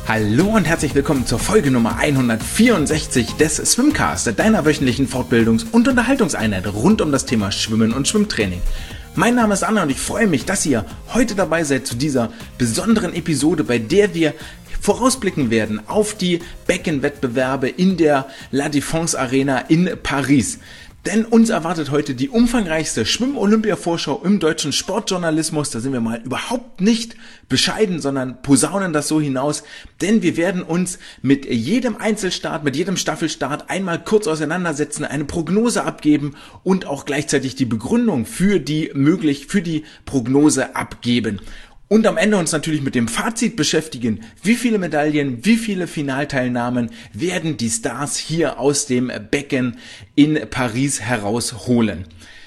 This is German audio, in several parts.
Hallo und herzlich willkommen zur Folge Nummer 164 des Swimcast, deiner wöchentlichen Fortbildungs- und Unterhaltungseinheit rund um das Thema Schwimmen und Schwimmtraining. Mein Name ist Anna und ich freue mich, dass ihr heute dabei seid zu dieser besonderen Episode, bei der wir vorausblicken werden auf die Beckenwettbewerbe in der La Défense Arena in Paris. Denn uns erwartet heute die umfangreichste Schwimm-Olympia-Vorschau im deutschen Sportjournalismus. Da sind wir mal überhaupt nicht bescheiden, sondern posaunen das so hinaus. Denn wir werden uns mit jedem Einzelstart, mit jedem Staffelstart einmal kurz auseinandersetzen, eine Prognose abgeben und auch gleichzeitig die Begründung für die Prognose abgeben. Und am Ende uns natürlich mit dem Fazit beschäftigen, wie viele Medaillen, wie viele Finalteilnahmen werden die Stars hier aus dem Becken in Paris herausholen.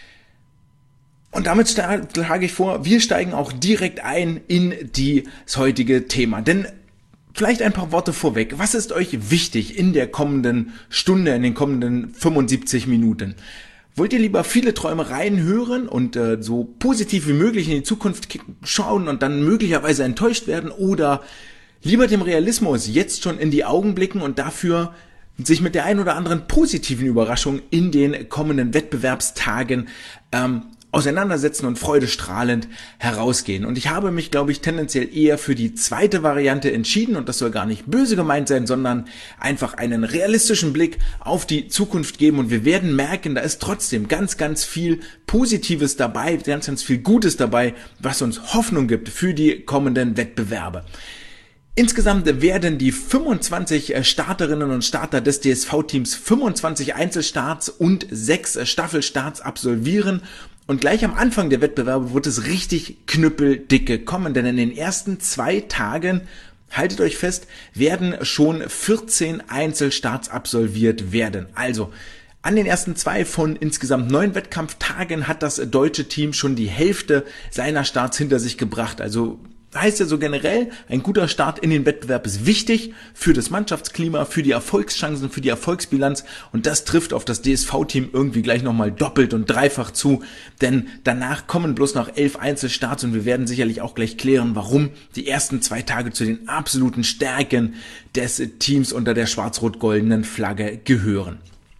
Und damit schlage ich vor, wir steigen auch direkt ein in das heutige Thema. Denn vielleicht ein paar Worte vorweg. Was ist euch wichtig in der kommenden Stunde, in den kommenden 75 Minuten? Wollt ihr lieber viele Träumereien hören und so positiv wie möglich in die Zukunft schauen und dann möglicherweise enttäuscht werden, oder lieber dem Realismus jetzt schon in die Augen blicken und dafür sich mit der ein oder anderen positiven Überraschung in den kommenden Wettbewerbstagen auseinandersetzen und freudestrahlend herausgehen? Und ich habe mich, glaube ich, tendenziell eher für die zweite Variante entschieden, und das soll gar nicht böse gemeint sein, sondern einfach einen realistischen Blick auf die Zukunft geben, und wir werden merken, da ist trotzdem ganz, ganz viel Positives dabei, ganz, ganz viel Gutes dabei, was uns Hoffnung gibt für die kommenden Wettbewerbe. Insgesamt werden die 25 Starterinnen und Starter des DSV-Teams 25 Einzelstarts und 6 Staffelstarts absolvieren. Und gleich am Anfang der Wettbewerbe wird es richtig knüppeldicke kommen, denn in den ersten 2 Tagen, haltet euch fest, werden schon 14 Einzelstarts absolviert werden. Also an den ersten 2 von insgesamt 9 Wettkampftagen hat das deutsche Team schon die Hälfte seiner Starts hinter sich gebracht. Also heißt ja so generell, ein guter Start in den Wettbewerb ist wichtig für das Mannschaftsklima, für die Erfolgschancen, für die Erfolgsbilanz, und das trifft auf das DSV-Team irgendwie gleich nochmal doppelt und dreifach zu, denn danach kommen bloß noch 11 Einzelstarts, und wir werden sicherlich auch gleich klären, warum die ersten 2 Tage zu den absoluten Stärken des Teams unter der schwarz-rot-goldenen Flagge gehören.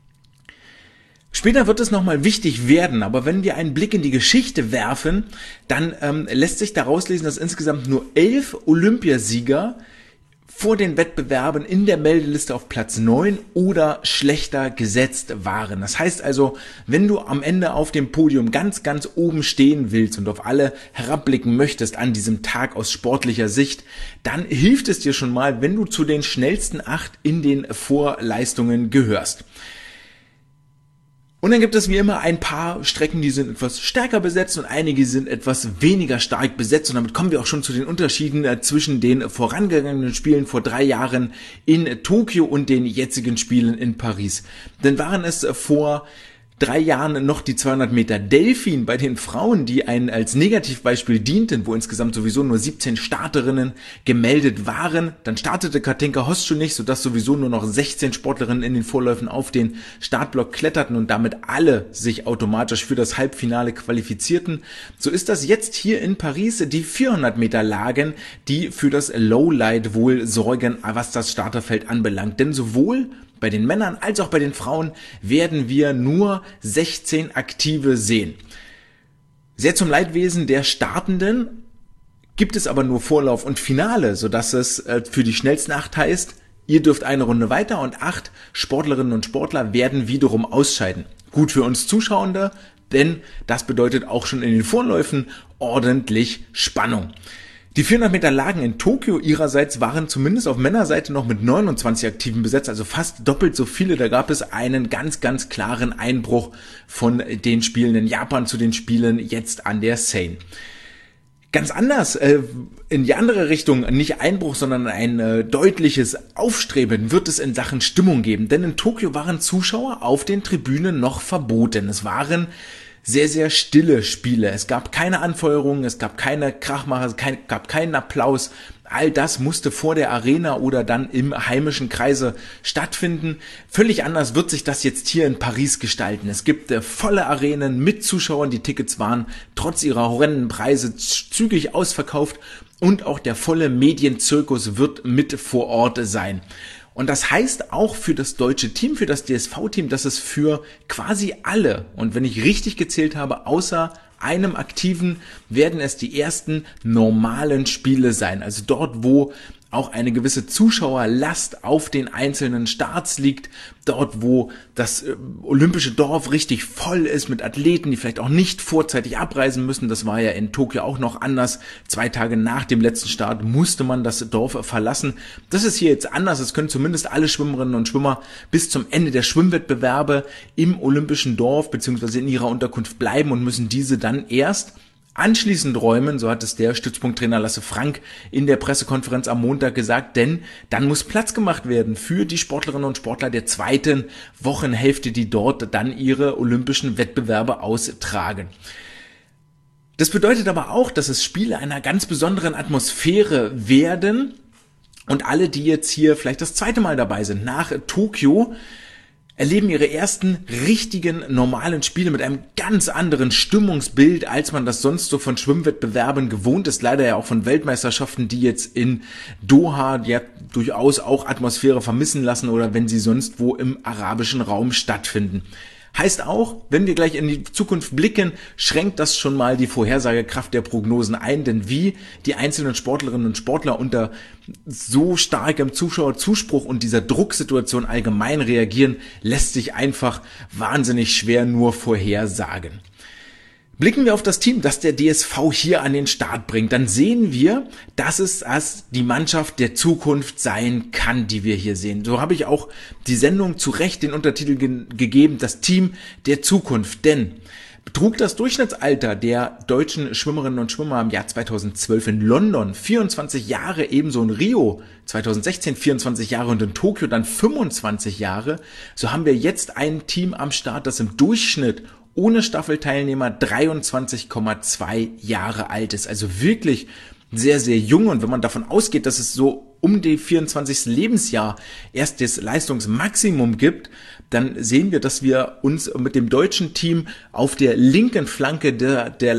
Später wird es nochmal wichtig werden, aber wenn wir einen Blick in die Geschichte werfen, dann lässt sich daraus lesen, dass insgesamt nur 11 Olympiasieger vor den Wettbewerben in der Meldeliste auf Platz 9 oder schlechter gesetzt waren. Das heißt also, wenn du am Ende auf dem Podium ganz, ganz oben stehen willst und auf alle herabblicken möchtest an diesem Tag aus sportlicher Sicht, dann hilft es dir schon mal, wenn du zu den schnellsten 8 in den Vorleistungen gehörst. Und dann gibt es wie immer ein paar Strecken, die sind etwas stärker besetzt und einige sind etwas weniger stark besetzt. Und damit kommen wir auch schon zu den Unterschieden zwischen den vorangegangenen Spielen vor 3 Jahren in Tokio und den jetzigen Spielen in Paris. Denn waren es vor 3 Jahren noch die 200 Meter Delfin bei den Frauen, die als Negativbeispiel dienten, wo insgesamt sowieso nur 17 Starterinnen gemeldet waren. Dann startete Katinka Hoss schon nicht, sodass sowieso nur noch 16 Sportlerinnen in den Vorläufen auf den Startblock kletterten und damit alle sich automatisch für das Halbfinale qualifizierten. So ist das jetzt hier in Paris die 400 Meter Lagen, die für das Lowlight wohl sorgen, was das Starterfeld anbelangt. Denn sowohl bei den Männern als auch bei den Frauen werden wir nur 16 Aktive sehen. Sehr zum Leidwesen der Startenden gibt es aber nur Vorlauf und Finale, sodass es für die schnellsten 8 heißt, ihr dürft eine Runde weiter, und 8 Sportlerinnen und Sportler werden wiederum ausscheiden. Gut für uns Zuschauende, denn das bedeutet auch schon in den Vorläufen ordentlich Spannung. Die 400 Meter Lagen in Tokio ihrerseits waren zumindest auf Männerseite noch mit 29 Aktiven besetzt, also fast doppelt so viele. Da gab es einen ganz, ganz klaren Einbruch von den Spielen in Japan zu den Spielen jetzt an der Seine. Ganz anders, in die andere Richtung, nicht Einbruch, sondern ein deutliches Aufstreben wird es in Sachen Stimmung geben. Denn in Tokio waren Zuschauer auf den Tribünen noch verboten. Es waren sehr, sehr stille Spiele. Es gab keine Anfeuerungen, es gab keine Krachmacher, es gab keinen Applaus. All das musste vor der Arena oder dann im heimischen Kreise stattfinden. Völlig anders wird sich das jetzt hier in Paris gestalten. Es gibt volle Arenen mit Zuschauern. Die Tickets waren trotz ihrer horrenden Preise zügig ausverkauft. und auch der volle Medienzirkus wird mit vor Ort sein. Und das heißt auch für das deutsche Team, für das DSV-Team, dass es für quasi alle, und wenn ich richtig gezählt habe, außer einem Aktiven, werden es die ersten normalen Spiele sein. Also dort, wo auch eine gewisse Zuschauerlast auf den einzelnen Starts liegt, dort, wo das olympische Dorf richtig voll ist mit Athleten, die vielleicht auch nicht vorzeitig abreisen müssen. Das war ja in Tokio auch noch anders. 2 Tage nach dem letzten Start musste man das Dorf verlassen. Das ist hier jetzt anders. Es können zumindest alle Schwimmerinnen und Schwimmer bis zum Ende der Schwimmwettbewerbe im olympischen Dorf bzw. in ihrer Unterkunft bleiben und müssen diese dann erst anschließend räumen, so hat es der Stützpunkttrainer Lasse Frank in der Pressekonferenz am Montag gesagt, denn dann muss Platz gemacht werden für die Sportlerinnen und Sportler der zweiten Wochenhälfte, die dort dann ihre olympischen Wettbewerbe austragen. Das bedeutet aber auch, dass es Spiele einer ganz besonderen Atmosphäre werden und alle, die jetzt hier vielleicht das zweite Mal dabei sind, nach Tokio, erleben ihre ersten richtigen, normalen Spiele mit einem ganz anderen Stimmungsbild, als man das sonst so von Schwimmwettbewerben gewohnt ist. Leider ja auch von Weltmeisterschaften, die jetzt in Doha ja durchaus auch Atmosphäre vermissen lassen oder wenn sie sonst wo im arabischen Raum stattfinden. Heißt auch, wenn wir gleich in die Zukunft blicken, schränkt das schon mal die Vorhersagekraft der Prognosen ein, denn wie die einzelnen Sportlerinnen und Sportler unter so starkem Zuschauerzuspruch und dieser Drucksituation allgemein reagieren, lässt sich einfach wahnsinnig schwer nur vorhersagen. Blicken wir auf das Team, das der DSV hier an den Start bringt, dann sehen wir, dass es die Mannschaft der Zukunft sein kann, die wir hier sehen. So habe ich auch die Sendung zu Recht den Untertitel gegeben, das Team der Zukunft. Denn betrug das Durchschnittsalter der deutschen Schwimmerinnen und Schwimmer im Jahr 2012 in London 24 Jahre, ebenso in Rio 2016 24 Jahre und in Tokio dann 25 Jahre, so haben wir jetzt ein Team am Start, das im Durchschnitt ohne Staffelteilnehmer 23,2 Jahre alt ist. Also wirklich sehr, sehr jung. Und wenn man davon ausgeht, dass es so um die 24. Lebensjahr erst das Leistungsmaximum gibt, dann sehen wir, dass wir uns mit dem deutschen Team auf der linken Flanke der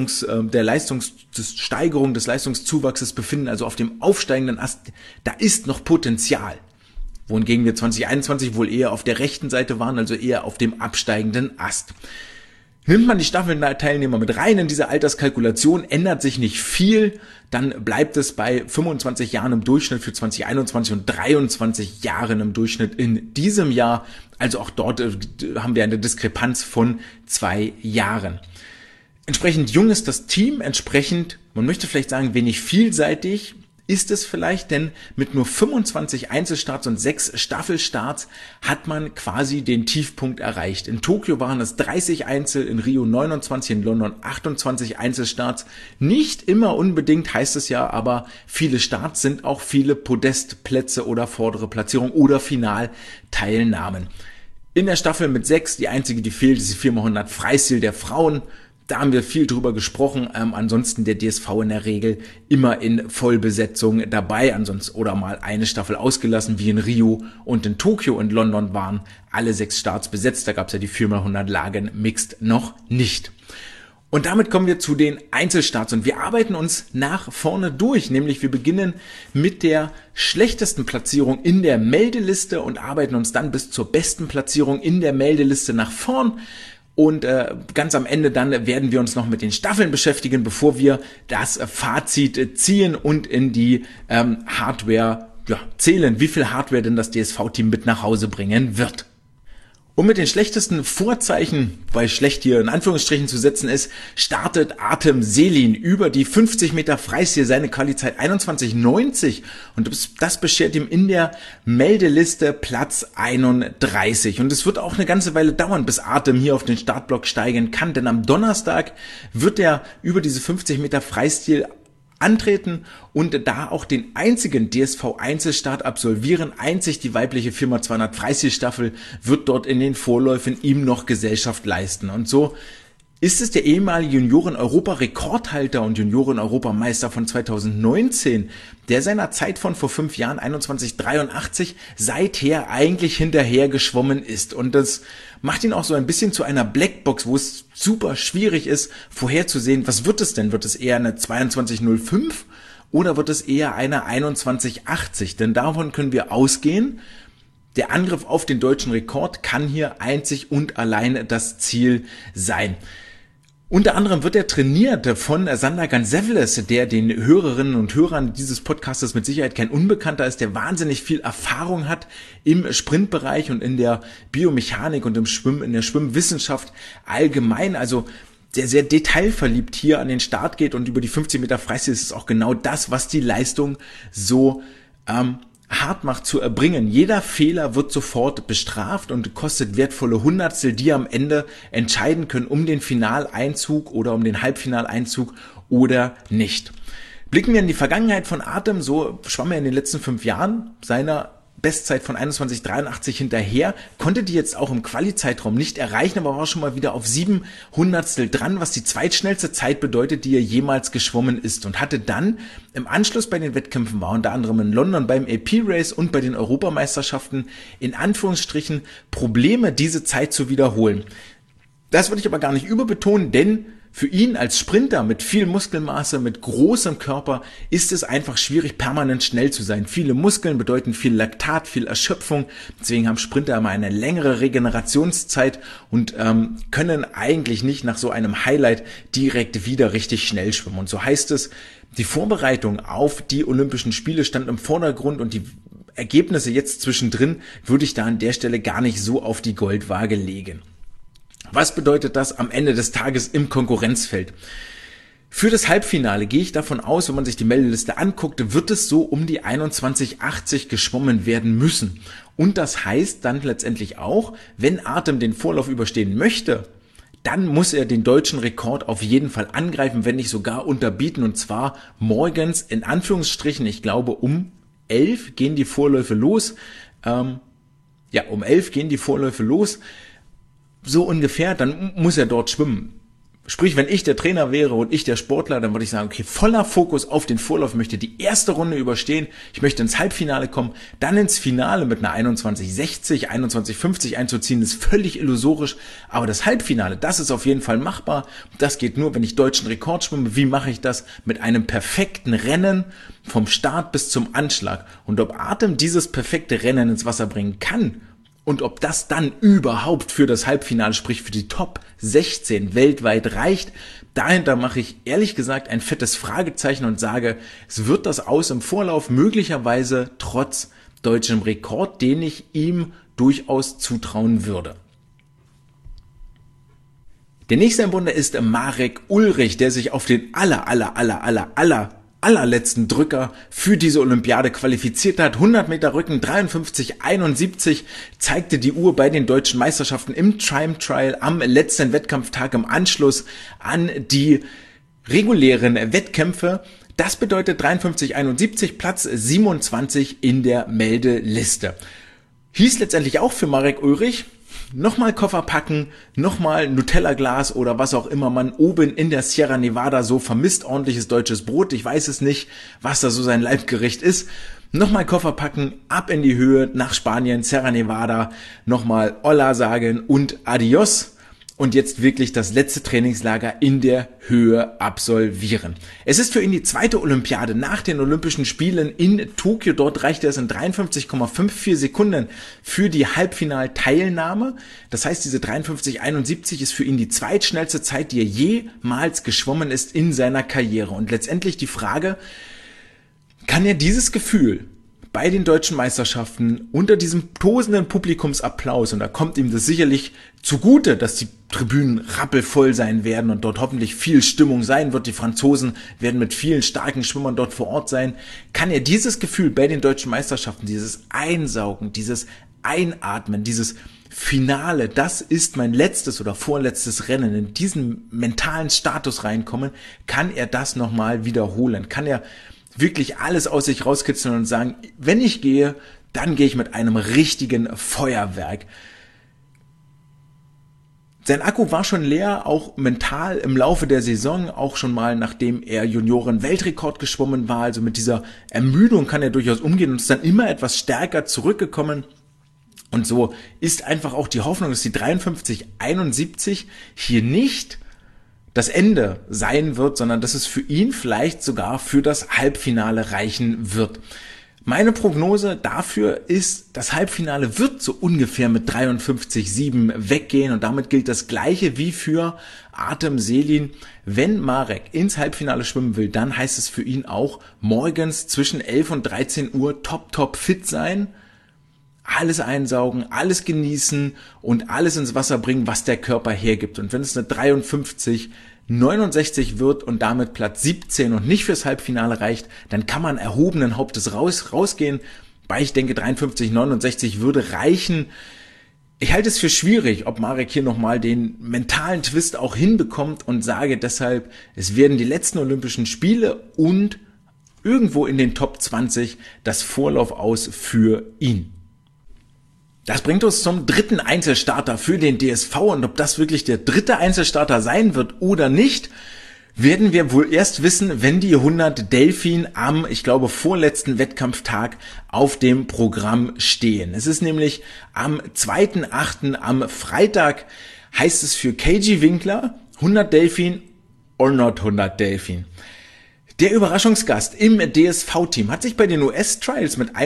Leistungssteigerung, des Leistungszuwachses befinden, also auf dem aufsteigenden Ast. Da ist noch Potenzial. Wohingegen wir 2021 wohl eher auf der rechten Seite waren, also eher auf dem absteigenden Ast. Nimmt man die Staffelteilnehmer mit rein in diese Alterskalkulation, ändert sich nicht viel, dann bleibt es bei 25 Jahren im Durchschnitt für 2021 und 23 Jahren im Durchschnitt in diesem Jahr. Also auch dort haben wir eine Diskrepanz von 2 Jahren. Entsprechend jung ist das Team, entsprechend, man möchte vielleicht sagen, wenig vielseitig ist es vielleicht, denn mit nur 25 Einzelstarts und 6 Staffelstarts hat man quasi den Tiefpunkt erreicht. In Tokio waren es 30 Einzel, in Rio 29, in London 28 Einzelstarts. Nicht immer unbedingt, heißt es ja, aber viele Starts sind auch viele Podestplätze oder vordere Platzierung oder Finalteilnahmen. In der Staffel mit 6, die einzige, die fehlt, ist die 4x100 Freistil der Frauen. Da haben wir viel drüber gesprochen. Ansonsten der DSV in der Regel immer in Vollbesetzung dabei. Ansonsten oder mal eine Staffel ausgelassen, wie in Rio und in Tokio. Und London waren alle 6 Starts besetzt. Da gab es ja die 4x100 Lagen Mixed noch nicht. Und damit kommen wir zu den Einzelstarts und wir arbeiten uns nach vorne durch, nämlich wir beginnen mit der schlechtesten Platzierung in der Meldeliste und arbeiten uns dann bis zur besten Platzierung in der Meldeliste nach vorn. Und ganz am Ende dann werden wir uns noch mit den Staffeln beschäftigen, bevor wir das Fazit ziehen und in die Hardware zählen, wie viel Hardware denn das DSV-Team mit nach Hause bringen wird. Und mit den schlechtesten Vorzeichen, weil schlecht hier in Anführungsstrichen zu setzen ist, startet Artem Selin über die 50 Meter Freistil, seine Qualizeit 21,90 und das beschert ihm in der Meldeliste Platz 31. Und es wird auch eine ganze Weile dauern, bis Artem hier auf den Startblock steigen kann, denn am Donnerstag wird er über diese 50 Meter Freistil antreten und da auch den einzigen DSV-Einzelstart absolvieren. Einzig die weibliche 4x200 Freistilstaffel wird dort in den Vorläufen ihm noch Gesellschaft leisten. Und so ist es der ehemalige Junioren-Europa-Rekordhalter und Junioren-Europameister von 2019, der seiner Zeit von vor 5 Jahren, 21,83, seither eigentlich hinterher geschwommen ist. Und das macht ihn auch so ein bisschen zu einer Blackbox, wo es super schwierig ist, vorherzusehen, was wird es denn? Wird es eher eine 22,05 oder wird es eher eine 21,80? Denn davon können wir ausgehen, der Angriff auf den deutschen Rekord kann hier einzig und allein das Ziel sein. Unter anderem wird er trainiert von Sander Gansevles, der den Hörerinnen und Hörern dieses Podcastes mit Sicherheit kein Unbekannter ist, der wahnsinnig viel Erfahrung hat im Sprintbereich und in der Biomechanik und im Schwimmen, in der Schwimmwissenschaft allgemein. Also der sehr detailverliebt hier an den Start geht und über die 15 Meter Freistil ist es auch genau das, was die Leistung so hart macht zu erbringen. Jeder Fehler wird sofort bestraft und kostet wertvolle Hundertstel, die am Ende entscheiden können, um den Finaleinzug oder um den Halbfinaleinzug oder nicht. Blicken wir in die Vergangenheit von Artem, so schwamm er in den letzten 5 Jahren seiner Bestzeit von 21,83 hinterher, konnte die jetzt auch im Quali-Zeitraum nicht erreichen, aber war schon mal wieder auf 7 Hundertstel dran, was die zweitschnellste Zeit bedeutet, die er jemals geschwommen ist, und hatte dann im Anschluss bei den Wettkämpfen, war unter anderem in London beim AP-Race und bei den Europameisterschaften in Anführungsstrichen Probleme, diese Zeit zu wiederholen. Das würde ich aber gar nicht überbetonen, denn für ihn als Sprinter mit viel Muskelmasse, mit großem Körper ist es einfach schwierig, permanent schnell zu sein. Viele Muskeln bedeuten viel Laktat, viel Erschöpfung. Deswegen haben Sprinter immer eine längere Regenerationszeit und können eigentlich nicht nach so einem Highlight direkt wieder richtig schnell schwimmen. Und so heißt es, die Vorbereitung auf die Olympischen Spiele stand im Vordergrund und die Ergebnisse jetzt zwischendrin würde ich da an der Stelle gar nicht so auf die Goldwaage legen. Was bedeutet das am Ende des Tages im Konkurrenzfeld? Für das Halbfinale gehe ich davon aus, wenn man sich die Meldeliste anguckt, wird es so um die 21,80 geschwommen werden müssen. Und das heißt dann letztendlich auch, wenn Artem den Vorlauf überstehen möchte, dann muss er den deutschen Rekord auf jeden Fall angreifen, wenn nicht sogar unterbieten. Und zwar morgens in Anführungsstrichen, ich glaube um 11 gehen die Vorläufe los. Um 11 gehen die Vorläufe los. So ungefähr, dann muss er dort schwimmen. Sprich, wenn ich der Trainer wäre und ich der Sportler, dann würde ich sagen, okay, voller Fokus auf den Vorlauf, möchte die erste Runde überstehen, ich möchte ins Halbfinale kommen, dann ins Finale mit einer 21,60, 21,50 einzuziehen, ist völlig illusorisch, aber das Halbfinale, das ist auf jeden Fall machbar. Das geht nur, wenn ich deutschen Rekord schwimme. Wie mache ich das? Mit einem perfekten Rennen vom Start bis zum Anschlag. Und ob Artem dieses perfekte Rennen ins Wasser bringen kann und ob das dann überhaupt für das Halbfinale, sprich für die Top 16 weltweit reicht, dahinter mache ich ehrlich gesagt ein fettes Fragezeichen und sage, es wird das aus im Vorlauf, möglicherweise trotz deutschem Rekord, den ich ihm durchaus zutrauen würde. Der nächste im Bunde ist Marek Ulrich, der sich auf den allerletzten Drücker für diese Olympiade qualifiziert hat. 100 Meter Rücken, 53,71 zeigte die Uhr bei den deutschen Meisterschaften im Time Trial am letzten Wettkampftag im Anschluss an die regulären Wettkämpfe. Das bedeutet 53,71, Platz 27 in der Meldeliste. Hieß letztendlich auch für Marek Ulrich, nochmal Koffer packen, nochmal Nutella-Glas oder was auch immer man oben in der Sierra Nevada so vermisst, ordentliches deutsches Brot, ich weiß es nicht, was da so sein Leibgericht ist. Nochmal Koffer packen, ab in die Höhe, nach Spanien, Sierra Nevada, nochmal Hola sagen und Adios. Und jetzt wirklich das letzte Trainingslager in der Höhe absolvieren. Es ist für ihn die zweite Olympiade nach den Olympischen Spielen in Tokio. Dort reichte es in 53,54 Sekunden für die Halbfinalteilnahme. Das heißt, diese 53,71 ist für ihn die zweitschnellste Zeit, die er jemals geschwommen ist in seiner Karriere. Und letztendlich die Frage, kann er dieses Gefühl bei den deutschen Meisterschaften unter diesem tosenden Publikumsapplaus, und da kommt ihm das sicherlich zugute, dass die Tribünen rappelvoll sein werden und dort hoffentlich viel Stimmung sein wird, die Franzosen werden mit vielen starken Schwimmern dort vor Ort sein, kann er dieses Gefühl bei den deutschen Meisterschaften, dieses Einsaugen, dieses Einatmen, dieses Finale, das ist mein letztes oder vorletztes Rennen, in diesen mentalen Status reinkommen, kann er das nochmal wiederholen, kann er wirklich alles aus sich rauskitzeln und sagen, wenn ich gehe, dann gehe ich mit einem richtigen Feuerwerk. Sein Akku war schon leer, auch mental im Laufe der Saison, auch schon mal nachdem er Junioren-Weltrekord geschwommen war, also mit dieser Ermüdung kann er durchaus umgehen und ist dann immer etwas stärker zurückgekommen. Und so ist einfach auch die Hoffnung, dass die 53,71 hier nicht das Ende sein wird, sondern dass es für ihn vielleicht sogar für das Halbfinale reichen wird. Meine Prognose dafür ist, das Halbfinale wird so ungefähr mit 53,7 weggehen und damit gilt das Gleiche wie für Artem Selin. Wenn Marek ins Halbfinale schwimmen will, dann heißt es für ihn auch morgens zwischen 11 und 13 Uhr top fit sein, alles einsaugen, alles genießen und alles ins Wasser bringen, was der Körper hergibt. Und wenn es eine 53,69 wird und damit Platz 17 und nicht fürs Halbfinale reicht, dann kann man erhobenen Hauptes rausgehen. Weil ich denke, 53,69 würde reichen. Ich halte es für schwierig, ob Marek hier nochmal den mentalen Twist auch hinbekommt und sage deshalb, es werden die letzten Olympischen Spiele und irgendwo in den Top 20 das Vorlauf aus für ihn. Das bringt uns zum dritten Einzelstarter für den DSV und ob das wirklich der dritte Einzelstarter sein wird oder nicht, werden wir wohl erst wissen, wenn die 100 Delfin am, ich glaube, vorletzten Wettkampftag auf dem Programm stehen. Es ist nämlich am 2.8. am Freitag, heißt es für KG Winkler 100 Delfin or not 100 Delfin. Der Überraschungsgast im DSV-Team hat sich bei den US-Trials mit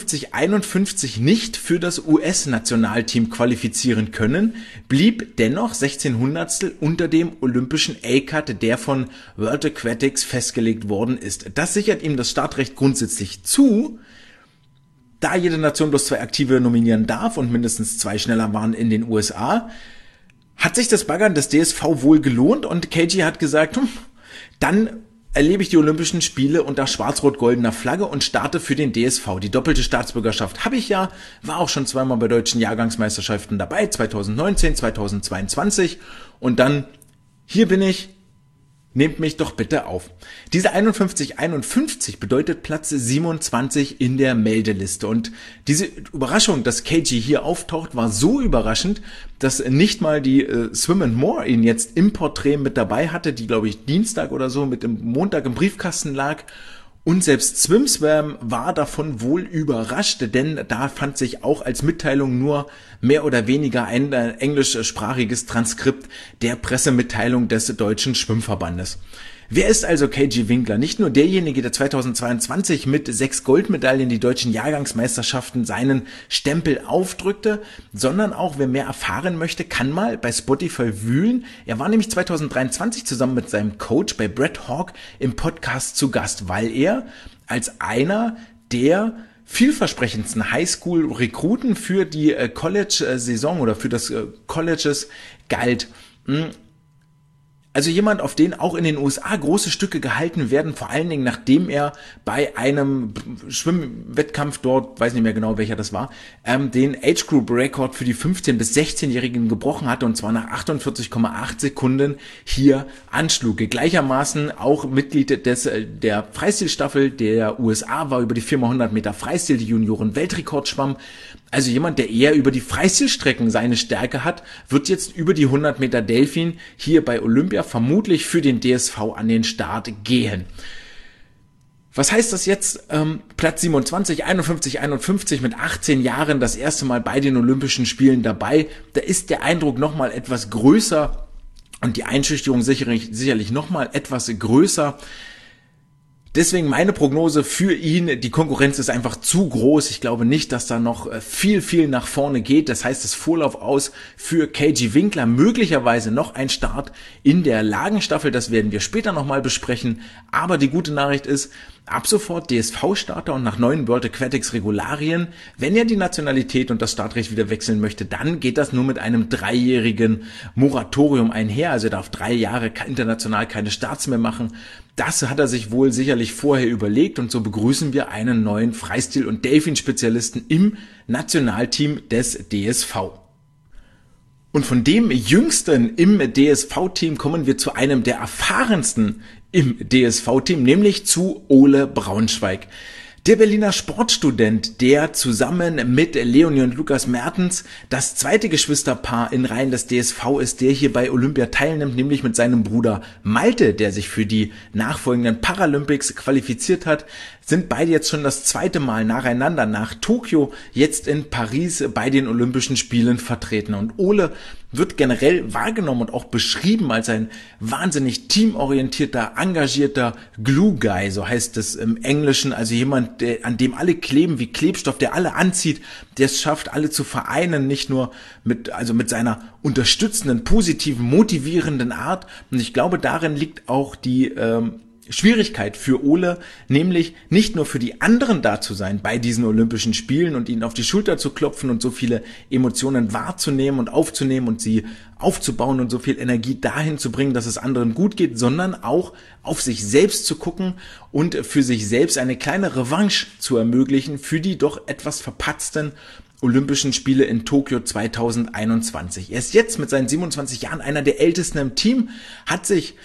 51,51 nicht für das US-Nationalteam qualifizieren können, blieb dennoch 16 Hundertstel unter dem olympischen A-Cut, der von World Aquatics festgelegt worden ist. Das sichert ihm das Startrecht grundsätzlich zu, da jede Nation bloß 2 Aktive nominieren darf und mindestens 2 schneller waren in den USA. Hat sich das Baggern des DSV wohl gelohnt und KG hat gesagt, dann erlebe ich die Olympischen Spiele unter schwarz-rot-goldener Flagge und starte für den DSV. Die doppelte Staatsbürgerschaft habe ich ja, war auch schon zweimal bei deutschen Jahrgangsmeisterschaften dabei, 2019, 2022 und dann, hier bin ich, nehmt mich doch bitte auf. Diese 51,51 bedeutet Platz 27 in der Meldeliste und diese Überraschung, dass KG hier auftaucht, war so überraschend, dass nicht mal die Swim and More ihn jetzt im Porträt mit dabei hatte, die glaube ich Dienstag oder so mit dem Montag im Briefkasten lag. Und selbst SwimSwam war davon wohl überrascht, denn da fand sich auch als Mitteilung nur mehr oder weniger ein englischsprachiges Transkript der Pressemitteilung des Deutschen Schwimmverbandes. Wer ist also KG Winkler? Nicht nur derjenige, der 2022 mit 6 Goldmedaillen die deutschen Jahrgangsmeisterschaften seinen Stempel aufdrückte, sondern auch, wer mehr erfahren möchte, kann mal bei Spotify wühlen. Er war nämlich 2023 zusammen mit seinem Coach bei Brett Hawke im Podcast zu Gast, weil er als einer der vielversprechendsten Highschool-Rekruten für die College-Saison oder für das Colleges galt. Also jemand, auf den auch in den USA große Stücke gehalten werden, vor allen Dingen nachdem er bei einem Schwimmwettkampf dort, weiß nicht mehr genau welcher das war, den Age Group Rekord für die 15- bis 16-Jährigen gebrochen hatte und zwar nach 48,8 Sekunden hier anschlug. Gleichermaßen auch Mitglied der Freistilstaffel der USA, war über die 4x100 Meter Freistil die Junioren-Weltrekord schwamm. Also jemand, der eher über die Freistilstrecken seine Stärke hat, wird jetzt über die 100 Meter Delfin hier bei Olympia vermutlich für den DSV an den Start gehen. Was heißt das jetzt? Platz 27, 51 mit 18 Jahren, das erste Mal bei den Olympischen Spielen dabei. Da ist der Eindruck nochmal etwas größer und die Einschüchterung sicherlich nochmal etwas größer. Deswegen meine Prognose für ihn, die Konkurrenz ist einfach zu groß. Ich glaube nicht, dass da noch viel nach vorne geht. Das heißt, das Vorlauf aus für KG Winkler, möglicherweise noch ein Start in der Lagenstaffel. Das werden wir später nochmal besprechen. Aber die gute Nachricht ist, ab sofort DSV-Starter und nach neuen World Aquatics Regularien, wenn er die Nationalität und das Startrecht wieder wechseln möchte, dann geht das nur mit einem 3-jährigen Moratorium einher. Also er darf 3 Jahre international keine Starts mehr machen. Das hat er sich wohl sicherlich vorher überlegt und so begrüßen wir einen neuen Freistil- und Delfin-Spezialisten im Nationalteam des DSV. Und von dem Jüngsten im DSV-Team kommen wir zu einem der erfahrensten im DSV-Team, nämlich zu Ole Braunschweig. Der Berliner Sportstudent, der zusammen mit Leonie und Lukas Mertens das zweite Geschwisterpaar in Reihen des DSV ist, der hier bei Olympia teilnimmt, nämlich mit seinem Bruder Malte, der sich für die nachfolgenden Paralympics qualifiziert hat. sind beide jetzt schon das zweite Mal nacheinander nach Tokio jetzt in Paris bei den Olympischen Spielen vertreten. Und Ole wird generell wahrgenommen und auch beschrieben als ein wahnsinnig teamorientierter, engagierter Glue-Guy, so heißt es im Englischen, also jemand, an dem alle kleben wie Klebstoff, der alle anzieht, der es schafft, alle zu vereinen, nicht nur mit seiner unterstützenden, positiven, motivierenden Art. Und ich glaube, darin liegt auch die Schwierigkeit für Ole, nämlich nicht nur für die anderen da zu sein bei diesen Olympischen Spielen und ihnen auf die Schulter zu klopfen und so viele Emotionen wahrzunehmen und aufzunehmen und sie aufzubauen und so viel Energie dahin zu bringen, dass es anderen gut geht, sondern auch auf sich selbst zu gucken und für sich selbst eine kleine Revanche zu ermöglichen für die doch etwas verpatzten Olympischen Spiele in Tokio 2021. Er ist jetzt mit seinen 27 Jahren einer der ältesten im Team, hat sich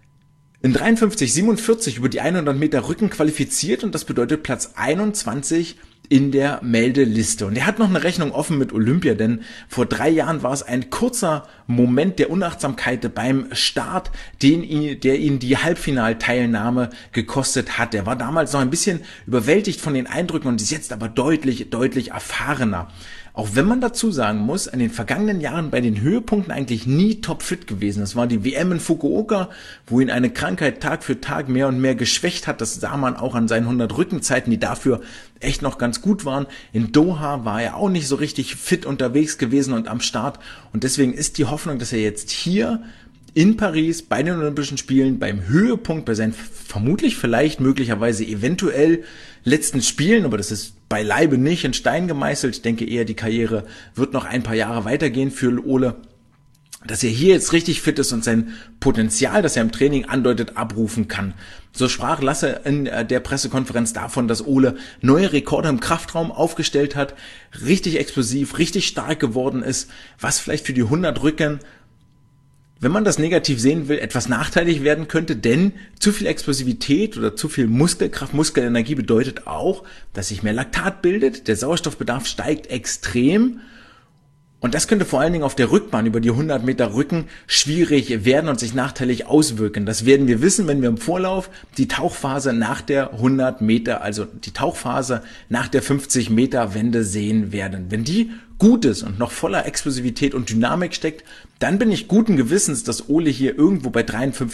in 53,47 über die 100 Meter Rücken qualifiziert und das bedeutet Platz 21 in der Meldeliste. Und er hat noch eine Rechnung offen mit Olympia, denn vor 3 Jahren war es ein kurzer Moment der Unachtsamkeit beim Start, der ihn die Halbfinalteilnahme gekostet hat. Er war damals noch ein bisschen überwältigt von den Eindrücken und ist jetzt aber deutlich erfahrener. Auch wenn man dazu sagen muss, in den vergangenen Jahren bei den Höhepunkten eigentlich nie topfit gewesen. Das war die WM in Fukuoka, wo ihn eine Krankheit Tag für Tag mehr und mehr geschwächt hat. Das sah man auch an seinen 100 Rückenzeiten, die dafür echt noch ganz gut waren. In Doha war er auch nicht so richtig fit unterwegs gewesen und am Start. Und deswegen ist die Hoffnung, dass er jetzt hier in Paris bei den Olympischen Spielen beim Höhepunkt, bei seinen vermutlich, vielleicht, möglicherweise, eventuell letzten Spielen, aber das ist beileibe nicht in Stein gemeißelt. Ich denke eher, die Karriere wird noch ein paar Jahre weitergehen für Ole, dass er hier jetzt richtig fit ist und sein Potenzial, das er im Training andeutet, abrufen kann. So sprach Lasse in der Pressekonferenz davon, dass Ole neue Rekorde im Kraftraum aufgestellt hat, richtig explosiv, richtig stark geworden ist, was vielleicht für die 100 Rücken, wenn man das negativ sehen will, etwas nachteilig werden könnte, denn zu viel Explosivität oder zu viel Muskelkraft, Muskelenergie bedeutet auch, dass sich mehr Laktat bildet, der Sauerstoffbedarf steigt extrem und das könnte vor allen Dingen auf der Rückbahn über die 100 Meter Rücken schwierig werden und sich nachteilig auswirken. Das werden wir wissen, wenn wir im Vorlauf die Tauchphase nach der 100 Meter, also die Tauchphase nach der 50 Meter Wende sehen werden. Wenn die gut ist und noch voller Explosivität und Dynamik steckt, dann bin ich guten Gewissens, dass Ole hier irgendwo bei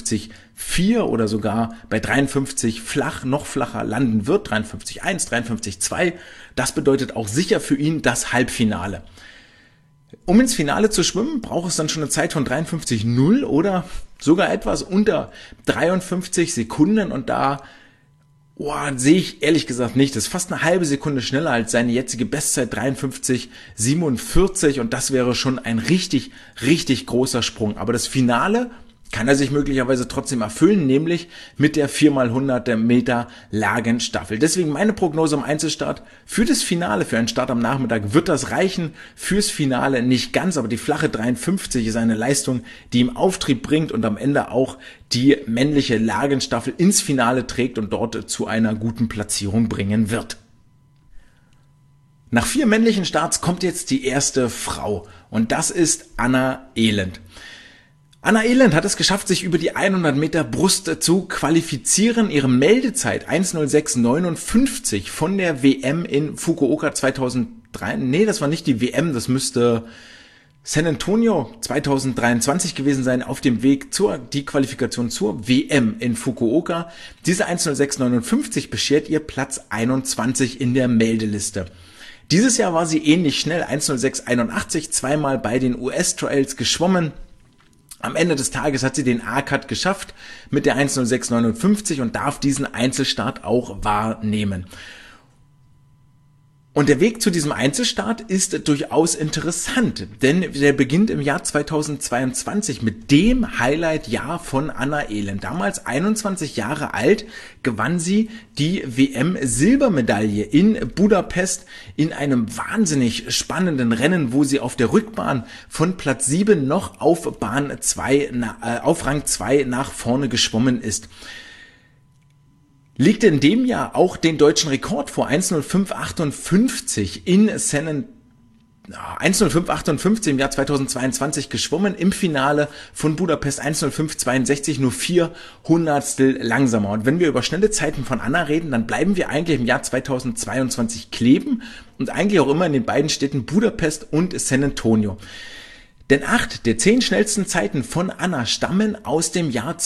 53,4 oder sogar bei 53 noch flacher landen wird, 53,1, 53,2. Das bedeutet auch sicher für ihn das Halbfinale. Um ins Finale zu schwimmen, braucht es dann schon eine Zeit von 53,0 oder sogar etwas unter 53 Sekunden und da sehe ich ehrlich gesagt nicht. Das ist fast eine halbe Sekunde schneller als seine jetzige Bestzeit 53,47 und das wäre schon ein richtig großer Sprung. Aber das Finale kann er sich möglicherweise trotzdem erfüllen, nämlich mit der 4x100 Meter Lagenstaffel. Deswegen meine Prognose im Einzelstart für das Finale, für einen Start am Nachmittag wird das reichen, fürs Finale nicht ganz, aber die flache 53 ist eine Leistung, die ihm Auftrieb bringt und am Ende auch die männliche Lagenstaffel ins Finale trägt und dort zu einer guten Platzierung bringen wird. Nach 4 männlichen Starts kommt jetzt die erste Frau und das ist Anna Elend. Anna Elend hat es geschafft, sich über die 100 Meter Brust zu qualifizieren. Ihre Meldezeit 1:06:59 von der WM in Fukuoka 2003. Nee, das war nicht die WM, das müsste San Antonio 2023 gewesen sein, auf dem Weg die Qualifikation zur WM in Fukuoka. Diese 1:06:59 beschert ihr Platz 21 in der Meldeliste. Dieses Jahr war sie ähnlich schnell, 1:06:81, zweimal bei den US-Trials geschwommen. Am Ende des Tages hat sie den A-Cut geschafft mit der 1:06:59 und darf diesen Einzelstart auch wahrnehmen. Und der Weg zu diesem Einzelstart ist durchaus interessant, denn der beginnt im Jahr 2022 mit dem Highlight-Jahr von Anna Elend. Damals 21 Jahre alt gewann sie die WM-Silbermedaille in Budapest in einem wahnsinnig spannenden Rennen, wo sie auf der Rückbahn von Platz 7 noch auf Rang 2 nach vorne geschwommen ist. Legte in dem Jahr auch den deutschen Rekord vor, 1:05:58 in San 1:05:58 im Jahr 2022 geschwommen, im Finale von Budapest 1:05:62, nur 4 Hundertstel langsamer. Und wenn wir über schnelle Zeiten von Anna reden, dann bleiben wir eigentlich im Jahr 2022 kleben und eigentlich auch immer in den beiden Städten Budapest und San Antonio. Denn 8 der 10 schnellsten Zeiten von Anna stammen aus dem Jahr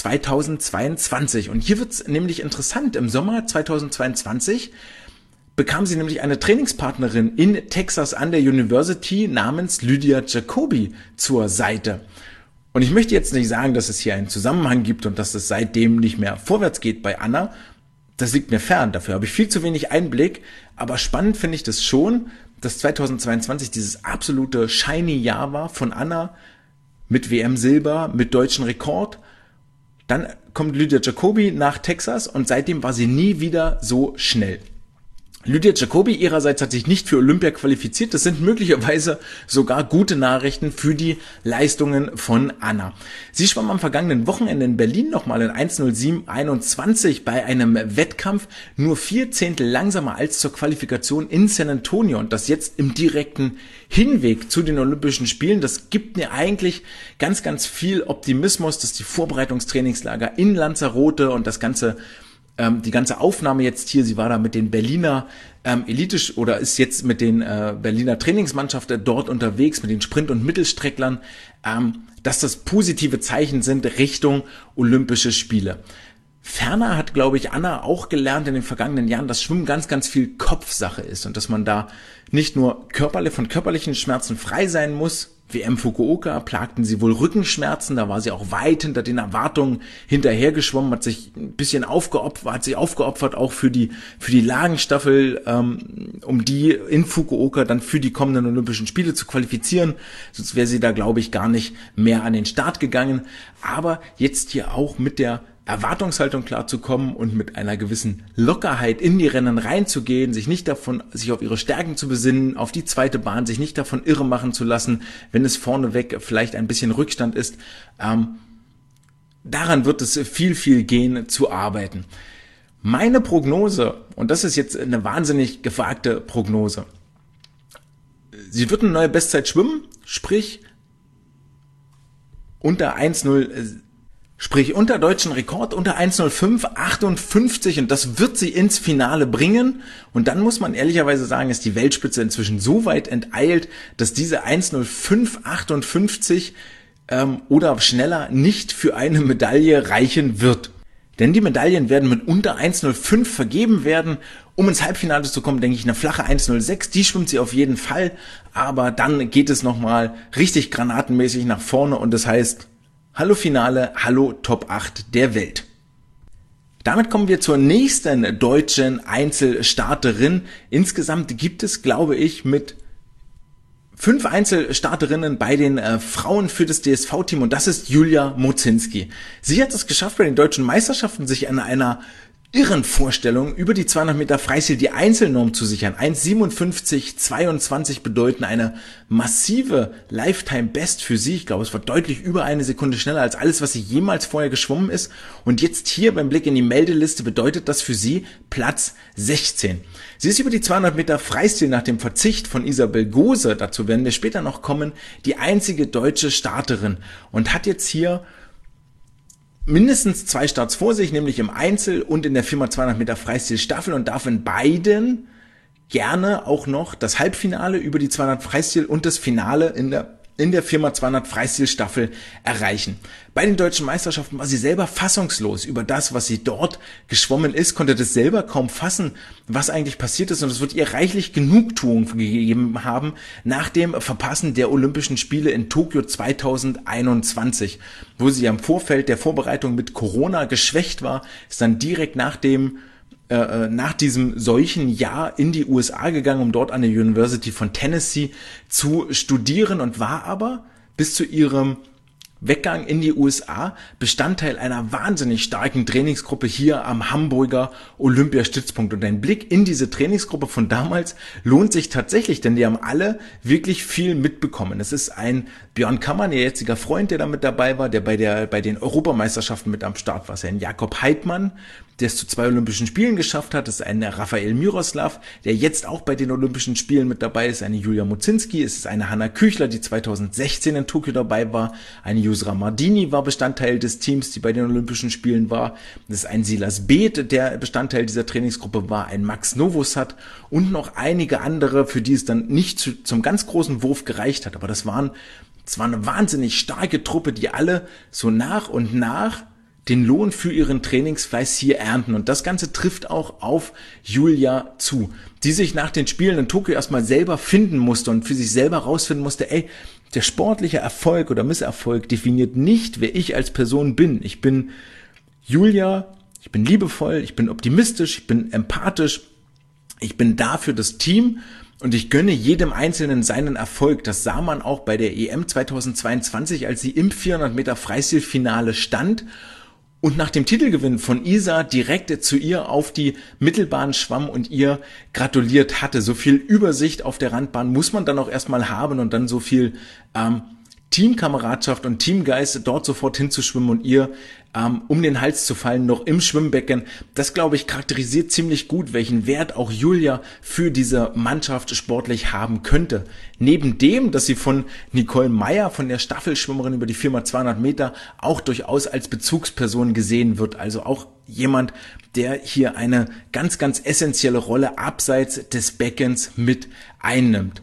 2022. Und hier wird's nämlich interessant. Im Sommer 2022 bekam sie nämlich eine Trainingspartnerin in Texas an der University namens Lydia Jacobi zur Seite. Und ich möchte jetzt nicht sagen, dass es hier einen Zusammenhang gibt und dass es seitdem nicht mehr vorwärts geht bei Anna. Das liegt mir fern, dafür habe ich viel zu wenig Einblick. Aber spannend finde ich das schon, dass 2022 dieses absolute shiny Jahr war von Anna mit WM-Silber, mit deutschen Rekord. Dann kommt Lydia Jacobi nach Texas und seitdem war sie nie wieder so schnell. Lydia Jacobi ihrerseits hat sich nicht für Olympia qualifiziert. Das sind möglicherweise sogar gute Nachrichten für die Leistungen von Anna. Sie schwamm am vergangenen Wochenende in Berlin nochmal in 1:07:21 bei einem Wettkampf, nur 4 Zehntel langsamer als zur Qualifikation in San Antonio. Und das jetzt im direkten Hinweg zu den Olympischen Spielen. Das gibt mir eigentlich ganz, ganz viel Optimismus, dass die Vorbereitungstrainingslager in Lanzarote und die ganze Aufnahme jetzt hier, sie war da mit den Berliner Elite oder ist jetzt mit den Berliner Trainingsmannschaften dort unterwegs, mit den Sprint- und Mittelstrecklern, dass das positive Zeichen sind Richtung Olympische Spiele. Ferner hat, glaube ich, Anna auch gelernt in den vergangenen Jahren, dass Schwimmen ganz, ganz viel Kopfsache ist und dass man da nicht nur von körperlichen Schmerzen frei sein muss. WM Fukuoka plagten sie wohl Rückenschmerzen, da war sie auch weit hinter den Erwartungen hinterhergeschwommen, hat sich ein bisschen aufgeopfert auch für die Lagenstaffel, um die in Fukuoka dann für die kommenden Olympischen Spiele zu qualifizieren. Sonst wäre sie da, glaube ich, gar nicht mehr an den Start gegangen. Aber jetzt hier auch mit der Erwartungshaltung klarzukommen und mit einer gewissen Lockerheit in die Rennen reinzugehen, sich auf ihre Stärken zu besinnen, auf die zweite Bahn, sich nicht davon irre machen zu lassen, wenn es vorneweg vielleicht ein bisschen Rückstand ist. Daran wird es viel, viel gehen zu arbeiten. Meine Prognose, und das ist jetzt eine wahnsinnig gewagte Prognose, sie wird eine neue Bestzeit schwimmen, sprich unter deutschen Rekord, unter 1:05:58 und das wird sie ins Finale bringen. Und dann muss man ehrlicherweise sagen, ist die Weltspitze inzwischen so weit enteilt, dass diese 1:05:58 oder schneller nicht für eine Medaille reichen wird. Denn die Medaillen werden mit unter 1:05 vergeben werden. Um ins Halbfinale zu kommen, denke ich, eine flache 1:06, die schwimmt sie auf jeden Fall. Aber dann geht es nochmal richtig granatenmäßig nach vorne und das heißt, hallo Finale, hallo Top 8 der Welt. Damit kommen wir zur nächsten deutschen Einzelstarterin. Insgesamt gibt es, glaube ich, mit 5 Einzelstarterinnen bei den Frauen für das DSV-Team und das ist Julia Mozinski. Sie hat es geschafft, bei den deutschen Meisterschaften sich an einer irren Vorstellung über die 200 Meter Freistil die Einzelnorm zu sichern. 1:57:22 bedeuten eine massive Lifetime Best für sie. Ich glaube, es war deutlich über 1 Sekunde schneller als alles, was sie jemals vorher geschwommen ist. Und jetzt hier beim Blick in die Meldeliste bedeutet das für sie Platz 16. Sie ist über die 200 Meter Freistil nach dem Verzicht von Isabel Gose, dazu werden wir später noch kommen, die einzige deutsche Starterin und hat jetzt hier mindestens 2 Starts vor sich, nämlich im Einzel und in der 4x200 Meter Freistil Staffel und darf in beiden gerne auch noch das Halbfinale über die 200 Freistil und das Finale in der 4x200 Freistil-Staffel erreichen. Bei den deutschen Meisterschaften war sie selber fassungslos über das, was sie dort geschwommen ist, konnte das selber kaum fassen, was eigentlich passiert ist und es wird ihr reichlich Genugtuung gegeben haben nach dem Verpassen der Olympischen Spiele in Tokio 2021, wo sie am Vorfeld der Vorbereitung mit Corona geschwächt war, ist dann direkt nach diesem solchen Jahr in die USA gegangen, um dort an der University von Tennessee zu studieren und war aber bis zu ihrem Weggang in die USA, Bestandteil einer wahnsinnig starken Trainingsgruppe hier am Hamburger Olympiastützpunkt. Und ein Blick in diese Trainingsgruppe von damals lohnt sich tatsächlich, denn die haben alle wirklich viel mitbekommen. Es ist ein Björn Kammann, ihr jetziger Freund, der da mit dabei war, der bei den Europameisterschaften mit am Start war. Es ist ein Jakob Heidmann, der es zu 2 Olympischen Spielen geschafft hat. Es ist ein Rafael Miroslav, der jetzt auch bei den Olympischen Spielen mit dabei ist. Eine Julia Mozinski. Es ist eine Hanna Küchler, die 2016 in Tokio dabei war. Eine Yusra Mardini war Bestandteil des Teams, die bei den Olympischen Spielen war. Es ist ein Silas Beeth, der Bestandteil dieser Trainingsgruppe war. Ein Max Novosad und noch einige andere, für die es dann nicht zum ganz großen Wurf gereicht hat. Aber das war eine wahnsinnig starke Truppe, die alle so nach und nach den Lohn für ihren Trainingsfleiß hier ernten. Und das Ganze trifft auch auf Julia zu, die sich nach den Spielen in Tokio erstmal selber finden musste und für sich selber rausfinden musste, der sportliche Erfolg oder Misserfolg definiert nicht, wer ich als Person bin. Ich bin Julia, ich bin liebevoll, ich bin optimistisch, ich bin empathisch, ich bin da für das Team und ich gönne jedem Einzelnen seinen Erfolg. Das sah man auch bei der EM 2022, als sie im 400 Meter Freistilfinale stand und nach dem Titelgewinn von Isa direkt zu ihr auf die Mittelbahn schwamm und ihr gratuliert hatte. So viel Übersicht auf der Randbahn muss man dann auch erstmal haben und dann so viel Teamkameradschaft und Teamgeist dort sofort hinzuschwimmen und ihr um den Hals zu fallen, noch im Schwimmbecken. Das, glaube ich, charakterisiert ziemlich gut, welchen Wert auch Julia für diese Mannschaft sportlich haben könnte. Neben dem, dass sie von Nicole Meyer, von der Staffelschwimmerin über die 4x200 Meter, auch durchaus als Bezugsperson gesehen wird. Also auch jemand, der hier eine ganz, ganz essentielle Rolle abseits des Beckens mit einnimmt.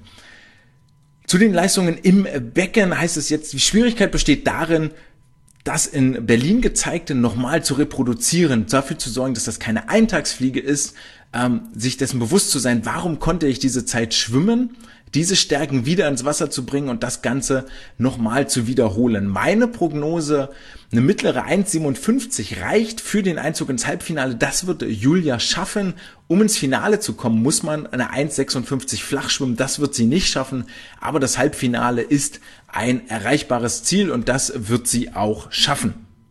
Zu den Leistungen im Becken heißt es jetzt, die Schwierigkeit besteht darin, das in Berlin Gezeigte nochmal zu reproduzieren, dafür zu sorgen, dass das keine Eintagsfliege ist, sich dessen bewusst zu sein, warum konnte ich diese Zeit schwimmen, diese Stärken wieder ins Wasser zu bringen und das Ganze nochmal zu wiederholen. Meine Prognose, eine mittlere 1,57 reicht für den Einzug ins Halbfinale. Das wird Julia schaffen. Um ins Finale zu kommen, muss man eine 1,56 flach schwimmen. Das wird sie nicht schaffen, aber das Halbfinale ist ein erreichbares Ziel und das wird sie auch schaffen.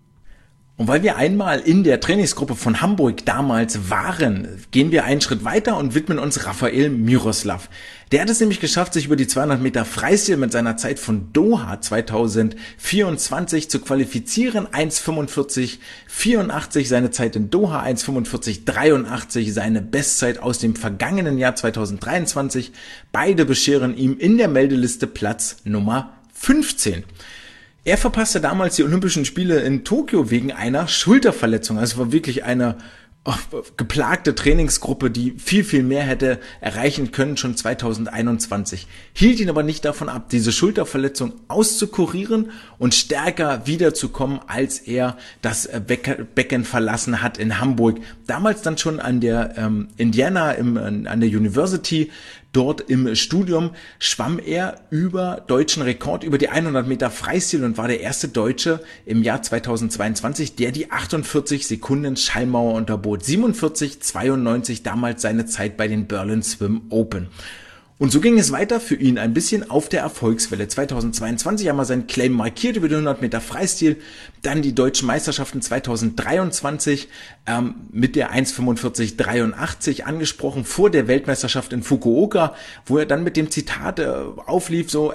Und weil wir einmal in der Trainingsgruppe von Hamburg damals waren, gehen wir einen Schritt weiter und widmen uns Rafael Miroslav. Der hat es nämlich geschafft, sich über die 200 Meter Freistil mit seiner Zeit von Doha 2024 zu qualifizieren. 1,45,84 seine Zeit in Doha, 1,45,83 seine Bestzeit aus dem vergangenen Jahr 2023. Beide bescheren ihm in der Meldeliste Platz Nummer 15. Er verpasste damals die Olympischen Spiele in Tokio wegen einer Schulterverletzung. Also es war wirklich eine geplagte Trainingsgruppe, die viel, viel mehr hätte erreichen können, schon 2021. Hielt ihn aber nicht davon ab, diese Schulterverletzung auszukurieren und stärker wiederzukommen, als er das Becken verlassen hat in Hamburg. Damals dann schon an der Indiana, an der University, dort im Studium schwamm er über deutschen Rekord, über die 100 Meter Freistil und war der erste Deutsche im Jahr 2022, der die 48 Sekunden Schallmauer unterbot. 47,92 damals seine Zeit bei den Berlin Swim Open. Und so ging es weiter für ihn ein bisschen auf der Erfolgswelle. 2022 haben wir seinen Claim markiert über die 100 Meter Freistil, dann die deutschen Meisterschaften 2023 mit der 1,45,83 angesprochen, vor der Weltmeisterschaft in Fukuoka, wo er dann mit dem Zitat auflief, so,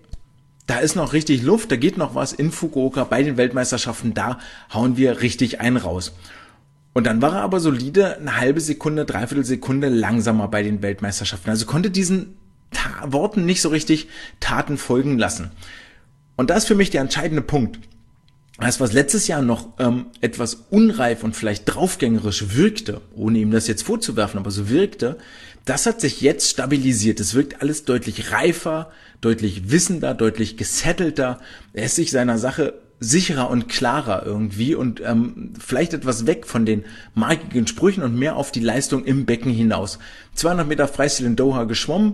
da ist noch richtig Luft, da geht noch was in Fukuoka bei den Weltmeisterschaften, da hauen wir richtig einen raus. Und dann war er aber solide eine halbe Sekunde, dreiviertel Sekunde langsamer bei den Weltmeisterschaften. Also konnte diesen Worten nicht so richtig Taten folgen lassen. Und das ist für mich der entscheidende Punkt. Das, was letztes Jahr noch etwas unreif und vielleicht draufgängerisch wirkte, ohne ihm das jetzt vorzuwerfen, aber so wirkte, das hat sich jetzt stabilisiert. Es wirkt alles deutlich reifer, deutlich wissender, deutlich gesettelter. Er ist sich seiner Sache sicherer und klarer irgendwie und vielleicht etwas weg von den markigen Sprüchen und mehr auf die Leistung im Becken hinaus. 200 Meter Freistil in Doha geschwommen,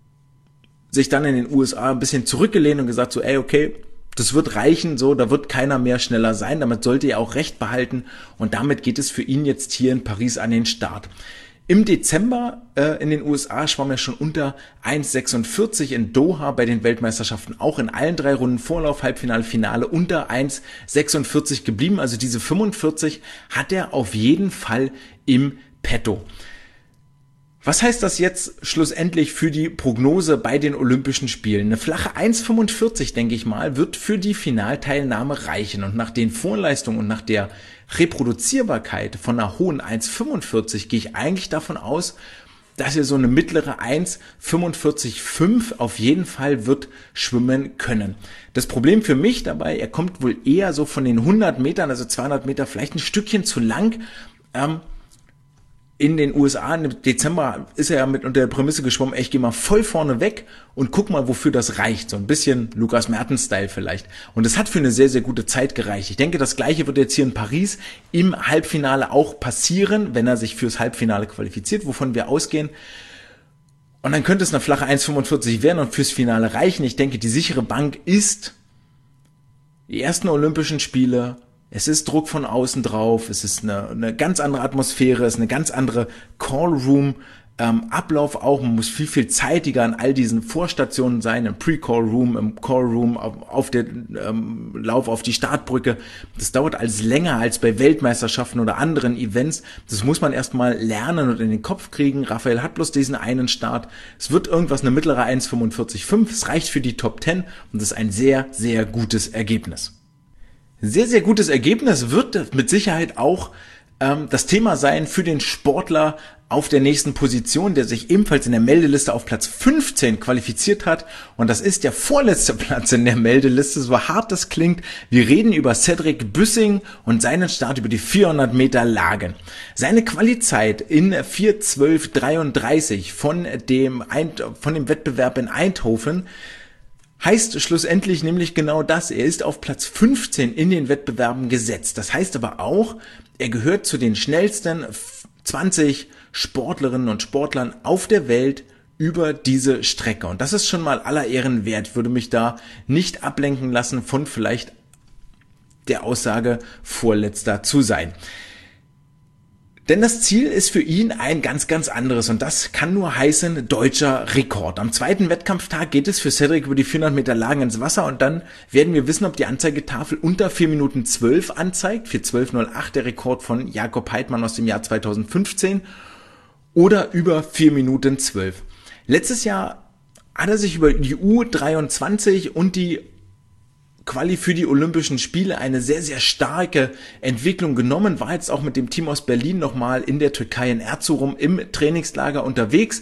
sich dann in den USA ein bisschen zurückgelehnt und gesagt so, okay, das wird reichen, so, da wird keiner mehr schneller sein, damit sollte er auch Recht behalten und damit geht es für ihn jetzt hier in Paris an den Start. Im Dezember in den USA schwamm er schon unter 1,46, in Doha bei den Weltmeisterschaften auch in allen 3 Runden, Vorlauf, Halbfinale, Finale unter 1,46 geblieben. Also diese 45 hat er auf jeden Fall im Petto. Was heißt das jetzt schlussendlich für die Prognose bei den Olympischen Spielen? Eine flache 1,45, denke ich mal, wird für die Finalteilnahme reichen. Und nach den Vorleistungen und nach der Reproduzierbarkeit von einer hohen 1,45 gehe ich eigentlich davon aus, dass er so eine mittlere 1,45,5 auf jeden Fall wird schwimmen können. Das Problem für mich dabei, er kommt wohl eher so von den 100 Metern, also 200 Meter, vielleicht ein Stückchen zu lang. In den USA im Dezember ist er ja mit unter der Prämisse geschwommen, ich gehe mal voll vorne weg und guck mal, wofür das reicht. So ein bisschen Lukas Mertens-Style vielleicht. Und es hat für eine sehr, sehr gute Zeit gereicht. Ich denke, das Gleiche wird jetzt hier in Paris im Halbfinale auch passieren, wenn er sich fürs Halbfinale qualifiziert, wovon wir ausgehen. Und dann könnte es eine flache 1,45 werden und fürs Finale reichen. Ich denke, die sichere Bank ist die ersten Olympischen Spiele. Es ist Druck von außen drauf, es ist eine ganz andere Atmosphäre, es ist eine ganz andere Call-Room-Ablauf auch. Man muss viel zeitiger an all diesen Vorstationen sein, im Pre-Call-Room, im Call-Room, auf der Lauf auf die Startbrücke. Das dauert alles länger als bei Weltmeisterschaften oder anderen Events. Das muss man erstmal lernen und in den Kopf kriegen. Raphael hat bloß diesen einen Start. Es wird irgendwas, eine mittlere 1,45,5. Es reicht für die Top 10 und das ist ein sehr, sehr gutes Ergebnis. Sehr, sehr gutes Ergebnis wird mit Sicherheit auch das Thema sein für den Sportler auf der nächsten Position, der sich ebenfalls in der Meldeliste auf Platz 15 qualifiziert hat. Und das ist der vorletzte Platz in der Meldeliste, so hart das klingt. Wir reden über Cedric Büssing und seinen Start über die 400 Meter Lagen. Seine Qualizeit in 4:12:33 von dem Wettbewerb in Eindhoven heißt schlussendlich nämlich genau das. Er ist auf Platz 15 in den Wettbewerben gesetzt. Das heißt aber auch, er gehört zu den schnellsten 20 Sportlerinnen und Sportlern auf der Welt über diese Strecke. Und das ist schon mal aller Ehren wert. Ich würde mich da nicht ablenken lassen von vielleicht der Aussage, Vorletzter zu sein. Denn das Ziel ist für ihn ein ganz, ganz anderes und das kann nur heißen deutscher Rekord. Am zweiten Wettkampftag geht es für Cedric über die 400 Meter Lagen ins Wasser und dann werden wir wissen, ob die Anzeigetafel unter 4:12 anzeigt, 4:12:08 der Rekord von Jakob Heidmann aus dem Jahr 2015 oder über 4:12. Letztes Jahr hat er sich über die U23 und die Quali für die Olympischen Spiele eine sehr, sehr starke Entwicklung genommen, war jetzt auch mit dem Team aus Berlin nochmal in der Türkei in Erzurum im Trainingslager unterwegs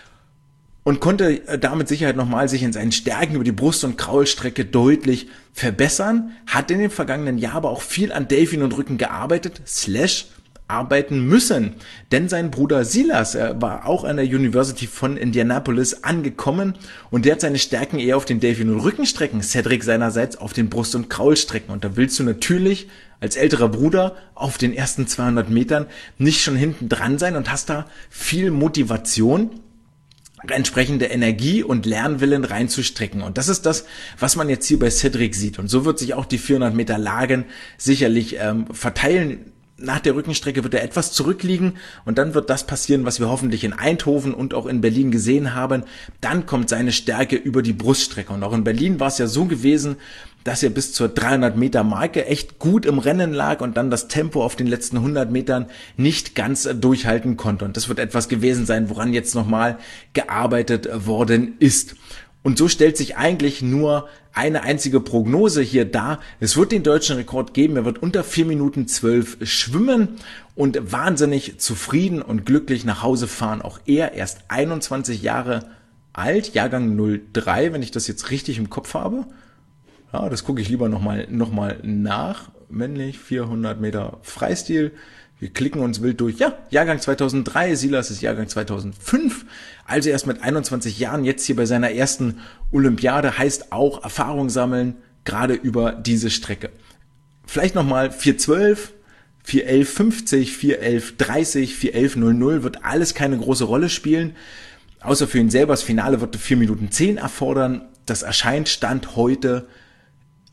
und konnte damit Sicherheit nochmal sich in seinen Stärken über die Brust- und Kraulstrecke deutlich verbessern, hat in dem vergangenen Jahr aber auch viel an Delfin und Rücken gearbeitet, arbeiten müssen, denn sein Bruder Silas war auch an der University von Indianapolis angekommen und der hat seine Stärken eher auf den Delfin- und Rückenstrecken, Cedric seinerseits auf den Brust- und Kraulstrecken und da willst du natürlich als älterer Bruder auf den ersten 200 Metern nicht schon hinten dran sein und hast da viel Motivation, entsprechende Energie und Lernwillen reinzustrecken. Und das ist das, was man jetzt hier bei Cedric sieht. Und so wird sich auch die 400 Meter Lagen sicherlich verteilen. Nach der Rückenstrecke wird er etwas zurückliegen und dann wird das passieren, was wir hoffentlich in Eindhoven und auch in Berlin gesehen haben. Dann kommt seine Stärke über die Bruststrecke. Und auch in Berlin war es ja so gewesen, dass er bis zur 300 Meter Marke echt gut im Rennen lag und dann das Tempo auf den letzten 100 Metern nicht ganz durchhalten konnte. Und das wird etwas gewesen sein, woran jetzt nochmal gearbeitet worden ist. Und so stellt sich eigentlich nur eine einzige Prognose hier dar. Es wird den deutschen Rekord geben. Er wird unter 4:12 schwimmen und wahnsinnig zufrieden und glücklich nach Hause fahren. Auch er erst 21 Jahre alt, Jahrgang 03, wenn ich das jetzt richtig im Kopf habe. Ja, das gucke ich lieber nochmal nach. Männlich, 400 Meter Freistil. Wir klicken uns wild durch. Ja, Jahrgang 2003, Silas ist Jahrgang 2005. Also erst mit 21 Jahren jetzt hier bei seiner ersten Olympiade, heißt auch Erfahrung sammeln, gerade über diese Strecke. Vielleicht nochmal 4:12, 4:11:50, 4:11:30, 4:11:00 wird alles keine große Rolle spielen. Außer für ihn selber, das Finale wird 4:10 erfordern. Das erscheint Stand heute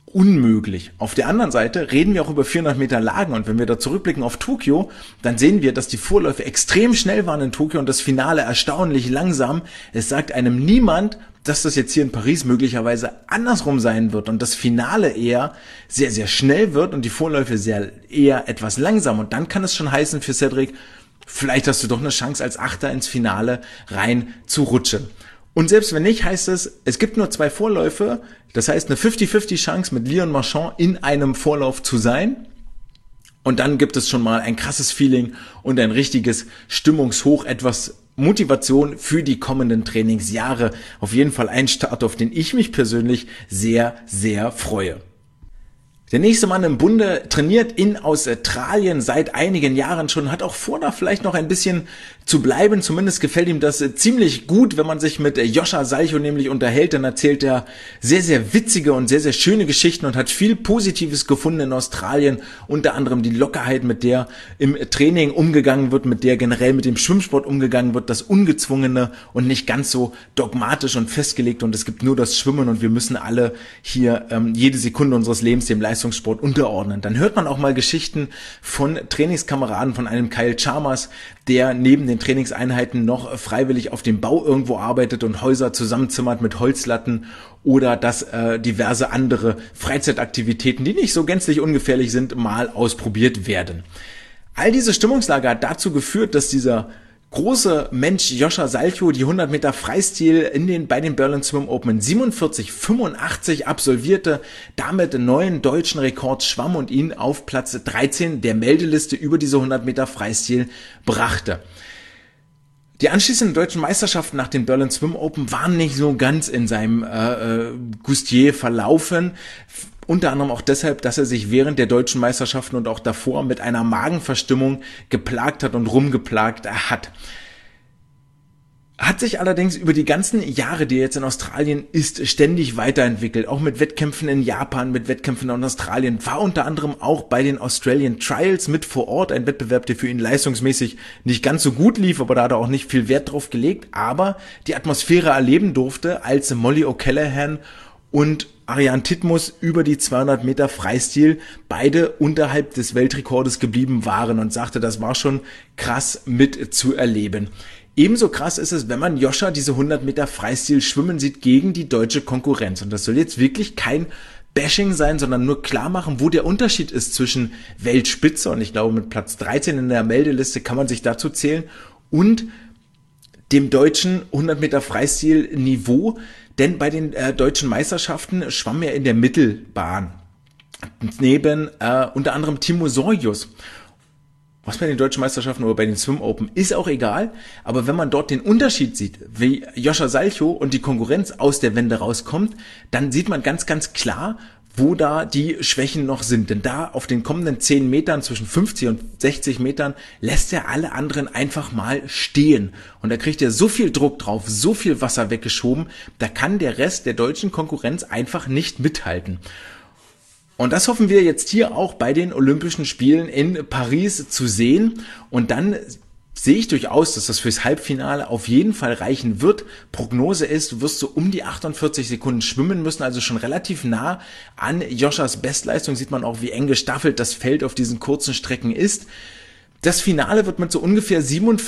unmöglich. Auf der anderen Seite reden wir auch über 400 Meter Lagen und wenn wir da zurückblicken auf Tokio, dann sehen wir, dass die Vorläufe extrem schnell waren in Tokio und das Finale erstaunlich langsam. Es sagt einem niemand, dass das jetzt hier in Paris möglicherweise andersrum sein wird und das Finale eher sehr, sehr schnell wird und die Vorläufe eher etwas langsam. Und dann kann es schon heißen für Cedric, vielleicht hast du doch eine Chance als Achter ins Finale rein zu rutschen. Und selbst wenn nicht, heißt es gibt nur 2 Vorläufe, das heißt eine 50-50 Chance mit Leon Marchand in einem Vorlauf zu sein. Und dann gibt es schon mal ein krasses Feeling und ein richtiges Stimmungshoch, etwas Motivation für die kommenden Trainingsjahre. Auf jeden Fall ein Start, auf den ich mich persönlich sehr, sehr freue. Der nächste Mann im Bunde trainiert in Australien seit einigen Jahren schon, hat auch vor, da vielleicht noch ein bisschen zu bleiben. Zumindest gefällt ihm das ziemlich gut, wenn man sich mit Joscha Salcho nämlich unterhält. Dann erzählt er sehr, sehr witzige und sehr, sehr schöne Geschichten und hat viel Positives gefunden in Australien. Unter anderem die Lockerheit, mit der im Training umgegangen wird, mit der generell mit dem Schwimmsport umgegangen wird, das Ungezwungene und nicht ganz so dogmatisch und festgelegt. Und es gibt nur das Schwimmen und wir müssen alle hier jede Sekunde unseres Lebens dem Leistungssport unterordnen. Dann hört man auch mal Geschichten von Trainingskameraden, von einem Kyle Chalmers, der neben den Trainingseinheiten noch freiwillig auf dem Bau irgendwo arbeitet und Häuser zusammenzimmert mit Holzlatten oder dass diverse andere Freizeitaktivitäten, die nicht so gänzlich ungefährlich sind, mal ausprobiert werden. All diese Stimmungslage hat dazu geführt, dass dieser große Mensch Joscha Salcho die 100 Meter Freistil bei den Berlin Swim Open 47,85 absolvierte, damit einen neuen deutschen Rekord schwamm und ihn auf Platz 13 der Meldeliste über diese 100 Meter Freistil brachte. Die anschließenden deutschen Meisterschaften nach den Berlin Swim Open waren nicht so ganz in seinem Gustier verlaufen. Unter anderem auch deshalb, dass er sich während der deutschen Meisterschaften und auch davor mit einer Magenverstimmung geplagt hat und rumgeplagt hat. Hat sich allerdings über die ganzen Jahre, die er jetzt in Australien ist, ständig weiterentwickelt. Auch mit Wettkämpfen in Japan, mit Wettkämpfen in Australien. War unter anderem auch bei den Australian Trials mit vor Ort. Ein Wettbewerb, der für ihn leistungsmäßig nicht ganz so gut lief, aber da hat er auch nicht viel Wert drauf gelegt. Aber die Atmosphäre erleben durfte, als Molly O'Callaghan und Ariane Titmus über die 200 Meter Freistil beide unterhalb des Weltrekordes geblieben waren und sagte, das war schon krass mit zu erleben. Ebenso krass ist es, wenn man Joscha diese 100 Meter Freistil schwimmen sieht gegen die deutsche Konkurrenz. Und das soll jetzt wirklich kein Bashing sein, sondern nur klar machen, wo der Unterschied ist zwischen Weltspitze, und ich glaube mit Platz 13 in der Meldeliste kann man sich dazu zählen, und dem deutschen 100 Meter Freistil Niveau. Denn bei den deutschen Meisterschaften schwamm er in der Mittelbahn neben unter anderem Timo Sorjus. Was bei den deutschen Meisterschaften oder bei den Swim Open ist auch egal, aber wenn man dort den Unterschied sieht, wie Joscha Salcho und die Konkurrenz aus der Wende rauskommt, dann sieht man ganz, ganz klar, wo da die Schwächen noch sind. Denn da auf den kommenden 10 Metern, zwischen 50 und 60 Metern, lässt er alle anderen einfach mal stehen. Und da kriegt er so viel Druck drauf, so viel Wasser weggeschoben, da kann der Rest der deutschen Konkurrenz einfach nicht mithalten. Und das hoffen wir jetzt hier auch bei den Olympischen Spielen in Paris zu sehen. Und dann sehe ich durchaus, dass das fürs Halbfinale auf jeden Fall reichen wird. Prognose ist, du wirst so um die 48 Sekunden schwimmen müssen, also schon relativ nah an Joschas Bestleistung. Sieht man auch, wie eng gestaffelt das Feld auf diesen kurzen Strecken ist. Das Finale wird mit so ungefähr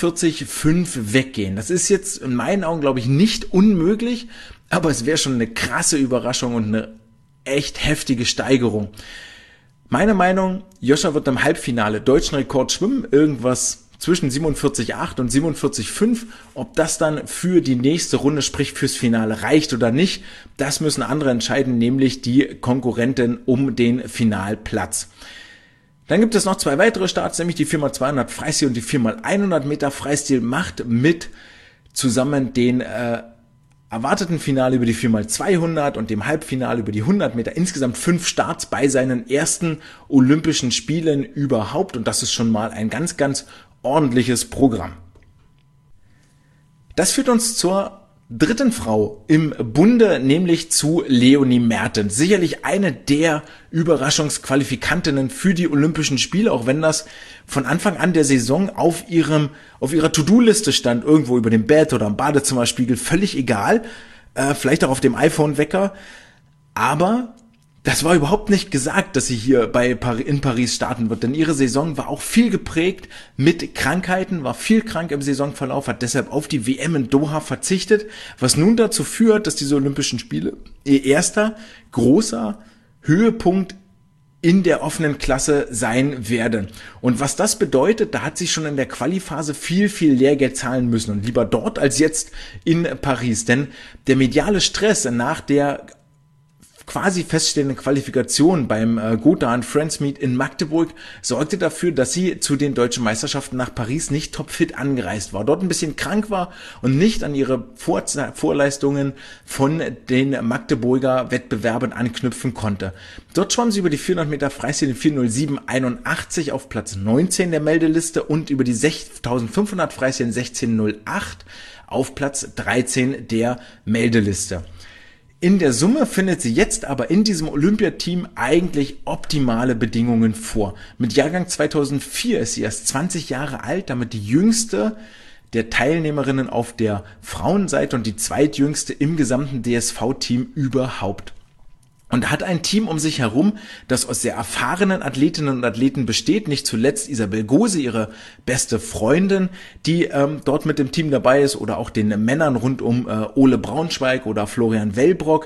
47,5 weggehen. Das ist jetzt in meinen Augen, glaube ich, nicht unmöglich, aber es wäre schon eine krasse Überraschung und eine echt heftige Steigerung. Meine Meinung, Joscha wird im Halbfinale deutschen Rekord schwimmen, irgendwas zwischen 47,8 und 47,5. Ob das dann für die nächste Runde, sprich fürs Finale, reicht oder nicht, das müssen andere entscheiden, nämlich die Konkurrenten um den Finalplatz. Dann gibt es noch 2 weitere Starts, nämlich die 4x200 Freistil und die 4x100 Meter Freistil macht mit zusammen den erwarteten Finale über die 4x200 und dem Halbfinale über die 100 Meter. Insgesamt 5 Starts bei seinen ersten Olympischen Spielen überhaupt. Und das ist schon mal ein ganz, ganz ordentliches Programm. Das führt uns zur dritten Frau im Bunde, nämlich zu Leonie Mertens. Sicherlich eine der Überraschungsqualifikantinnen für die Olympischen Spiele, auch wenn das von Anfang an der Saison auf ihrer To-Do-Liste stand, irgendwo über dem Bett oder am Badezimmerspiegel, völlig egal, vielleicht auch auf dem iPhone-Wecker, aber Das war überhaupt nicht gesagt, dass sie hier in Paris starten wird, denn ihre Saison war auch viel geprägt mit Krankheiten, war viel krank im Saisonverlauf, hat deshalb auf die WM in Doha verzichtet, was nun dazu führt, dass diese Olympischen Spiele ihr erster großer Höhepunkt in der offenen Klasse sein werden. Und was das bedeutet, da hat sie schon in der Qualiphase viel Lehrgeld zahlen müssen und lieber dort als jetzt in Paris, denn der mediale Stress nach der quasi feststehende Qualifikation beim Gotha and Friends Meet in Magdeburg sorgte dafür, dass sie zu den deutschen Meisterschaften nach Paris nicht topfit angereist war, dort ein bisschen krank war und nicht an ihre Vorleistungen von den Magdeburger Wettbewerben anknüpfen konnte. Dort schwamm sie über die 400 Meter Freistil in 4:07:81 auf Platz 19 der Meldeliste und über die 6500 Freistil in 16:08 auf Platz 13 der Meldeliste. In der Summe findet sie jetzt aber in diesem Olympiateam eigentlich optimale Bedingungen vor. Mit Jahrgang 2004 ist sie erst 20 Jahre alt, damit die jüngste der Teilnehmerinnen auf der Frauenseite und die zweitjüngste im gesamten DSV-Team überhaupt. Und hat ein Team um sich herum, das aus sehr erfahrenen Athletinnen und Athleten besteht, nicht zuletzt Isabel Gose, ihre beste Freundin, die dort mit dem Team dabei ist, oder auch den Männern rund um Ole Braunschweig oder Florian Wellbrock,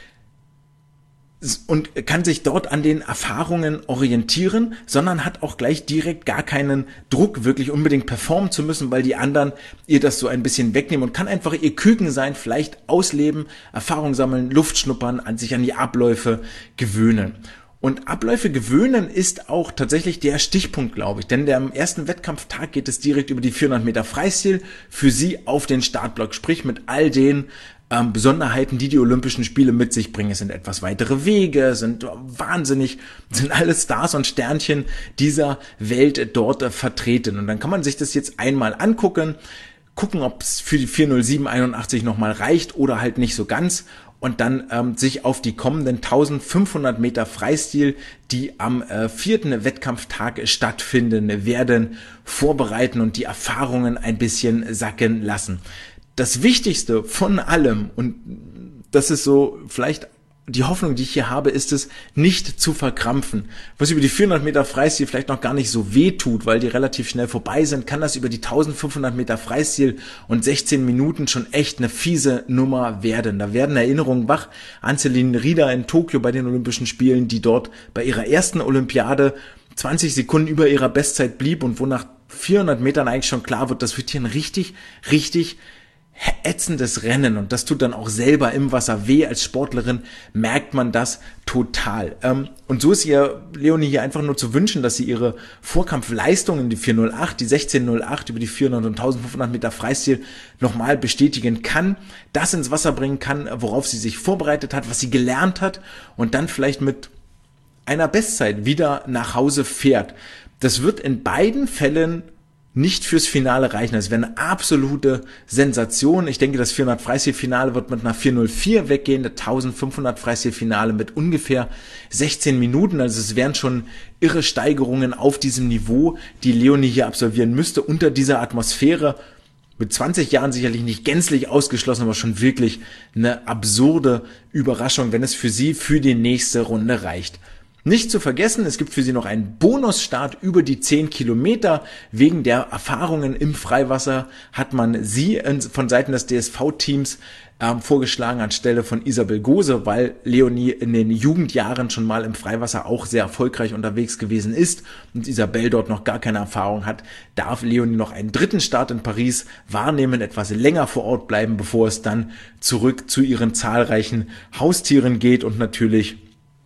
und kann sich dort an den Erfahrungen orientieren, sondern hat auch gleich direkt gar keinen Druck, wirklich unbedingt performen zu müssen, weil die anderen ihr das so ein bisschen wegnehmen, und kann einfach ihr Küken sein, vielleicht ausleben, Erfahrung sammeln, Luft schnuppern, sich an die Abläufe gewöhnen. Und Abläufe gewöhnen ist auch tatsächlich der Stichpunkt, glaube ich, denn am ersten Wettkampftag geht es direkt über die 400 Meter Freistil für sie auf den Startblock, sprich mit all den Besonderheiten, die Olympischen Spiele mit sich bringen. Es sind etwas weitere Wege, sind alle Stars und Sternchen dieser Welt dort vertreten. Und dann kann man sich das jetzt einmal angucken, ob es für die 4:07:81 nochmal reicht oder halt nicht so ganz, und dann sich auf die kommenden 1500 Meter Freistil, die am 4. Wettkampftag stattfinden werden, vorbereiten und die Erfahrungen ein bisschen sacken lassen. Das Wichtigste von allem, und das ist so vielleicht die Hoffnung, die ich hier habe, ist es, nicht zu verkrampfen. Was über die 400 Meter Freistil vielleicht noch gar nicht so weh tut, weil die relativ schnell vorbei sind, kann das über die 1500 Meter Freistil und 16 Minuten schon echt eine fiese Nummer werden. Da werden Erinnerungen wach an Celine Rieder in Tokio bei den Olympischen Spielen, die dort bei ihrer ersten Olympiade 20 Sekunden über ihrer Bestzeit blieb und wo nach 400 Metern eigentlich schon klar wird, das wird hier ein richtig ätzendes Rennen, und das tut dann auch selber im Wasser weh. Als Sportlerin merkt man das total. Und so ist Leonie hier einfach nur zu wünschen, dass sie ihre Vorkampfleistungen, die 4:08, die 16:08 über die 400 und 1500 Meter Freistil nochmal bestätigen kann, das ins Wasser bringen kann, worauf sie sich vorbereitet hat, was sie gelernt hat, und dann vielleicht mit einer Bestzeit wieder nach Hause fährt. Das wird in beiden Fällen nicht fürs Finale reichen. Das wäre eine absolute Sensation. Ich denke, das 400 Freistil-Finale wird mit einer 4:04 weggehen, das 1500 Freistil-Finale mit ungefähr 16 Minuten. Also es wären schon irre Steigerungen auf diesem Niveau, die Leonie hier absolvieren müsste, unter dieser Atmosphäre. Mit 20 Jahren sicherlich nicht gänzlich ausgeschlossen, aber schon wirklich eine absurde Überraschung, wenn es für sie für die nächste Runde reicht. Nicht zu vergessen, es gibt für sie noch einen Bonusstart über die 10 Kilometer. Wegen der Erfahrungen im Freiwasser hat man sie von Seiten des DSV-Teams vorgeschlagen anstelle von Isabel Gose, weil Leonie in den Jugendjahren schon mal im Freiwasser auch sehr erfolgreich unterwegs gewesen ist und Isabel dort noch gar keine Erfahrung hat, darf Leonie noch einen dritten Start in Paris wahrnehmen, etwas länger vor Ort bleiben, bevor es dann zurück zu ihren zahlreichen Haustieren geht und natürlich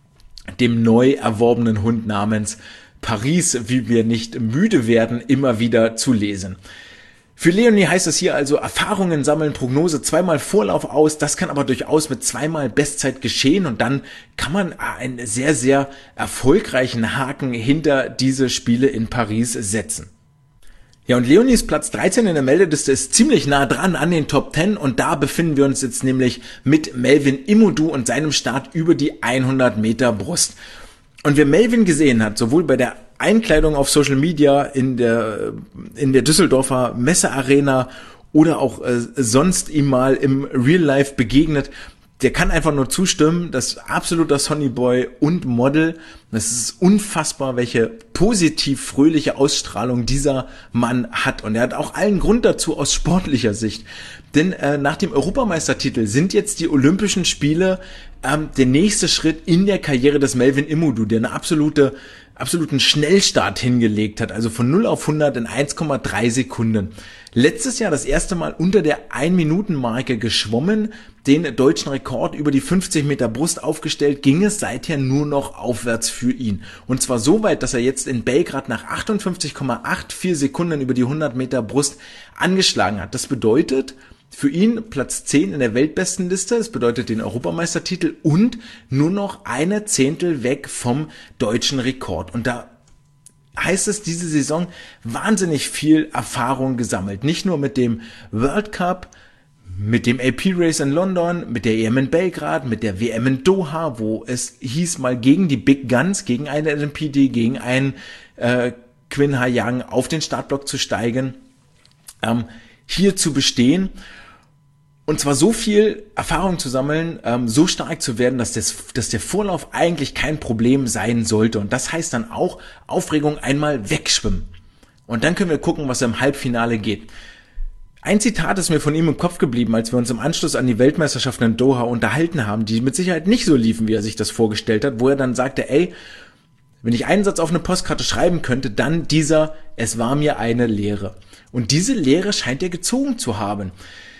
dem neu erworbenen Hund namens Paris, wie wir nicht müde werden, immer wieder zu lesen. Für Leonie heißt es hier also Erfahrungen sammeln, Prognose, 2-mal Vorlauf aus. Das kann aber durchaus mit 2-mal Bestzeit geschehen, und dann kann man einen sehr erfolgreichen Haken hinter diese Spiele in Paris setzen. Ja, und Leonies Platz 13 in der Meldeliste ist ziemlich nah dran an den Top 10, und da befinden wir uns jetzt nämlich mit Melvin Imodu und seinem Start über die 100 Meter Brust. Und wer Melvin gesehen hat, sowohl bei der Einkleidung auf Social Media in der Düsseldorfer Messearena oder auch sonst ihm mal im Real Life begegnet, der kann einfach nur zustimmen, das ist absoluter Sonnyboy und Model. Das ist unfassbar, welche positiv fröhliche Ausstrahlung dieser Mann hat. Und er hat auch allen Grund dazu aus sportlicher Sicht. Denn nach dem Europameistertitel sind jetzt die Olympischen Spiele der nächste Schritt in der Karriere des Melvin Imodu, der eine absoluten Schnellstart hingelegt hat, also von 0 auf 100 in 1,3 Sekunden. Letztes Jahr das erste Mal unter der 1-Minuten-Marke geschwommen, den deutschen Rekord über die 50 Meter Brust aufgestellt, ging es seither nur noch aufwärts für ihn. Und zwar so weit, dass er jetzt in Belgrad nach 58,84 Sekunden über die 100 Meter Brust angeschlagen hat. Das bedeutet für ihn Platz 10 in der Weltbestenliste, das bedeutet den Europameistertitel und nur noch eine Zehntel weg vom deutschen Rekord. Und da heißt es diese Saison wahnsinnig viel Erfahrung gesammelt. Nicht nur mit dem World Cup, mit dem AP Race in London, mit der EM in Belgrad, mit der WM in Doha, wo es hieß mal gegen die Big Guns, gegen einen LMPD, gegen einen Quinn Ha-Yang auf den Startblock zu steigen, hier zu bestehen. Und zwar so viel Erfahrung zu sammeln, so stark zu werden, dass der Vorlauf eigentlich kein Problem sein sollte. Und das heißt dann auch Aufregung einmal wegschwimmen. Und dann können wir gucken, was im Halbfinale geht. Ein Zitat ist mir von ihm im Kopf geblieben, als wir uns im Anschluss an die Weltmeisterschaften in Doha unterhalten haben, die mit Sicherheit nicht so liefen, wie er sich das vorgestellt hat, wo er dann sagte, wenn ich einen Satz auf eine Postkarte schreiben könnte, dann dieser: Es war mir eine Lehre. Und diese Lehre scheint er gezogen zu haben.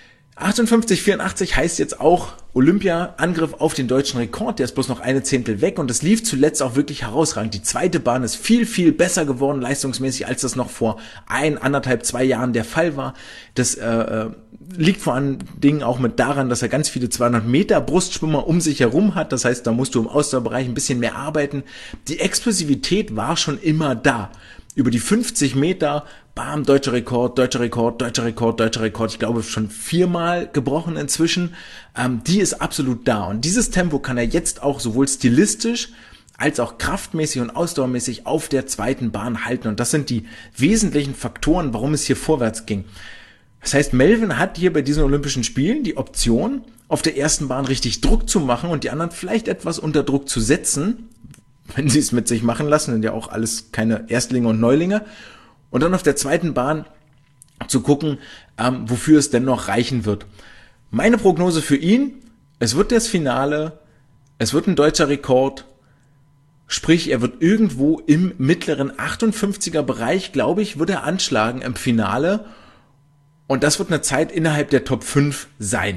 58,84 heißt jetzt auch Olympia, Angriff auf den deutschen Rekord, der ist bloß noch eine Zehntel weg und es lief zuletzt auch wirklich herausragend. Die zweite Bahn ist viel, viel besser geworden leistungsmäßig, als das noch vor 1,5, 2 Jahren der Fall war. Das liegt vor allen Dingen auch mit daran, dass er ganz viele 200 Meter Brustschwimmer um sich herum hat. Das heißt, da musst du im Ausdauerbereich ein bisschen mehr arbeiten. Die Explosivität war schon immer da. Über die 50 Meter, bam, deutscher Rekord, deutscher Rekord, deutscher Rekord, deutscher Rekord. Ich glaube, schon 4-mal gebrochen inzwischen. Die ist absolut da. Und dieses Tempo kann er jetzt auch sowohl stilistisch als auch kraftmäßig und ausdauermäßig auf der zweiten Bahn halten. Und das sind die wesentlichen Faktoren, warum es hier vorwärts ging. Das heißt, Melvin hat hier bei diesen Olympischen Spielen die Option, auf der ersten Bahn richtig Druck zu machen und die anderen vielleicht etwas unter Druck zu setzen, wenn sie es mit sich machen lassen, sind ja auch alles keine Erstlinge und Neulinge. Und dann auf der zweiten Bahn zu gucken, wofür es denn noch reichen wird. Meine Prognose für ihn: Es wird das Finale, es wird ein deutscher Rekord, sprich er wird irgendwo im mittleren 58er Bereich, glaube ich, wird er anschlagen im Finale. Und das wird eine Zeit innerhalb der Top 5 sein.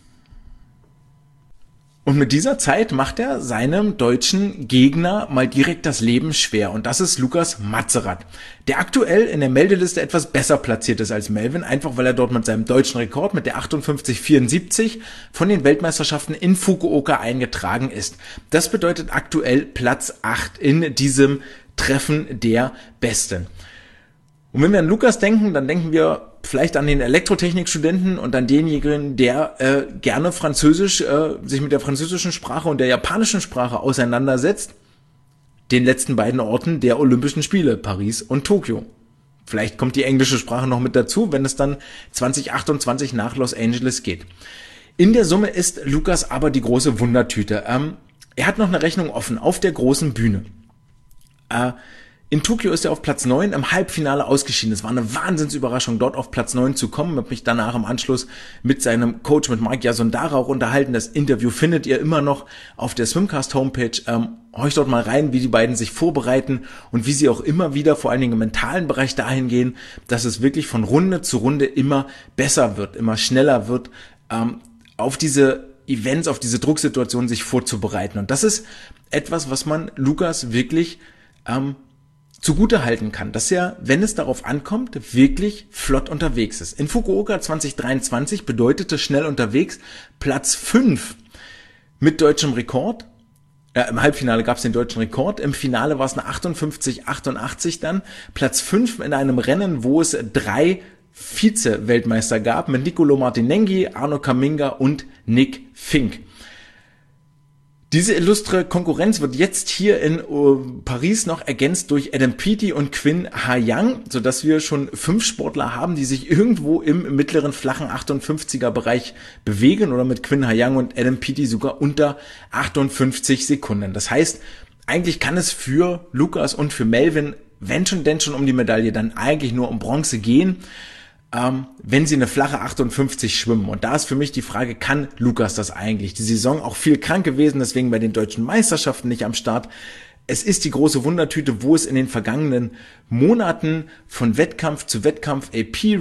Und mit dieser Zeit macht er seinem deutschen Gegner mal direkt das Leben schwer. Und das ist Lukas Matzerath, der aktuell in der Meldeliste etwas besser platziert ist als Melvin, einfach weil er dort mit seinem deutschen Rekord mit der 58,74 von den Weltmeisterschaften in Fukuoka eingetragen ist. Das bedeutet aktuell Platz 8 in diesem Treffen der Besten. Und wenn wir an Lukas denken, dann denken wir vielleicht an den Elektrotechnikstudenten und an denjenigen, der gerne Französisch, sich mit der französischen Sprache und der japanischen Sprache auseinandersetzt, den letzten beiden Orten der Olympischen Spiele, Paris und Tokio. Vielleicht kommt die englische Sprache noch mit dazu, wenn es dann 2028 nach Los Angeles geht. In der Summe ist Lukas aber die große Wundertüte. Er hat noch eine Rechnung offen auf der großen Bühne. In Tokio ist er auf Platz 9 im Halbfinale ausgeschieden. Es war eine Wahnsinnsüberraschung, dort auf Platz 9 zu kommen. Ich habe mich danach im Anschluss mit seinem Coach, mit Mike Yasundara, auch unterhalten. Das Interview findet ihr immer noch auf der Swimcast Homepage. Horcht dort mal rein, wie die beiden sich vorbereiten und wie sie auch immer wieder, vor allen Dingen im mentalen Bereich, dahin gehen, dass es wirklich von Runde zu Runde immer besser wird, immer schneller wird, auf diese Events, auf diese Drucksituationen sich vorzubereiten. Und das ist etwas, was man Lukas wirklich zugute halten kann, dass er, wenn es darauf ankommt, wirklich flott unterwegs ist. In Fukuoka 2023 bedeutete schnell unterwegs Platz 5 mit deutschem Rekord. Im Halbfinale gab es den deutschen Rekord, im Finale war es eine 58,88 dann. Platz 5 in einem Rennen, wo es 3 Vize-Weltmeister gab, mit Niccolò Martinenghi, Arno Caminga und Nick Fink. Diese illustre Konkurrenz wird jetzt hier in Paris noch ergänzt durch Adam Peaty und Qin Ha-Yang, sodass wir schon 5 Sportler haben, die sich irgendwo im mittleren flachen 58er Bereich bewegen oder mit Qin Ha-Yang und Adam Peaty sogar unter 58 Sekunden. Das heißt, eigentlich kann es für Lukas und für Melvin, wenn schon denn schon um die Medaille, dann eigentlich nur um Bronze gehen, wenn sie eine flache 58 schwimmen. Und da ist für mich die Frage, kann Lukas das eigentlich? Die Saison auch viel krank gewesen, deswegen bei den deutschen Meisterschaften nicht am Start. Es ist die große Wundertüte, wo es in den vergangenen Monaten von Wettkampf zu Wettkampf,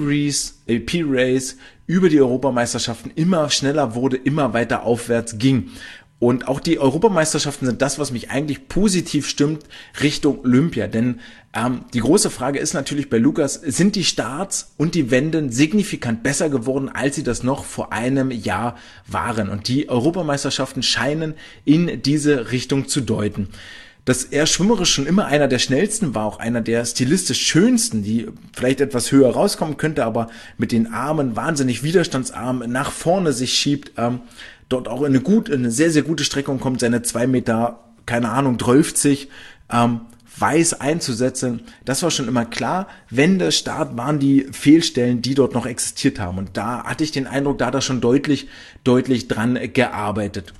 AP-Race über die Europameisterschaften immer schneller wurde, immer weiter aufwärts ging. Und auch die Europameisterschaften sind das, was mich eigentlich positiv stimmt Richtung Olympia. Denn die große Frage ist natürlich bei Lukas, sind die Starts und die Wenden signifikant besser geworden, als sie das noch vor einem Jahr waren. Und die Europameisterschaften scheinen in diese Richtung zu deuten. Dass er schwimmerisch schon immer einer der schnellsten war, auch einer der stilistisch schönsten, die vielleicht etwas höher rauskommen könnte, aber mit den Armen wahnsinnig widerstandsarm nach vorne sich schiebt, dort auch in eine sehr, sehr gute Streckung kommt, seine 2 Meter, keine Ahnung, 12, weiß einzusetzen. Das war schon immer klar. Wende, Start waren die Fehlstellen, die dort noch existiert haben. Und da hatte ich den Eindruck, da hat er schon deutlich dran gearbeitet.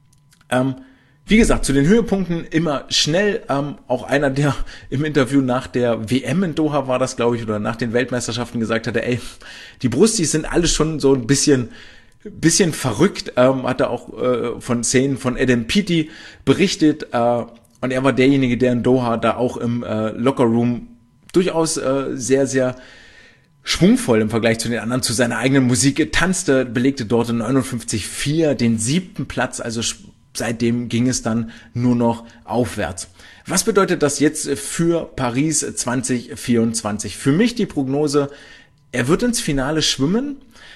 Wie gesagt, zu den Höhepunkten immer schnell, auch einer, der im Interview nach der WM in Doha war das, glaube ich, oder nach den Weltmeisterschaften gesagt hatte, die Brustis sind alle schon so ein bisschen verrückt, hat er auch von Szenen von Adam Peaty berichtet, und er war derjenige, der in Doha da auch im Lockerroom durchaus sehr, sehr schwungvoll im Vergleich zu den anderen zu seiner eigenen Musik tanzte, belegte dort in 59,4 den 7. Platz, also seitdem ging es dann nur noch aufwärts. Was bedeutet das jetzt für Paris 2024? Für mich die Prognose, er wird ins Finale schwimmen.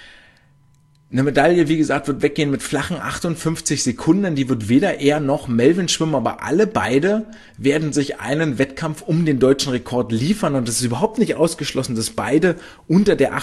Eine Medaille, wie gesagt, wird weggehen mit flachen 58 Sekunden. Die wird weder er noch Melvin schwimmen, aber alle beide werden sich einen Wettkampf um den deutschen Rekord liefern. Und es ist überhaupt nicht ausgeschlossen, dass beide unter der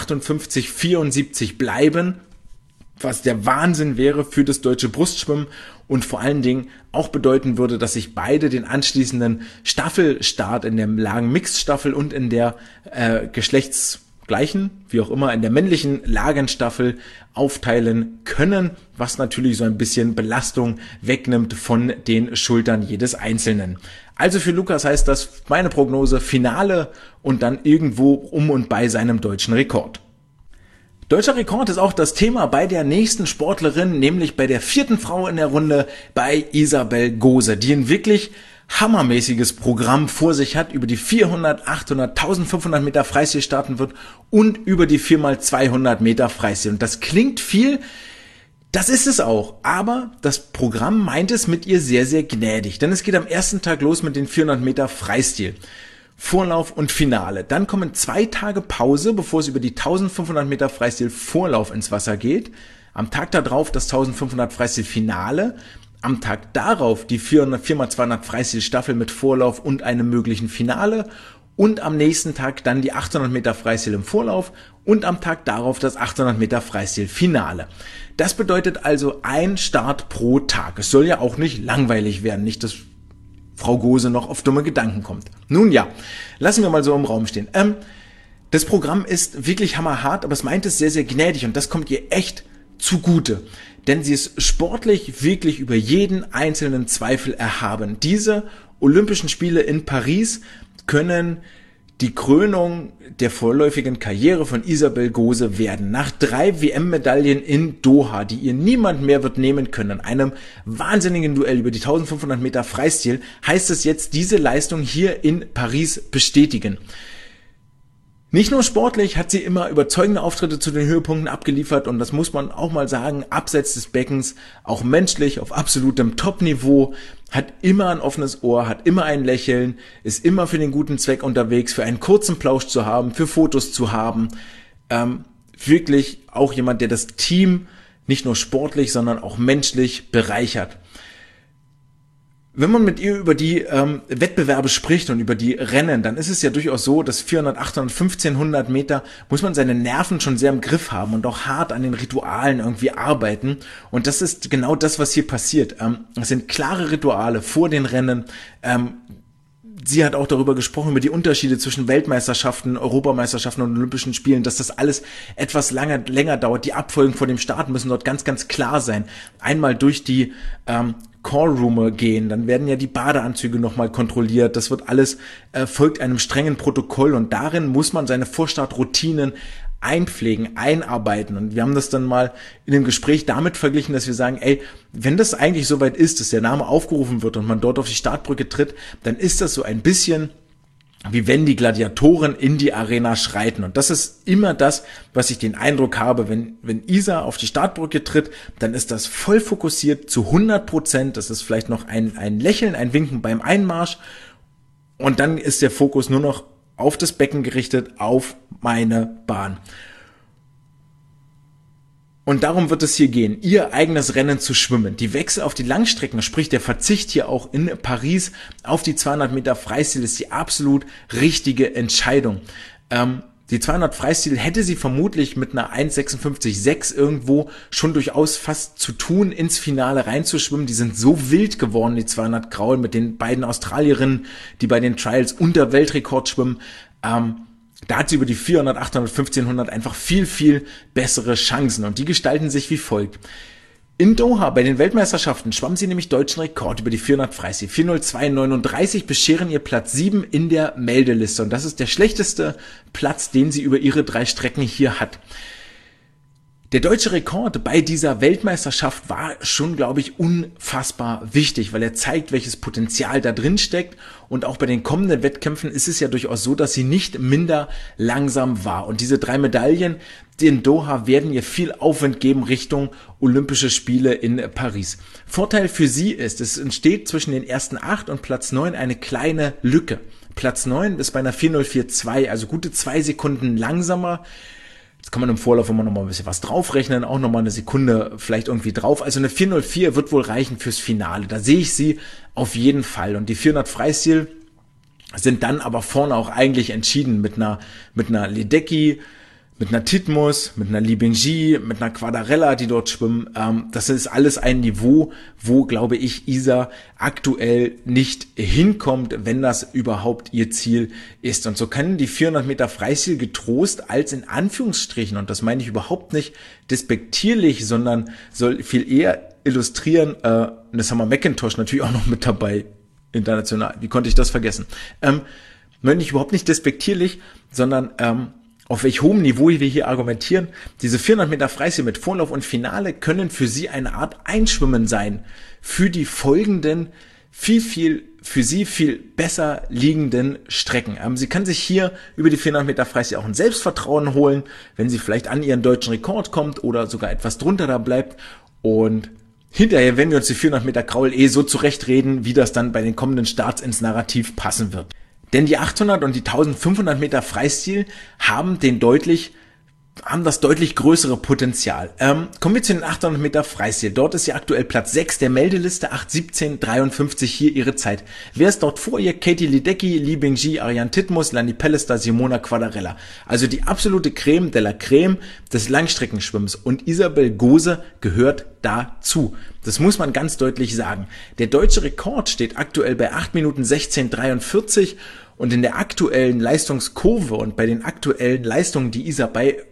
58,74 bleiben, was der Wahnsinn wäre für das deutsche Brustschwimmen und vor allen Dingen auch bedeuten würde, dass sich beide den anschließenden Staffelstart in der Lagen-Mixed-Staffel und in der geschlechtsgleichen, wie auch immer, in der männlichen Lagenstaffel aufteilen können, was natürlich so ein bisschen Belastung wegnimmt von den Schultern jedes Einzelnen. Also für Lukas heißt das meine Prognose Finale und dann irgendwo um und bei seinem deutschen Rekord. Deutscher Rekord ist auch das Thema bei der nächsten Sportlerin, nämlich bei der 4. Frau in der Runde, bei Isabel Gose, die ein wirklich hammermäßiges Programm vor sich hat, über die 400, 800, 1500 Meter Freistil starten wird und über die 4x200 Meter Freistil. Und das klingt viel, das ist es auch, aber das Programm meint es mit ihr sehr, sehr gnädig, denn es geht am ersten Tag los mit den 400 Meter Freistil. Vorlauf und Finale. Dann kommen 2 Tage Pause, bevor es über die 1500 Meter Freistil Vorlauf ins Wasser geht. Am Tag darauf das 1500 Freistil Finale. Am Tag darauf die 4x200 Freistil Staffel mit Vorlauf und einem möglichen Finale. Und am nächsten Tag dann die 800 Meter Freistil im Vorlauf und am Tag darauf das 800 Meter Freistil Finale. Das bedeutet also ein Start pro Tag. Es soll ja auch nicht langweilig werden, nicht dass Frau Gose noch auf dumme Gedanken kommt. Nun ja, lassen wir mal so im Raum stehen. Das Programm ist wirklich hammerhart, aber es meint es sehr, sehr gnädig und das kommt ihr echt zugute. Denn sie ist sportlich wirklich über jeden einzelnen Zweifel erhaben. Diese Olympischen Spiele in Paris können die Krönung der vorläufigen Karriere von Isabel Gose werden. Nach 3 WM-Medaillen in Doha, die ihr niemand mehr wird nehmen können, einem wahnsinnigen Duell über die 1500 Meter Freistil, heißt es jetzt, diese Leistung hier in Paris bestätigen. Nicht nur sportlich hat sie immer überzeugende Auftritte zu den Höhepunkten abgeliefert und das muss man auch mal sagen, abseits des Beckens, auch menschlich auf absolutem Top-Niveau, hat immer ein offenes Ohr, hat immer ein Lächeln, ist immer für den guten Zweck unterwegs, für einen kurzen Plausch zu haben, für Fotos zu haben. Wirklich auch jemand, der das Team nicht nur sportlich, sondern auch menschlich bereichert. Wenn man mit ihr über die Wettbewerbe spricht und über die Rennen, dann ist es ja durchaus so, dass 400, 800, 1500 Meter muss man seine Nerven schon sehr im Griff haben und auch hart an den Ritualen irgendwie arbeiten. Und das ist genau das, was hier passiert. Es sind klare Rituale vor den Rennen. Sie hat auch darüber gesprochen, über die Unterschiede zwischen Weltmeisterschaften, Europameisterschaften und Olympischen Spielen, dass das alles etwas länger dauert. Die Abfolgen vor dem Start müssen dort ganz, ganz klar sein. Einmal durch die Callroom gehen, dann werden ja die Badeanzüge nochmal kontrolliert. Das wird alles, folgt einem strengen Protokoll und darin muss man seine Vorstartroutinen einpflegen, einarbeiten. Und wir haben das dann mal in dem Gespräch damit verglichen, dass wir sagen, wenn das eigentlich soweit ist, dass der Name aufgerufen wird und man dort auf die Startbrücke tritt, dann ist das so ein bisschen wie wenn die Gladiatoren in die Arena schreiten. Und das ist immer das, was ich den Eindruck habe, wenn Isa auf die Startbrücke tritt, dann ist das voll fokussiert zu 100%. Das ist vielleicht noch ein Lächeln, ein Winken beim Einmarsch. Und dann ist der Fokus nur noch auf das Becken gerichtet, auf meine Bahn. Und darum wird es hier gehen, ihr eigenes Rennen zu schwimmen. Die Wechsel auf die Langstrecken, sprich der Verzicht hier auch in Paris auf die 200 Meter Freistil ist die absolut richtige Entscheidung. Die 200 Freistil hätte sie vermutlich mit einer 1,56,6 irgendwo schon durchaus fast zu tun, ins Finale reinzuschwimmen. Die sind so wild geworden, die 200 Graul, mit den beiden Australierinnen, die bei den Trials unter Weltrekord schwimmen. Da hat sie über die 400, 800, 1500 einfach viel, viel bessere Chancen und die gestalten sich wie folgt. In Doha bei den Weltmeisterschaften schwamm sie nämlich deutschen Rekord über die 400 Freistil. 4:02:39 bescheren ihr Platz 7 in der Meldeliste und das ist der schlechteste Platz, den sie über ihre 3 Strecken hier hat. Der deutsche Rekord bei dieser Weltmeisterschaft war schon, glaube ich, unfassbar wichtig, weil er zeigt, welches Potenzial da drin steckt. Und auch bei den kommenden Wettkämpfen ist es ja durchaus so, dass sie nicht minder langsam war. Und diese 3 Medaillen in Doha werden ihr viel Aufwind geben Richtung Olympische Spiele in Paris. Vorteil für sie ist, es entsteht zwischen den ersten 8 und Platz 9 eine kleine Lücke. Platz 9 ist bei einer 4:04,2, also gute 2 Sekunden langsamer. Jetzt kann man im Vorlauf immer noch mal ein bisschen was draufrechnen, auch noch mal eine Sekunde vielleicht irgendwie drauf. Also eine 4:04 wird wohl reichen fürs Finale. Da sehe ich sie auf jeden Fall. Und die 400 Freistil sind dann aber vorne auch eigentlich entschieden mit einer Ledecky, mit einer Titmus, mit einer Li Bingji, mit einer Quadarella, die dort schwimmen. Das ist alles ein Niveau, wo, glaube ich, Isa aktuell nicht hinkommt, wenn das überhaupt ihr Ziel ist. Und so können die 400 Meter Freistil getrost als in Anführungsstrichen, und das meine ich überhaupt nicht despektierlich, sondern soll viel eher illustrieren, das haben wir McIntosh natürlich auch noch mit dabei, international. Wie konnte ich das vergessen? Meine ich überhaupt nicht despektierlich, sondern auf welch hohem Niveau wir hier argumentieren. Diese 400 Meter Freistil mit Vorlauf und Finale können für sie eine Art Einschwimmen sein für die folgenden für sie viel besser liegenden Strecken. Sie kann sich hier über die 400 Meter Freistil auch ein Selbstvertrauen holen, wenn sie vielleicht an ihren deutschen Rekord kommt oder sogar etwas drunter da bleibt. Und hinterher werden wir uns die 400 Meter Kraul so zurechtreden, wie das dann bei den kommenden Starts ins Narrativ passen wird. Denn die 800 und die 1500 Meter Freistil haben das deutlich größere Potenzial. Kommen wir zu den 800 Meter Freistil. Dort ist sie aktuell Platz 6 der Meldeliste, 8:17:53 hier ihre Zeit. Wer ist dort vor ihr? Katie Ledecky, Li Bingji, Ariane Titmus, Lani Pellister, Simona Quadarella. Also die absolute Creme de la Creme des Langstreckenschwimmens. Und Isabel Gose gehört dazu. Das muss man ganz deutlich sagen. Der deutsche Rekord steht aktuell bei 8:16:43 und in der aktuellen Leistungskurve und bei den aktuellen Leistungen, die Isa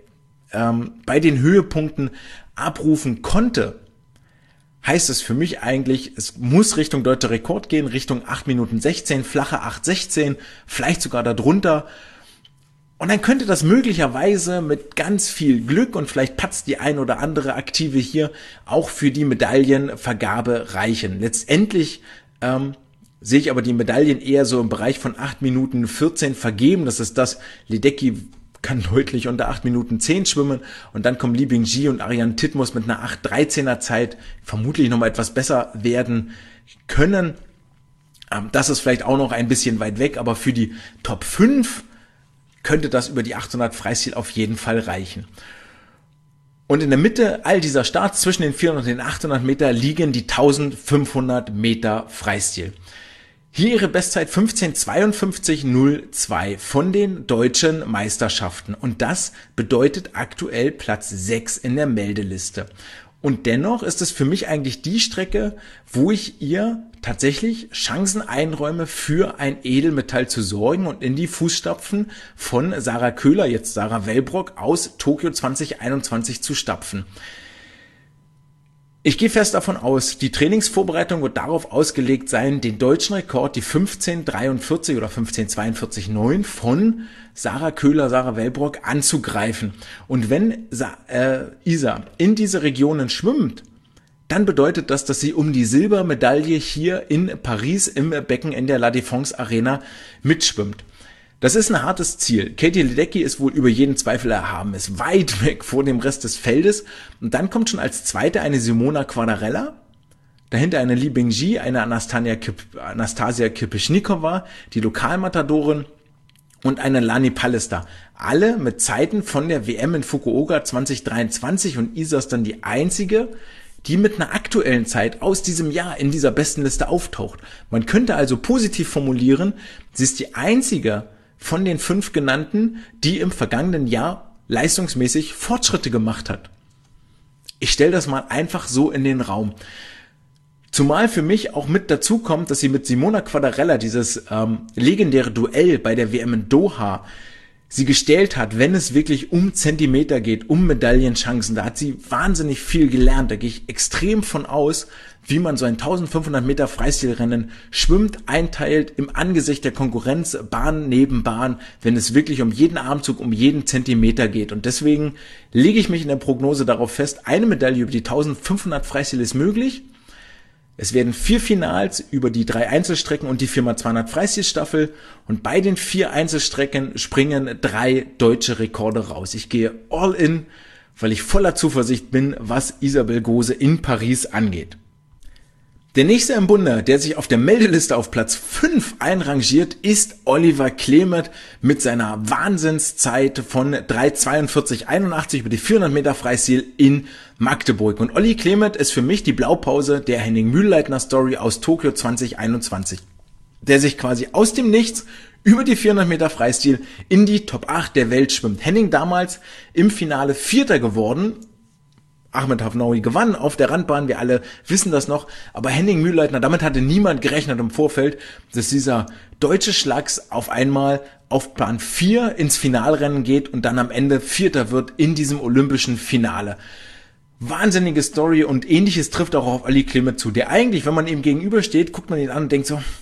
bei den Höhepunkten abrufen konnte, heißt es für mich eigentlich, es muss Richtung deutscher Rekord gehen, Richtung 8:16, flache 8:16, vielleicht sogar darunter. Und dann könnte das möglicherweise mit ganz viel Glück und vielleicht patzt die ein oder andere Aktive hier auch für die Medaillenvergabe reichen. Letztendlich sehe ich aber die Medaillen eher so im Bereich von 8:14 vergeben. Das ist das, Ledecky kann deutlich unter 8:10 schwimmen und dann kommen Li Bingji und Ariane Titmus mit einer 8:13er Zeit vermutlich nochmal etwas besser werden können. Das ist vielleicht auch noch ein bisschen weit weg, aber für die Top 5 könnte das über die 800 Freistil auf jeden Fall reichen. Und in der Mitte all dieser Starts zwischen den 400 und den 800 Meter liegen die 1500 Meter Freistil. Hier ihre Bestzeit 15:52:02 von den deutschen Meisterschaften. Und das bedeutet aktuell Platz 6 in der Meldeliste. Und dennoch ist es für mich eigentlich die Strecke, wo ich ihr tatsächlich Chancen einräume, für ein Edelmetall zu sorgen und in die Fußstapfen von Sarah Köhler, jetzt Sarah Wellbrock, aus Tokio 2021 zu stapfen. Ich gehe fest davon aus, die Trainingsvorbereitung wird darauf ausgelegt sein, den deutschen Rekord, die 15:43 oder 15:42:9 von Sarah Köhler, Sarah Wellbrock anzugreifen. Und wenn Isa in diese Regionen schwimmt, dann bedeutet das, dass sie um die Silbermedaille hier in Paris im Becken in der La Défense Arena mitschwimmt. Das ist ein hartes Ziel. Katie Ledecky ist wohl über jeden Zweifel erhaben, ist weit weg vor dem Rest des Feldes. Und dann kommt schon als Zweite eine Simona Quadarella, dahinter eine Li Bingji, eine Anastasia Kipischnikova, die Lokalmatadorin, und eine Lani Pallister. Alle mit Zeiten von der WM in Fukuoka 2023, und Isa ist dann die einzige, die mit einer aktuellen Zeit aus diesem Jahr in dieser Bestenliste auftaucht. Man könnte also positiv formulieren, sie ist die einzige von den 5 genannten, die im vergangenen Jahr leistungsmäßig Fortschritte gemacht hat. Ich stelle das mal einfach so in den Raum. Zumal für mich auch mit dazu kommt, dass sie mit Simona Quadarella dieses legendäre Duell bei der WM in Doha sie gestellt hat, wenn es wirklich um Zentimeter geht, um Medaillenchancen. Da hat sie wahnsinnig viel gelernt. Da gehe ich extrem von aus, wie man so ein 1500 Meter Freistilrennen schwimmt, einteilt im Angesicht der Konkurrenz, Bahn neben Bahn, wenn es wirklich um jeden Armzug, um jeden Zentimeter geht. Und deswegen lege ich mich in der Prognose darauf fest, eine Medaille über die 1500 Freistil ist möglich. Es werden 4 Finals über die 3 Einzelstrecken und die 4x200 Freistilstaffel, und bei den 4 Einzelstrecken springen 3 deutsche Rekorde raus. Ich gehe all in, weil ich voller Zuversicht bin, was Isabel Gose in Paris angeht. Der nächste im Bunde, der sich auf der Meldeliste auf Platz 5 einrangiert, ist Oliver Klemet mit seiner Wahnsinnszeit von 3:42:81 über die 400 Meter Freistil in Magdeburg. Und Olli Klemet ist für mich die Blaupause der Henning Mühlleitner Story aus Tokio 2021, der sich quasi aus dem Nichts über die 400 Meter Freistil in die Top 8 der Welt schwimmt. Henning damals im Finale Vierter geworden. Ahmed Hafnaoui gewann auf der Randbahn, wir alle wissen das noch, aber Henning Mühlleitner, damit hatte niemand gerechnet im Vorfeld, dass dieser deutsche Schlags auf einmal auf Bahn 4 ins Finalrennen geht und dann am Ende Vierter wird in diesem olympischen Finale. Wahnsinnige Story, und Ähnliches trifft auch auf Olli Klemet zu, der eigentlich, wenn man ihm gegenübersteht, guckt man ihn an und denkt so,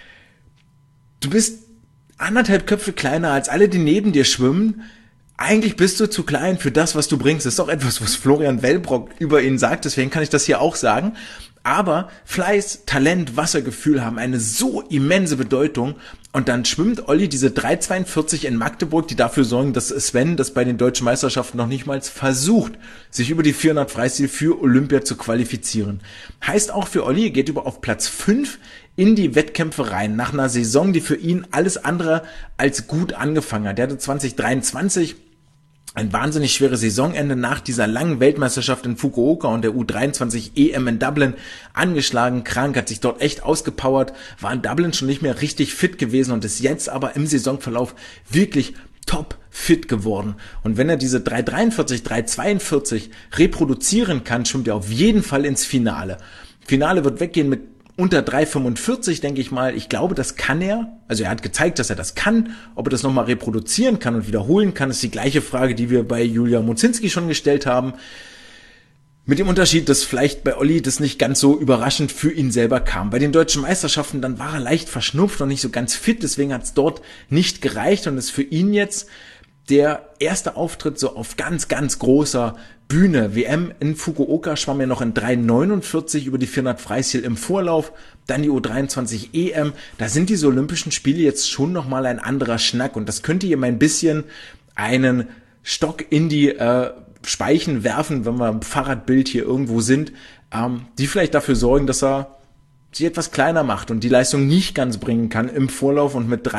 du bist 1,5 Köpfe kleiner als alle, die neben dir schwimmen. Eigentlich bist du zu klein für das, was du bringst. Das ist auch etwas, was Florian Wellbrock über ihn sagt, deswegen kann ich das hier auch sagen. Aber Fleiß, Talent, Wassergefühl haben eine so immense Bedeutung. Und dann schwimmt Olli diese 3:42 in Magdeburg, die dafür sorgen, dass Sven das bei den deutschen Meisterschaften noch nicht mal versucht, sich über die 400 Freistil für Olympia zu qualifizieren. Heißt auch für Olli, geht über auf Platz 5 in die Wettkämpfe rein, nach einer Saison, die für ihn alles andere als gut angefangen hat. Der hatte 2023 ein wahnsinnig schweres Saisonende nach dieser langen Weltmeisterschaft in Fukuoka und der U23 EM in Dublin angeschlagen, krank, hat sich dort echt ausgepowert, war in Dublin schon nicht mehr richtig fit gewesen und ist jetzt aber im Saisonverlauf wirklich top fit geworden. Und wenn er diese 3:43, 3:42 reproduzieren kann, schwimmt er auf jeden Fall ins Finale. Finale wird weggehen mit unter 3:45, denke ich mal. Ich glaube, das kann er. Also er hat gezeigt, dass er das kann. Ob er das nochmal reproduzieren kann und wiederholen kann, ist die gleiche Frage, die wir bei Julia Mozinski schon gestellt haben. Mit dem Unterschied, dass vielleicht bei Olli das nicht ganz so überraschend für ihn selber kam. Bei den deutschen Meisterschaften, dann war er leicht verschnupft und nicht so ganz fit. Deswegen hat es dort nicht gereicht und ist für ihn jetzt der erste Auftritt so auf ganz, ganz großer Bühne. WM in Fukuoka schwamm er noch in 3:49 über die 400 Freistil im Vorlauf, dann die U23 EM. Da sind diese Olympischen Spiele jetzt schon nochmal ein anderer Schnack, und das könnte ihm ein bisschen einen Stock in die Speichen werfen, wenn wir im Fahrradbild hier irgendwo sind, die vielleicht dafür sorgen, dass er sich etwas kleiner macht und die Leistung nicht ganz bringen kann im Vorlauf und mit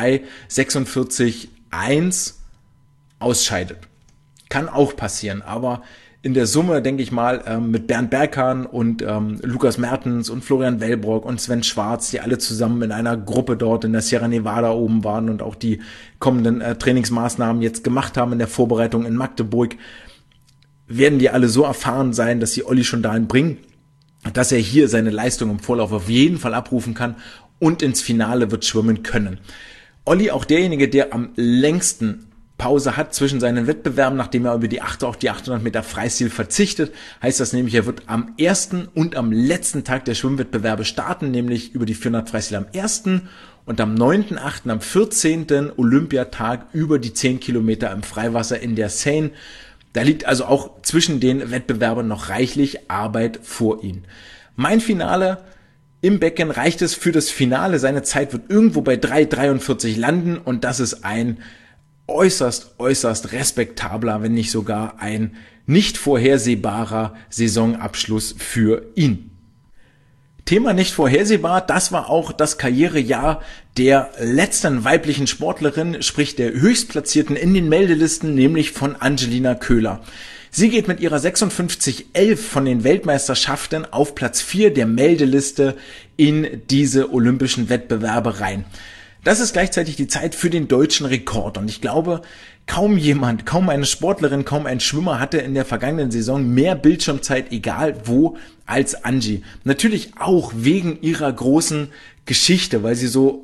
3:46:1 ausscheidet. Kann auch passieren, aber in der Summe, denke ich mal, mit Bernd Berghahn und Lukas Mertens und Florian Wellbrock und Sven Schwarz, die alle zusammen in einer Gruppe dort in der Sierra Nevada oben waren und auch die kommenden Trainingsmaßnahmen jetzt gemacht haben in der Vorbereitung in Magdeburg, werden die alle so erfahren sein, dass sie Olli schon dahin bringen, dass er hier seine Leistung im Vorlauf auf jeden Fall abrufen kann und ins Finale wird schwimmen können. Olli, auch derjenige, der am längsten Pause hat zwischen seinen Wettbewerben, nachdem er über die 800 Meter Freistil verzichtet, heißt das nämlich, er wird am ersten und am letzten Tag der Schwimmwettbewerbe starten, nämlich über die 400 Freistil am 1. und am 9.8., am 14. Olympiatag über die 10 Kilometer im Freiwasser in der Seine. Da liegt also auch zwischen den Wettbewerben noch reichlich Arbeit vor ihm. Mein Finale im Becken reicht es für das Finale. Seine Zeit wird irgendwo bei 3,43 landen und das ist ein äußerst respektabler, wenn nicht sogar ein nicht vorhersehbarer Saisonabschluss für ihn. Thema nicht vorhersehbar, das war auch das Karrierejahr der letzten weiblichen Sportlerin, sprich der höchstplatzierten in den Meldelisten, nämlich von Angelina Köhler. Sie geht mit ihrer 56,11 von den Weltmeisterschaften auf Platz 4 der Meldeliste in diese olympischen Wettbewerbe rein. Das ist gleichzeitig die Zeit für den deutschen Rekord und ich glaube, kaum eine Sportlerin, kaum ein Schwimmer hatte in der vergangenen Saison mehr Bildschirmzeit, egal wo, als Angie. Natürlich auch wegen ihrer großen Geschichte, weil sie so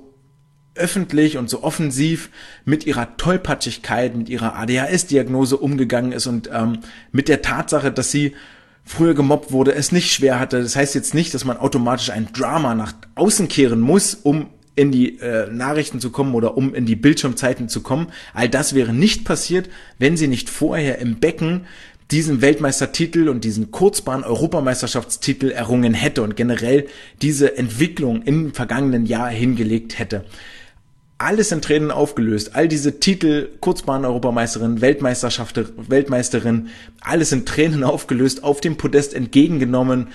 öffentlich und so offensiv mit ihrer Tollpatschigkeit, mit ihrer ADHS-Diagnose umgegangen ist und mit der Tatsache, dass sie früher gemobbt wurde, es nicht schwer hatte. Das heißt jetzt nicht, dass man automatisch ein Drama nach außen kehren muss, um in die Nachrichten zu kommen oder um in die Bildschirmzeiten zu kommen. All das wäre nicht passiert, wenn sie nicht vorher im Becken diesen Weltmeistertitel und diesen Kurzbahn-Europameisterschaftstitel errungen hätte und generell diese Entwicklung im vergangenen Jahr hingelegt hätte. Alles in Tränen aufgelöst, all diese Titel, Kurzbahn-Europameisterin, Weltmeisterin, alles in Tränen aufgelöst, auf dem Podest entgegengenommen.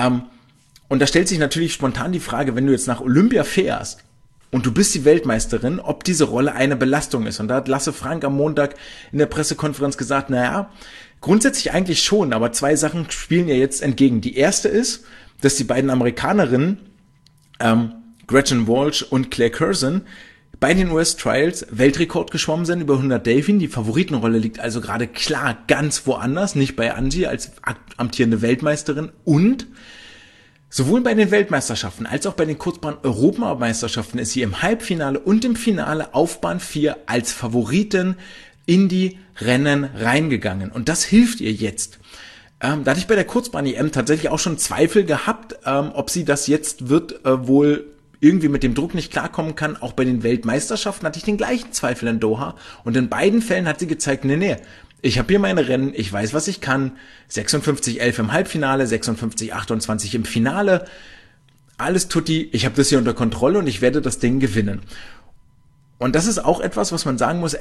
Und da stellt sich natürlich spontan die Frage, wenn du jetzt nach Olympia fährst und du bist die Weltmeisterin, ob diese Rolle eine Belastung ist. Und da hat Lasse Frank am Montag in der Pressekonferenz gesagt, naja, grundsätzlich eigentlich schon, aber zwei Sachen spielen ihr jetzt entgegen. Die erste ist, dass die beiden Amerikanerinnen, Gretchen Walsh und Claire Curzon, bei den US-Trials Weltrekord geschwommen sind über 100 Delfin. Die Favoritenrolle liegt also gerade klar ganz woanders, nicht bei Angie als amtierende Weltmeisterin. Und sowohl bei den Weltmeisterschaften als auch bei den Kurzbahn-Europameisterschaften ist sie im Halbfinale und im Finale auf Bahn 4 als Favoritin in die Rennen reingegangen. Und das hilft ihr jetzt. Da hatte ich bei der Kurzbahn-EM tatsächlich auch schon Zweifel gehabt, ob sie das jetzt wird wohl irgendwie mit dem Druck nicht klarkommen kann. Auch bei den Weltmeisterschaften hatte ich den gleichen Zweifel in Doha. Und in beiden Fällen hat sie gezeigt, nee, ich habe hier meine Rennen, ich weiß, was ich kann. 56,11 im Halbfinale, 56,28 im Finale. Alles tutti, ich habe das hier unter Kontrolle und ich werde das Ding gewinnen. Und das ist auch etwas, was man sagen muss,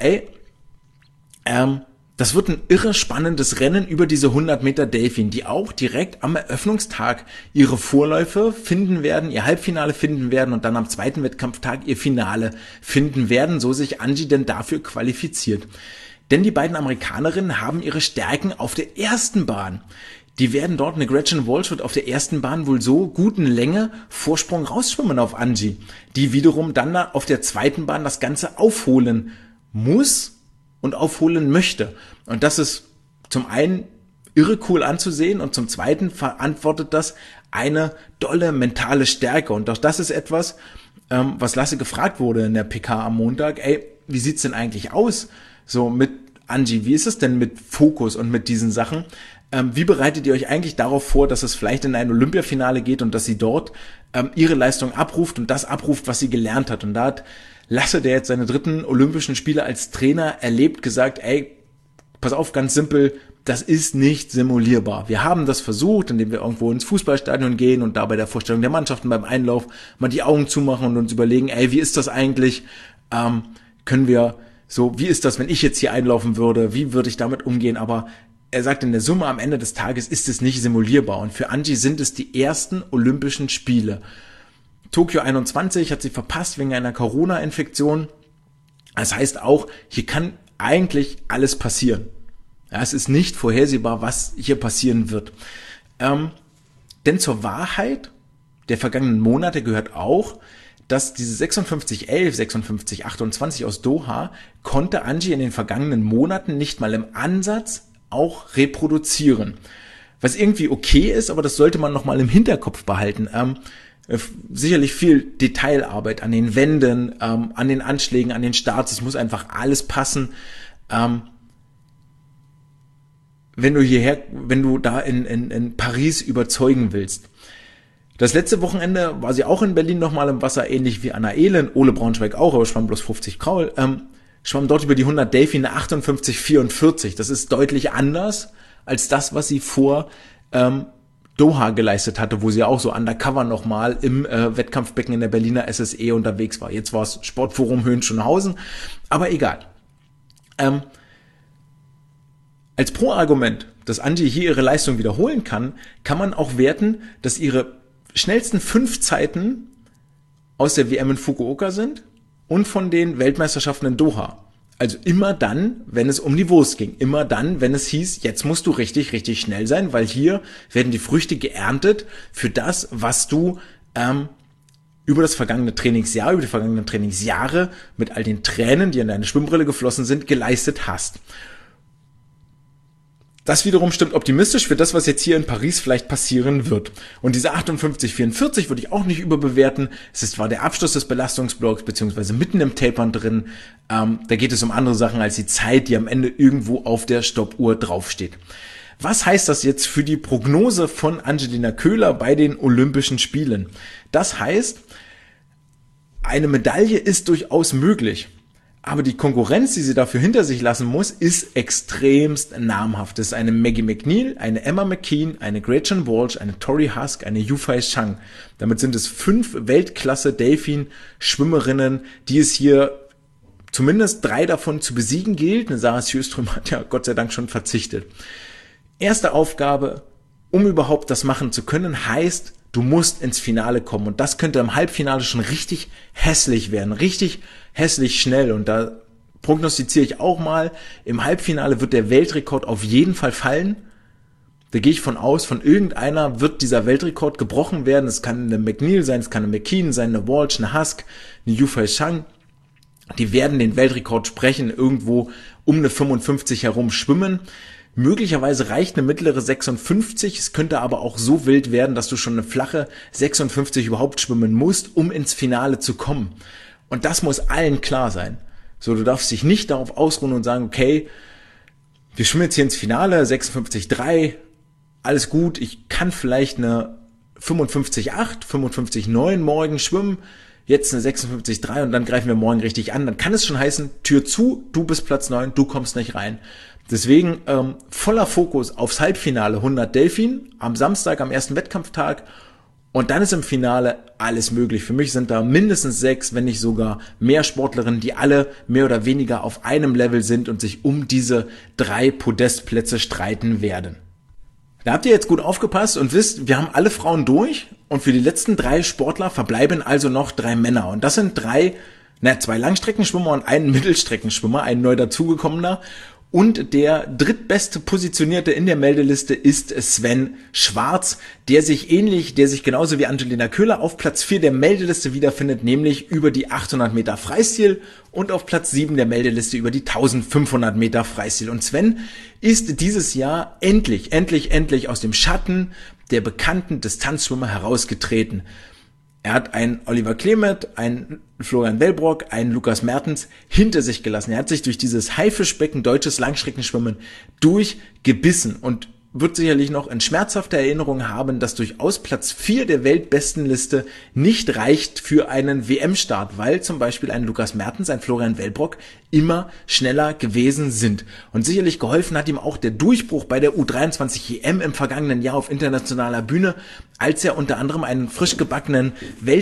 das wird ein irre spannendes Rennen über diese 100 Meter Delfin, die auch direkt am Eröffnungstag ihre Vorläufe finden werden, ihr Halbfinale finden werden und dann am zweiten Wettkampftag ihr Finale finden werden, so sich Angie denn dafür qualifiziert. Denn die beiden Amerikanerinnen haben ihre Stärken auf der ersten Bahn. Die werden dort, eine Gretchen Walsh wird auf der ersten Bahn wohl so guten Länge Vorsprung rausschwimmen auf Angie, die wiederum dann auf der zweiten Bahn das Ganze aufholen muss und aufholen möchte. Und das ist zum einen irre cool anzusehen und zum zweiten verantwortet das eine dolle mentale Stärke. Und auch das ist etwas, was Lasse gefragt wurde in der PK am Montag. Wie sieht's denn eigentlich aus? So mit Angie, wie ist es denn mit Fokus und mit diesen Sachen? Wie bereitet ihr euch eigentlich darauf vor, dass es vielleicht in ein Olympiafinale geht und dass sie dort ihre Leistung abruft und das abruft, was sie gelernt hat? Und da hat Lasse, der jetzt seine 3. Olympischen Spiele als Trainer erlebt, gesagt, pass auf, ganz simpel, das ist nicht simulierbar. Wir haben das versucht, indem wir irgendwo ins Fußballstadion gehen und da bei der Vorstellung der Mannschaften beim Einlauf mal die Augen zumachen und uns überlegen, wie ist das eigentlich? Wie ist das, wenn ich jetzt hier einlaufen würde? Wie würde ich damit umgehen? Aber er sagt, in der Summe am Ende des Tages ist es nicht simulierbar. Und für Angie sind es die ersten Olympischen Spiele. Tokio 21 hat sie verpasst wegen einer Corona-Infektion. Das heißt auch, hier kann eigentlich alles passieren. Ja, es ist nicht vorhersehbar, was hier passieren wird. Denn zur Wahrheit der vergangenen Monate gehört auch, dass diese 56-11, 56-28 aus Doha konnte Angie in den vergangenen Monaten nicht mal im Ansatz auch reproduzieren. Was irgendwie okay ist, aber das sollte man nochmal im Hinterkopf behalten. Sicherlich viel Detailarbeit an den Wänden, an den Anschlägen, an den Starts. Es muss einfach alles passen. Wenn du da in Paris überzeugen willst. Das letzte Wochenende war sie auch in Berlin nochmal im Wasser, ähnlich wie Anna Ehlen, Ole Braunschweig auch, aber schwamm bloß 50 Kraul, schwamm dort über die 100 Delfine 58,44. Das ist deutlich anders als das, was sie vor Doha geleistet hatte, wo sie auch so undercover nochmal im Wettkampfbecken in der Berliner SSE unterwegs war. Jetzt war es Sportforum Höhenschönhausen, aber egal. Als Pro-Argument, dass Angie hier ihre Leistung wiederholen kann, kann man auch werten, dass ihre schnellsten 5 Zeiten aus der WM in Fukuoka sind und von den Weltmeisterschaften in Doha. Also immer dann, wenn es um die Wurst ging. Immer dann, wenn es hieß, jetzt musst du richtig, richtig schnell sein, weil hier werden die Früchte geerntet für das, was du über das vergangene Trainingsjahr, über die vergangenen Trainingsjahre mit all den Tränen, die in deine Schwimmbrille geflossen sind, geleistet hast. Das wiederum stimmt optimistisch für das, was jetzt hier in Paris vielleicht passieren wird. Und diese 58,44 würde ich auch nicht überbewerten. Es ist zwar der Abschluss des Belastungsblocks, beziehungsweise mitten im Tapern drin. Da geht es um andere Sachen als die Zeit, die am Ende irgendwo auf der Stoppuhr draufsteht. Was heißt das jetzt für die Prognose von Angelina Köhler bei den Olympischen Spielen? Das heißt, eine Medaille ist durchaus möglich. Aber die Konkurrenz, die sie dafür hinter sich lassen muss, ist extremst namhaft. Das ist eine Maggie McNeil, eine Emma McKean, eine Gretchen Walsh, eine Tori Husk, eine Yufei Chang. Damit sind es 5 Weltklasse-Delfin-Schwimmerinnen, die es hier zumindest 3 davon zu besiegen gilt. Eine Sarah Sjöström hat ja Gott sei Dank schon verzichtet. Erste Aufgabe, um überhaupt das machen zu können, heißt, du musst ins Finale kommen. Und das könnte im Halbfinale schon richtig hässlich werden. Richtig hässlich schnell. Und da prognostiziere ich auch mal, im Halbfinale wird der Weltrekord auf jeden Fall fallen. Da gehe ich von aus, von irgendeiner wird dieser Weltrekord gebrochen werden. Es kann eine McNeil sein, es kann eine McKean sein, eine Walsh, eine Husk, eine Yufei Chang. Die werden den Weltrekord sprechen, irgendwo um eine 55 herum schwimmen. Möglicherweise reicht eine mittlere 56, es könnte aber auch so wild werden, dass du schon eine flache 56 überhaupt schwimmen musst, um ins Finale zu kommen. Und das muss allen klar sein. So, du darfst dich nicht darauf ausruhen und sagen, okay, wir schwimmen jetzt hier ins Finale, 56,3, alles gut, ich kann vielleicht eine 55,8, 55,9 morgen schwimmen, jetzt eine 56,3 und dann greifen wir morgen richtig an. Dann kann es schon heißen, Tür zu, du bist Platz 9, du kommst nicht rein. Deswegen voller Fokus aufs Halbfinale 100 Delfin am Samstag, am ersten Wettkampftag. Und dann ist im Finale alles möglich. Für mich sind da mindestens 6, wenn nicht sogar mehr Sportlerinnen, die alle mehr oder weniger auf einem Level sind und sich um diese 3 Podestplätze streiten werden. Da habt ihr jetzt gut aufgepasst und wisst, wir haben alle Frauen durch und für die letzten 3 Sportler verbleiben also noch 3 Männer. Und das sind 2 Langstreckenschwimmer und einen Mittelstreckenschwimmer, ein neu dazugekommener. Und der drittbeste Positionierte in der Meldeliste ist Sven Schwarz, der sich genauso wie Angelina Köhler auf Platz 4 der Meldeliste wiederfindet, nämlich über die 800 Meter Freistil und auf Platz 7 der Meldeliste über die 1500 Meter Freistil. Und Sven ist dieses Jahr endlich aus dem Schatten der bekannten Distanzschwimmer herausgetreten. Er hat einen Oliver Klemet, einen Florian Wellbrock, einen Lukas Mertens hinter sich gelassen. Er hat sich durch dieses Haifischbecken deutsches Langstreckenschwimmen durchgebissen und wird sicherlich noch in schmerzhafter Erinnerung haben, dass durchaus Platz 4 der Weltbestenliste nicht reicht für einen WM-Start, weil zum Beispiel ein Lukas Mertens, ein Florian Wellbrock immer schneller gewesen sind. Und sicherlich geholfen hat ihm auch der Durchbruch bei der U23 EM im vergangenen Jahr auf internationaler Bühne, als er unter anderem einen frisch gebackenen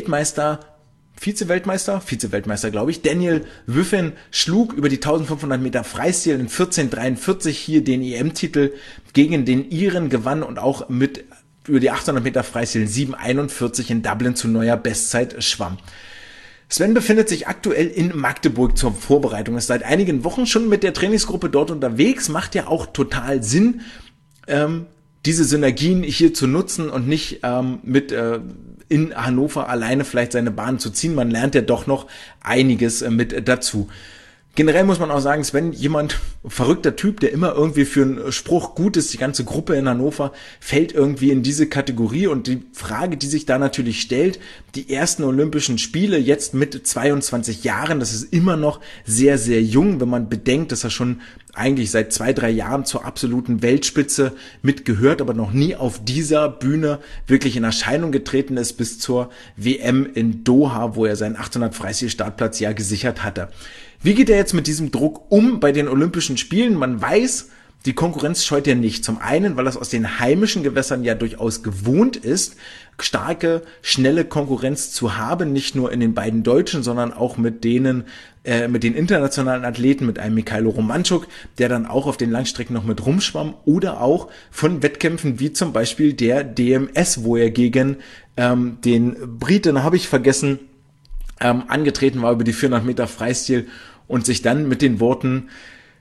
Vize-Weltmeister, glaube ich, Daniel Wüffen schlug über die 1500 Meter Freistil in 14,43 hier den EM-Titel gegen den Iren gewann und auch über die 800 Meter Freistil 7,41 in Dublin zu neuer Bestzeit schwamm. Sven befindet sich aktuell in Magdeburg zur Vorbereitung, ist seit einigen Wochen schon mit der Trainingsgruppe dort unterwegs, macht ja auch total Sinn, diese Synergien hier zu nutzen und nicht in Hannover alleine vielleicht seine Bahn zu ziehen. Man lernt ja doch noch einiges mit dazu. Generell muss man auch sagen, Sven, verrückter Typ, der immer irgendwie für einen Spruch gut ist, die ganze Gruppe in Hannover fällt irgendwie in diese Kategorie, und die Frage, die sich da natürlich stellt, die ersten Olympischen Spiele jetzt mit 22 Jahren, das ist immer noch sehr, sehr jung, wenn man bedenkt, dass er schon eigentlich seit 2-3 Jahren zur absoluten Weltspitze mitgehört, aber noch nie auf dieser Bühne wirklich in Erscheinung getreten ist, bis zur WM in Doha, wo er seinen 800 Freistil-Startplatz ja gesichert hatte. Wie geht er jetzt mit diesem Druck um bei den Olympischen Spielen? Man weiß, die Konkurrenz scheut er nicht. Zum einen, weil er es aus den heimischen Gewässern ja durchaus gewohnt ist, starke, schnelle Konkurrenz zu haben, nicht nur in den beiden Deutschen, sondern auch mit den internationalen Athleten, mit einem Mikhailo Romanchuk, der dann auch auf den Langstrecken noch mit rumschwamm, oder auch von Wettkämpfen wie zum Beispiel der DMS, wo er gegen den Briten, habe ich vergessen, angetreten war über die 400 Meter Freistil und sich dann mit den Worten,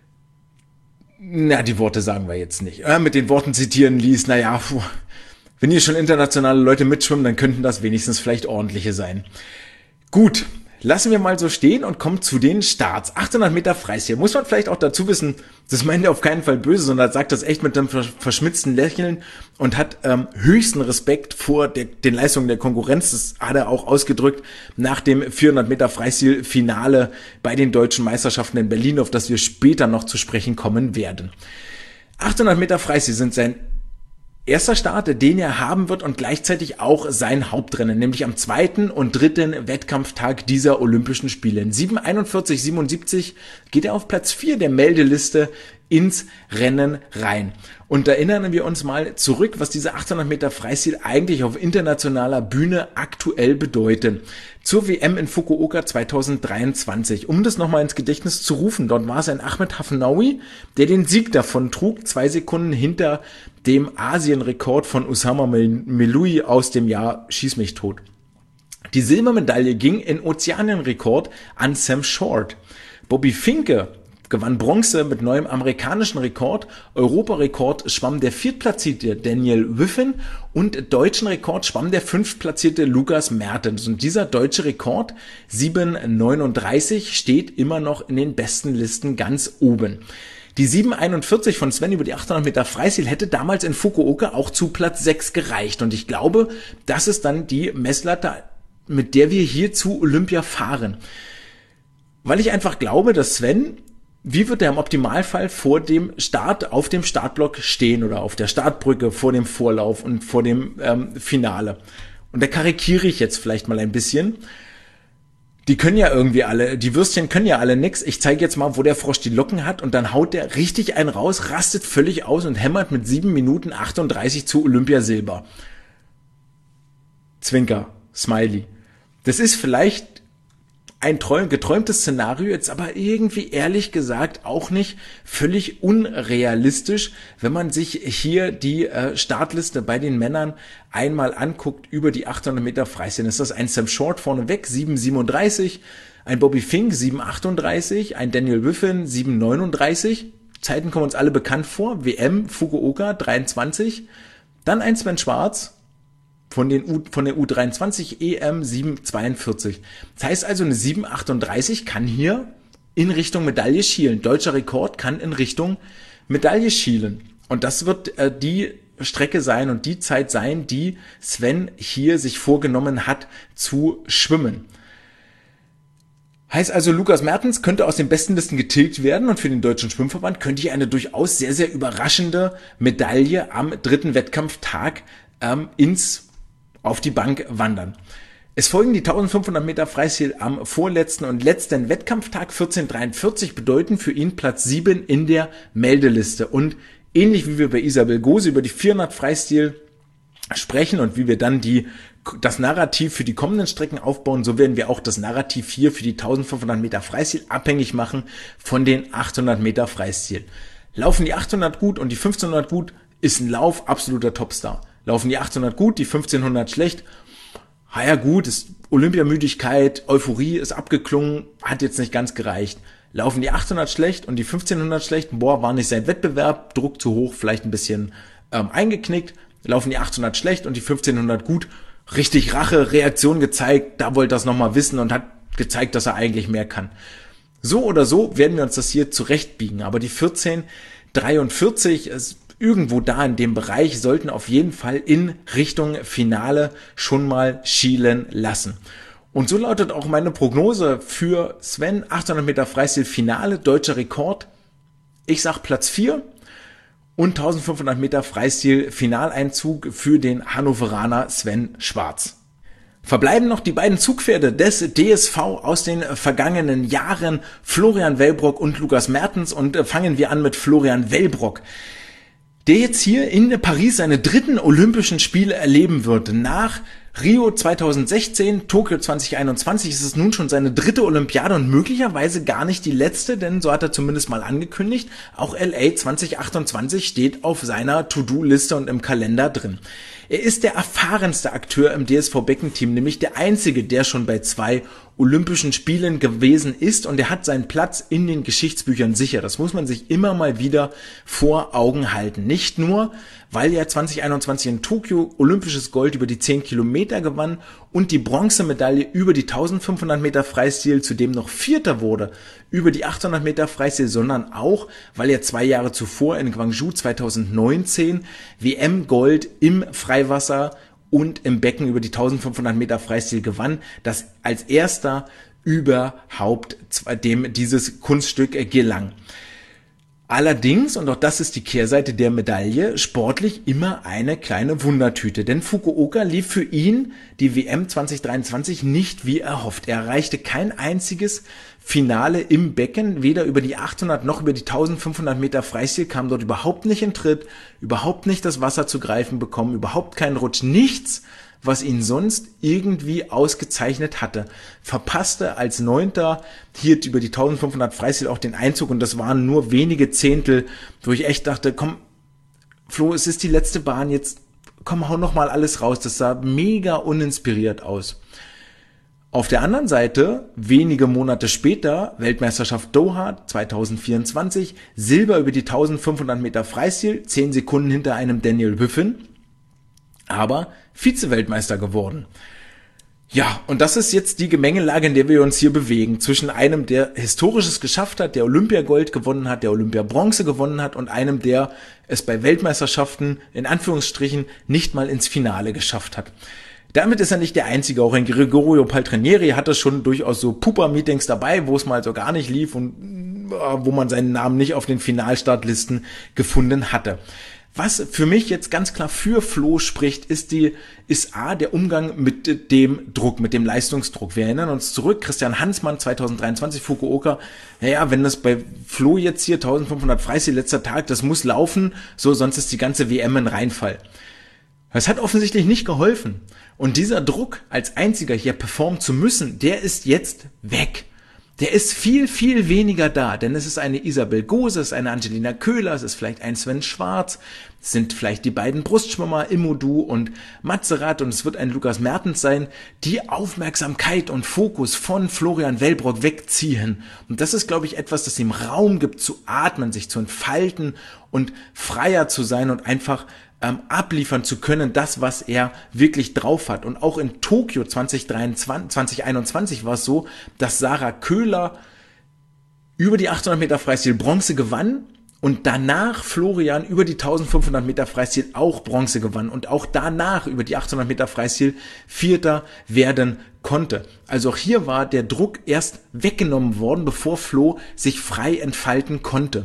die Worte sagen wir jetzt nicht, mit den Worten zitieren ließ, wenn hier schon internationale Leute mitschwimmen, dann könnten das wenigstens vielleicht ordentliche sein. Gut, lassen wir mal so stehen und kommen zu den Starts. 800 Meter Freistil. Muss man vielleicht auch dazu wissen, das meint er auf keinen Fall böse, sondern sagt das echt mit einem verschmitzten Lächeln und hat höchsten Respekt vor den Leistungen der Konkurrenz. Das hat er auch ausgedrückt nach dem 400 Meter Freistil-Finale bei den deutschen Meisterschaften in Berlin, auf das wir später noch zu sprechen kommen werden. 800 Meter Freistil sind sein erster Start, den er haben wird, und gleichzeitig auch sein Hauptrennen, nämlich am 2. und 3. Wettkampftag dieser Olympischen Spiele. In 7:41,77 geht er auf Platz 4 der Meldeliste ins Rennen rein. Und erinnern wir uns mal zurück, was diese 800 Meter Freistil eigentlich auf internationaler Bühne aktuell bedeuten. Zur WM in Fukuoka 2023. Um das nochmal ins Gedächtnis zu rufen, dort war es ein Ahmed Hafnaoui, der den Sieg davon trug, 2 Sekunden hinter dem Asienrekord von Usama Meloui aus dem Jahr Schieß mich tot. Die Silbermedaille ging in Ozeanienrekord an Sam Short. Bobby Finke gewann Bronze mit neuem amerikanischen Rekord. Europarekord schwamm der 4. Daniel Wiffen und deutschen Rekord schwamm der 5. Lukas Mertens. Und dieser deutsche Rekord 7:39 steht immer noch in den besten Listen ganz oben. Die 7:41 von Sven über die 800 Meter Freistil hätte damals in Fukuoka auch zu Platz 6 gereicht. Und ich glaube, das ist dann die Messlatte, mit der wir hier zu Olympia fahren. Weil ich einfach glaube, dass Sven, wie wird er im Optimalfall vor dem Start auf dem Startblock stehen oder auf der Startbrücke vor dem Vorlauf und vor dem Finale? Und da karikiere ich jetzt vielleicht mal ein bisschen. Die Würstchen können ja alle nix. Ich zeige jetzt mal, wo der Frosch die Locken hat, und dann haut der richtig einen raus, rastet völlig aus und hämmert mit 7:38 zu Olympiasilber. Zwinker, Smiley. Das ist vielleicht ein geträumtes Szenario, jetzt aber irgendwie ehrlich gesagt auch nicht völlig unrealistisch, wenn man sich hier die Startliste bei den Männern einmal anguckt über die 800 Meter Freistil. Ist das ein Sam Short vorneweg, 7:37, ein Bobby Fink, 7:38, ein Daniel Wiffen, 7:39. Zeiten kommen uns alle bekannt vor. WM, Fukuoka, 23. Dann ein Sven Schwarz von der U23 EM 7:42. Das heißt also, eine 7:38 kann hier in Richtung Medaille schielen. Deutscher Rekord kann in Richtung Medaille schielen. Und das wird die Strecke sein und die Zeit sein, die Sven hier sich vorgenommen hat zu schwimmen. Heißt also, Lukas Mertens könnte aus den besten Listen getilgt werden, und für den Deutschen Schwimmverband könnte hier eine durchaus sehr, sehr überraschende Medaille am 3. Wettkampftag auf die Bank wandern. Es folgen die 1500 Meter Freistil am vorletzten und letzten Wettkampftag. 14:43 bedeuten für ihn Platz 7 in der Meldeliste. Und ähnlich wie wir bei Isabel Gose über die 400 Freistil sprechen und wie wir dann das Narrativ für die kommenden Strecken aufbauen, so werden wir auch das Narrativ hier für die 1500 Meter Freistil abhängig machen von den 800 Meter Freistil. Laufen die 800 gut und die 1500 gut, ist ein Lauf absoluter Topstar. Laufen die 800 gut, die 1500 schlecht, ja gut, ist Olympiamüdigkeit, Euphorie ist abgeklungen, hat jetzt nicht ganz gereicht. Laufen die 800 schlecht und die 1500 schlecht, war nicht sein Wettbewerb, Druck zu hoch, vielleicht ein bisschen eingeknickt. Laufen die 800 schlecht und die 1500 gut, richtig Rache, Reaktion gezeigt, da wollte er es nochmal wissen und hat gezeigt, dass er eigentlich mehr kann. So oder so werden wir uns das hier zurechtbiegen, aber die 14:43 ist irgendwo da in dem Bereich, sollten auf jeden Fall in Richtung Finale schon mal schielen lassen. Und so lautet auch meine Prognose für Sven, 800 Meter Freistil Finale, deutscher Rekord. Ich sag Platz 4 und 1500 Meter Freistil Finaleinzug für den Hannoveraner Sven Schwarz. Verbleiben noch die beiden Zugpferde des DSV aus den vergangenen Jahren, Florian Wellbrock und Lukas Mertens, und fangen wir an mit Florian Wellbrock, der jetzt hier in Paris seine dritten Olympischen Spiele erleben wird. Nach Rio 2016, Tokio 2021 ist es nun schon seine dritte Olympiade und möglicherweise gar nicht die letzte, denn so hat er zumindest mal angekündigt, auch LA 2028 steht auf seiner To-Do-Liste und im Kalender drin. Er ist der erfahrenste Akteur im DSV-Beckenteam, nämlich der einzige, der schon bei 2 Olympischen Spielen gewesen ist, und er hat seinen Platz in den Geschichtsbüchern sicher. Das muss man sich immer mal wieder vor Augen halten. Nicht nur, weil er 2021 in Tokio olympisches Gold über die 10 Kilometer gewann und die Bronzemedaille über die 1500 Meter Freistil, zudem noch Vierter wurde über die 800 Meter Freistil, sondern auch, weil er 2 Jahre zuvor in Gwangju 2019 WM-Gold im Freiwasser und im Becken über die 1500 Meter Freistil gewann, das als erster überhaupt dem dieses Kunststück gelang. Allerdings, und auch das ist die Kehrseite der Medaille, sportlich immer eine kleine Wundertüte, denn Fukuoka lief für ihn die WM 2023 nicht wie erhofft. Er erreichte kein einziges Finale im Becken, weder über die 800 noch über die 1500 Meter Freistil, kam dort überhaupt nicht in Tritt, überhaupt nicht das Wasser zu greifen bekommen, überhaupt keinen Rutsch, nichts, was ihn sonst irgendwie ausgezeichnet hatte. Verpasste als Neunter hier über die 1500 Freistil auch den Einzug, und das waren nur wenige Zehntel, wo ich echt dachte, komm, Flo, es ist die letzte Bahn, jetzt komm, hau noch mal alles raus. Das sah mega uninspiriert aus. Auf der anderen Seite, wenige Monate später, Weltmeisterschaft Doha 2024, Silber über die 1500 Meter Freistil, 10 Sekunden hinter einem Daniel Wyffen, aber Vize-Weltmeister geworden. Ja, und das ist jetzt die Gemengelage, in der wir uns hier bewegen, zwischen einem, der Historisches geschafft hat, der Olympiagold gewonnen hat, der Olympiabronze gewonnen hat, und einem, der es bei Weltmeisterschaften in Anführungsstrichen nicht mal ins Finale geschafft hat. Damit ist er nicht der Einzige, auch ein Gregorio Paltrinieri hatte schon durchaus so Pupa-Meetings dabei, wo es mal so gar nicht lief und wo man seinen Namen nicht auf den Finalstartlisten gefunden hatte. Was für mich jetzt ganz klar für Flo spricht, ist der Umgang mit dem Druck, mit dem Leistungsdruck. Wir erinnern uns zurück, Christian Hansmann 2023 Fukuoka, naja, wenn das bei Flo jetzt hier 1500 Freistil letzter Tag, das muss laufen, so, sonst ist die ganze WM ein Reinfall. Das hat offensichtlich nicht geholfen. Und dieser Druck, als einziger hier performen zu müssen, der ist jetzt weg. Der ist viel, viel weniger da, denn es ist eine Isabel Gose, es ist eine Angelina Köhler, es ist vielleicht ein Sven Schwarz, es sind vielleicht die beiden Brustschwimmer Imodu und Matzerath, und es wird ein Lukas Mertens sein, die Aufmerksamkeit und Fokus von Florian Wellbrock wegziehen. Und das ist, glaube ich, etwas, das ihm Raum gibt zu atmen, sich zu entfalten und freier zu sein und einfach abliefern zu können, das, was er wirklich drauf hat. Und auch in Tokio 2021 war es so, dass Sarah Köhler über die 800 Meter Freistil Bronze gewann und danach Florian über die 1500 Meter Freistil auch Bronze gewann und auch danach über die 800 Meter Freistil Vierter werden konnte. Also auch hier war der Druck erst weggenommen worden, bevor Flo sich frei entfalten konnte.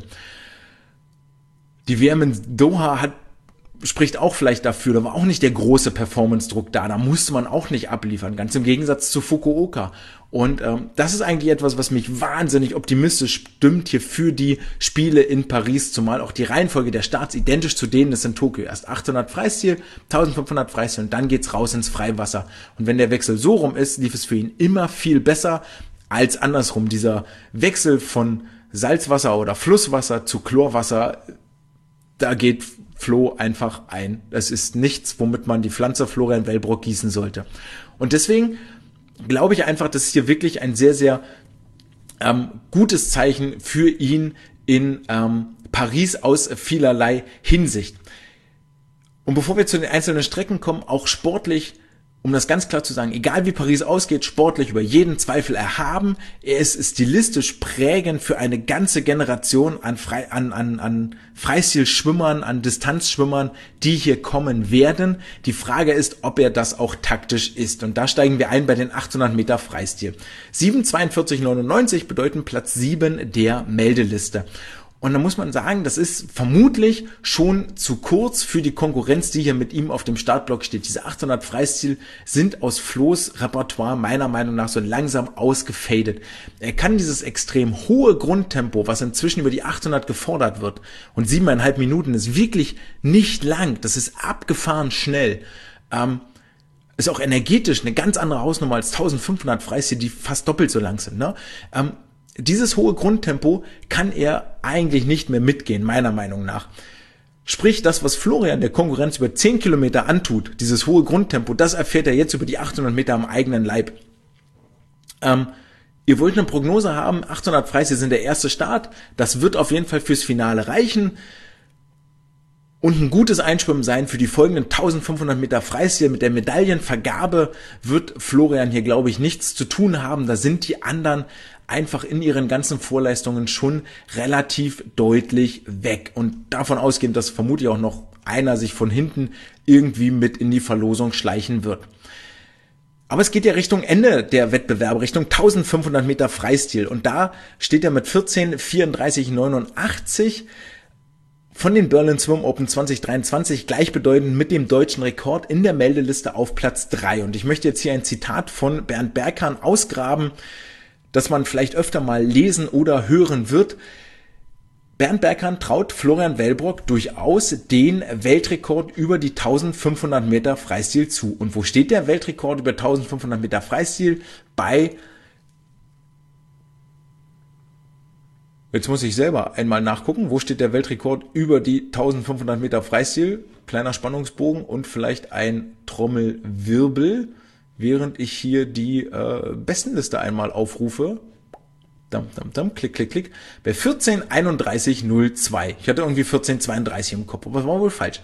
Die WM in Doha spricht auch vielleicht dafür, da war auch nicht der große Performance-Druck da musste man auch nicht abliefern, ganz im Gegensatz zu Fukuoka. Und das ist eigentlich etwas, was mich wahnsinnig optimistisch stimmt hier für die Spiele in Paris, zumal auch die Reihenfolge der Starts identisch zu denen ist in Tokio. Erst 800 Freistil, 1500 Freistil und dann geht's raus ins Freiwasser. Und wenn der Wechsel so rum ist, lief es für ihn immer viel besser als andersrum. Dieser Wechsel von Salzwasser oder Flusswasser zu Chlorwasser, da geht Flo einfach ein. Das ist nichts, womit man die Pflanze Florian Wellbrock gießen sollte. Und deswegen glaube ich einfach, das ist hier wirklich ein sehr, sehr gutes Zeichen für ihn in Paris aus vielerlei Hinsicht. Und bevor wir zu den einzelnen Strecken kommen, auch sportlich, um das ganz klar zu sagen, egal wie Paris ausgeht, sportlich über jeden Zweifel erhaben. Er ist stilistisch prägend für eine ganze Generation an Freistilschwimmern, an Distanzschwimmern, die hier kommen werden. Die Frage ist, ob er das auch taktisch ist. Und da steigen wir ein bei den 800 Meter Freistil. 7:42,99 bedeuten Platz 7 der Meldeliste. Und da muss man sagen, das ist vermutlich schon zu kurz für die Konkurrenz, die hier mit ihm auf dem Startblock steht. Diese 800 Freistil sind aus Flo's Repertoire meiner Meinung nach so langsam ausgefadet. Er kann dieses extrem hohe Grundtempo, was inzwischen über die 800 gefordert wird, und 7,5 Minuten ist wirklich nicht lang. Das ist abgefahren schnell. Ist auch energetisch eine ganz andere Hausnummer als 1500 Freistil, die fast doppelt so lang sind, ne? Dieses hohe Grundtempo kann er eigentlich nicht mehr mitgehen, meiner Meinung nach. Sprich, das, was Florian der Konkurrenz über 10 Kilometer antut, dieses hohe Grundtempo, das erfährt er jetzt über die 800 Meter am eigenen Leib. Ihr wollt eine Prognose haben, 800 Freistil sind der erste Start, das wird auf jeden Fall fürs Finale reichen und ein gutes Einschwimmen sein für die folgenden 1500 Meter Freistil. Mit der Medaillenvergabe wird Florian hier, glaube ich, nichts zu tun haben. Da sind die anderen einfach in ihren ganzen Vorleistungen schon relativ deutlich weg. Und davon ausgehend, dass vermutlich auch noch einer sich von hinten irgendwie mit in die Verlosung schleichen wird. Aber es geht ja Richtung Ende der Wettbewerbe, Richtung 1500 Meter Freistil. Und da steht er mit 14:34,89 von den Berlin Swim Open 2023 gleichbedeutend mit dem deutschen Rekord in der Meldeliste auf Platz 3. Und ich möchte jetzt hier ein Zitat von Bernd Berghahn ausgraben, das man vielleicht öfter mal lesen oder hören wird. Bernd Berghahn traut Florian Wellbrock durchaus den Weltrekord über die 1500 Meter Freistil zu. Und wo steht der Weltrekord über 1500 Meter Freistil? Jetzt muss ich selber einmal nachgucken, wo steht der Weltrekord über die 1500 Meter Freistil? Kleiner Spannungsbogen und vielleicht ein Trommelwirbel, während ich hier die Bestenliste einmal aufrufe. Klick, klick, klick. Bei 14:31,02. Ich hatte irgendwie 14:32 im Kopf, aber das war wohl falsch.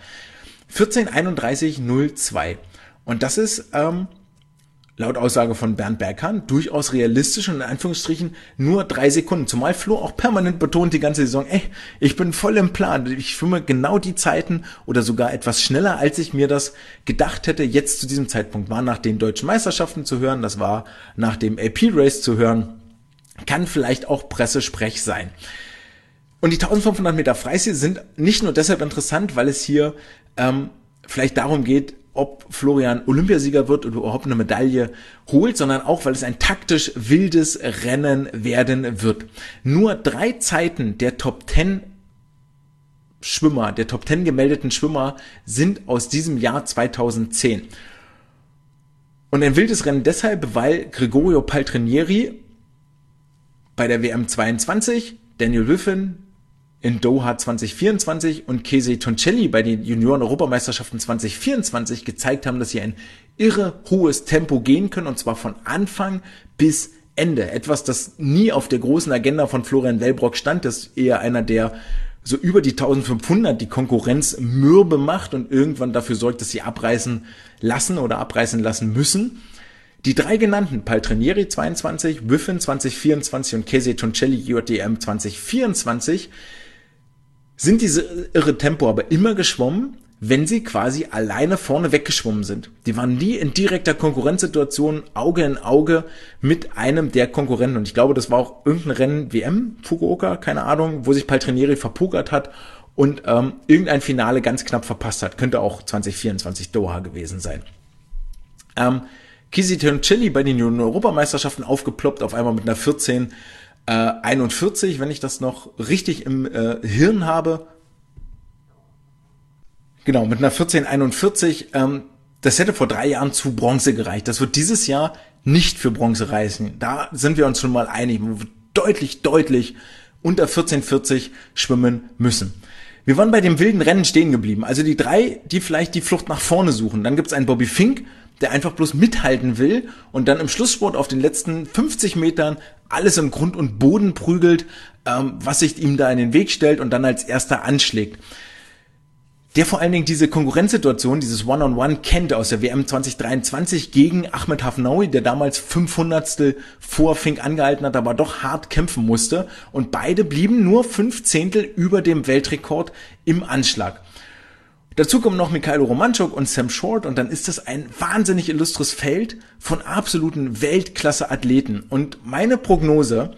14:31,02. Und das ist laut Aussage von Bernd Berghahn durchaus realistisch und in Anführungsstrichen nur 3 Sekunden. Zumal Flo auch permanent betont die ganze Saison, ich bin voll im Plan. Ich schwimme genau die Zeiten oder sogar etwas schneller, als ich mir das gedacht hätte. Jetzt zu diesem Zeitpunkt war nach den deutschen Meisterschaften zu hören, das war nach dem AP-Race zu hören, kann vielleicht auch Pressesprech sein. Und die 1500 Meter Freistil sind nicht nur deshalb interessant, weil es hier vielleicht darum geht, ob Florian Olympiasieger wird oder überhaupt eine Medaille holt, sondern auch, weil es ein taktisch wildes Rennen werden wird. Nur 3 Zeiten der Top 10 Schwimmer, der Top 10 gemeldeten Schwimmer sind aus diesem Jahr 2010. Und ein wildes Rennen deshalb, weil Gregorio Paltrinieri bei der WM 22, Daniel Wiffen in Doha 2024 und Kesey Toncelli bei den Junioren-Europameisterschaften 2024 gezeigt haben, dass sie ein irre hohes Tempo gehen können, und zwar von Anfang bis Ende. Etwas, das nie auf der großen Agenda von Florian Wellbrock stand. Das ist eher einer, der so über die 1500 die Konkurrenz mürbe macht und irgendwann dafür sorgt, dass sie abreißen lassen oder abreißen lassen müssen. Die 3 genannten, Paltrinieri 22, Wiffen 2024 und Kesey Toncelli JDM 2024, sind diese irre Tempo aber immer geschwommen, wenn sie quasi alleine vorne weggeschwommen sind. Die waren nie in direkter Konkurrenzsituation, Auge in Auge mit einem der Konkurrenten. Und ich glaube, das war auch irgendein Rennen, WM, Fukuoka, keine Ahnung, wo sich Paltrinieri verpokert hat und irgendein Finale ganz knapp verpasst hat. Könnte auch 2024 Doha gewesen sein. Kesey Toncelli bei den Europameisterschaften aufgeploppt, auf einmal mit einer 14:41, wenn ich das noch richtig im Hirn habe. Genau, mit einer 14:41. Das hätte vor 3 Jahren zu Bronze gereicht. Das wird dieses Jahr nicht für Bronze reichen. Da sind wir uns schon mal einig. Wir deutlich unter 14:40 schwimmen müssen. Wir waren bei dem wilden Rennen stehen geblieben. Also die 3, die vielleicht die Flucht nach vorne suchen. Dann gibt's einen Bobby Fink, der einfach bloß mithalten will und dann im Schlussspurt auf den letzten 50 Metern alles in Grund und Boden prügelt, was sich ihm da in den Weg stellt und dann als erster anschlägt. Der vor allen Dingen diese Konkurrenzsituation, dieses One-on-One kennt aus der WM 2023 gegen Ahmed Hafnaoui, der damals 500stel vor Fink angehalten hat, aber doch hart kämpfen musste. Und beide blieben nur 5 Zehntel über dem Weltrekord im Anschlag. Dazu kommen noch Mikhailo Romanchuk und Sam Short und dann ist das ein wahnsinnig illustres Feld von absoluten Weltklasse-Athleten. Und meine Prognose,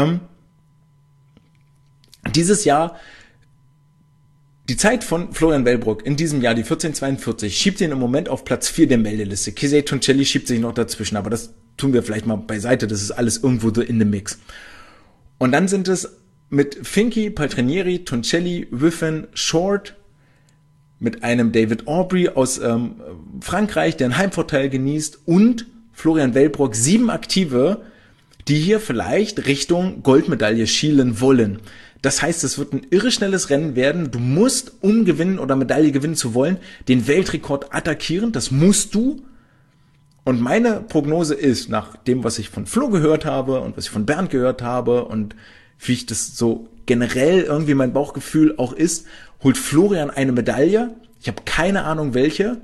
dieses Jahr, die Zeit von Florian Wellbrock in diesem Jahr, die 14:42, schiebt ihn im Moment auf Platz 4 der Meldeliste. Kesey Toncelli schiebt sich noch dazwischen, aber das tun wir vielleicht mal beiseite, das ist alles irgendwo so in the mix. Und dann sind es mit Finky, Paltrinieri, Toncelli, Whiffen, Short, mit einem David Aubrey aus Frankreich, der einen Heimvorteil genießt, und Florian Wellbrock 7 Aktive, die hier vielleicht Richtung Goldmedaille schielen wollen. Das heißt, es wird ein irre schnelles Rennen werden. Du musst, um gewinnen oder Medaille gewinnen zu wollen, den Weltrekord attackieren. Das musst du. Und meine Prognose ist, nach dem, was ich von Flo gehört habe und was ich von Bernd gehört habe und wie ich das so generell irgendwie mein Bauchgefühl auch ist, holt Florian eine Medaille. Ich habe keine Ahnung welche.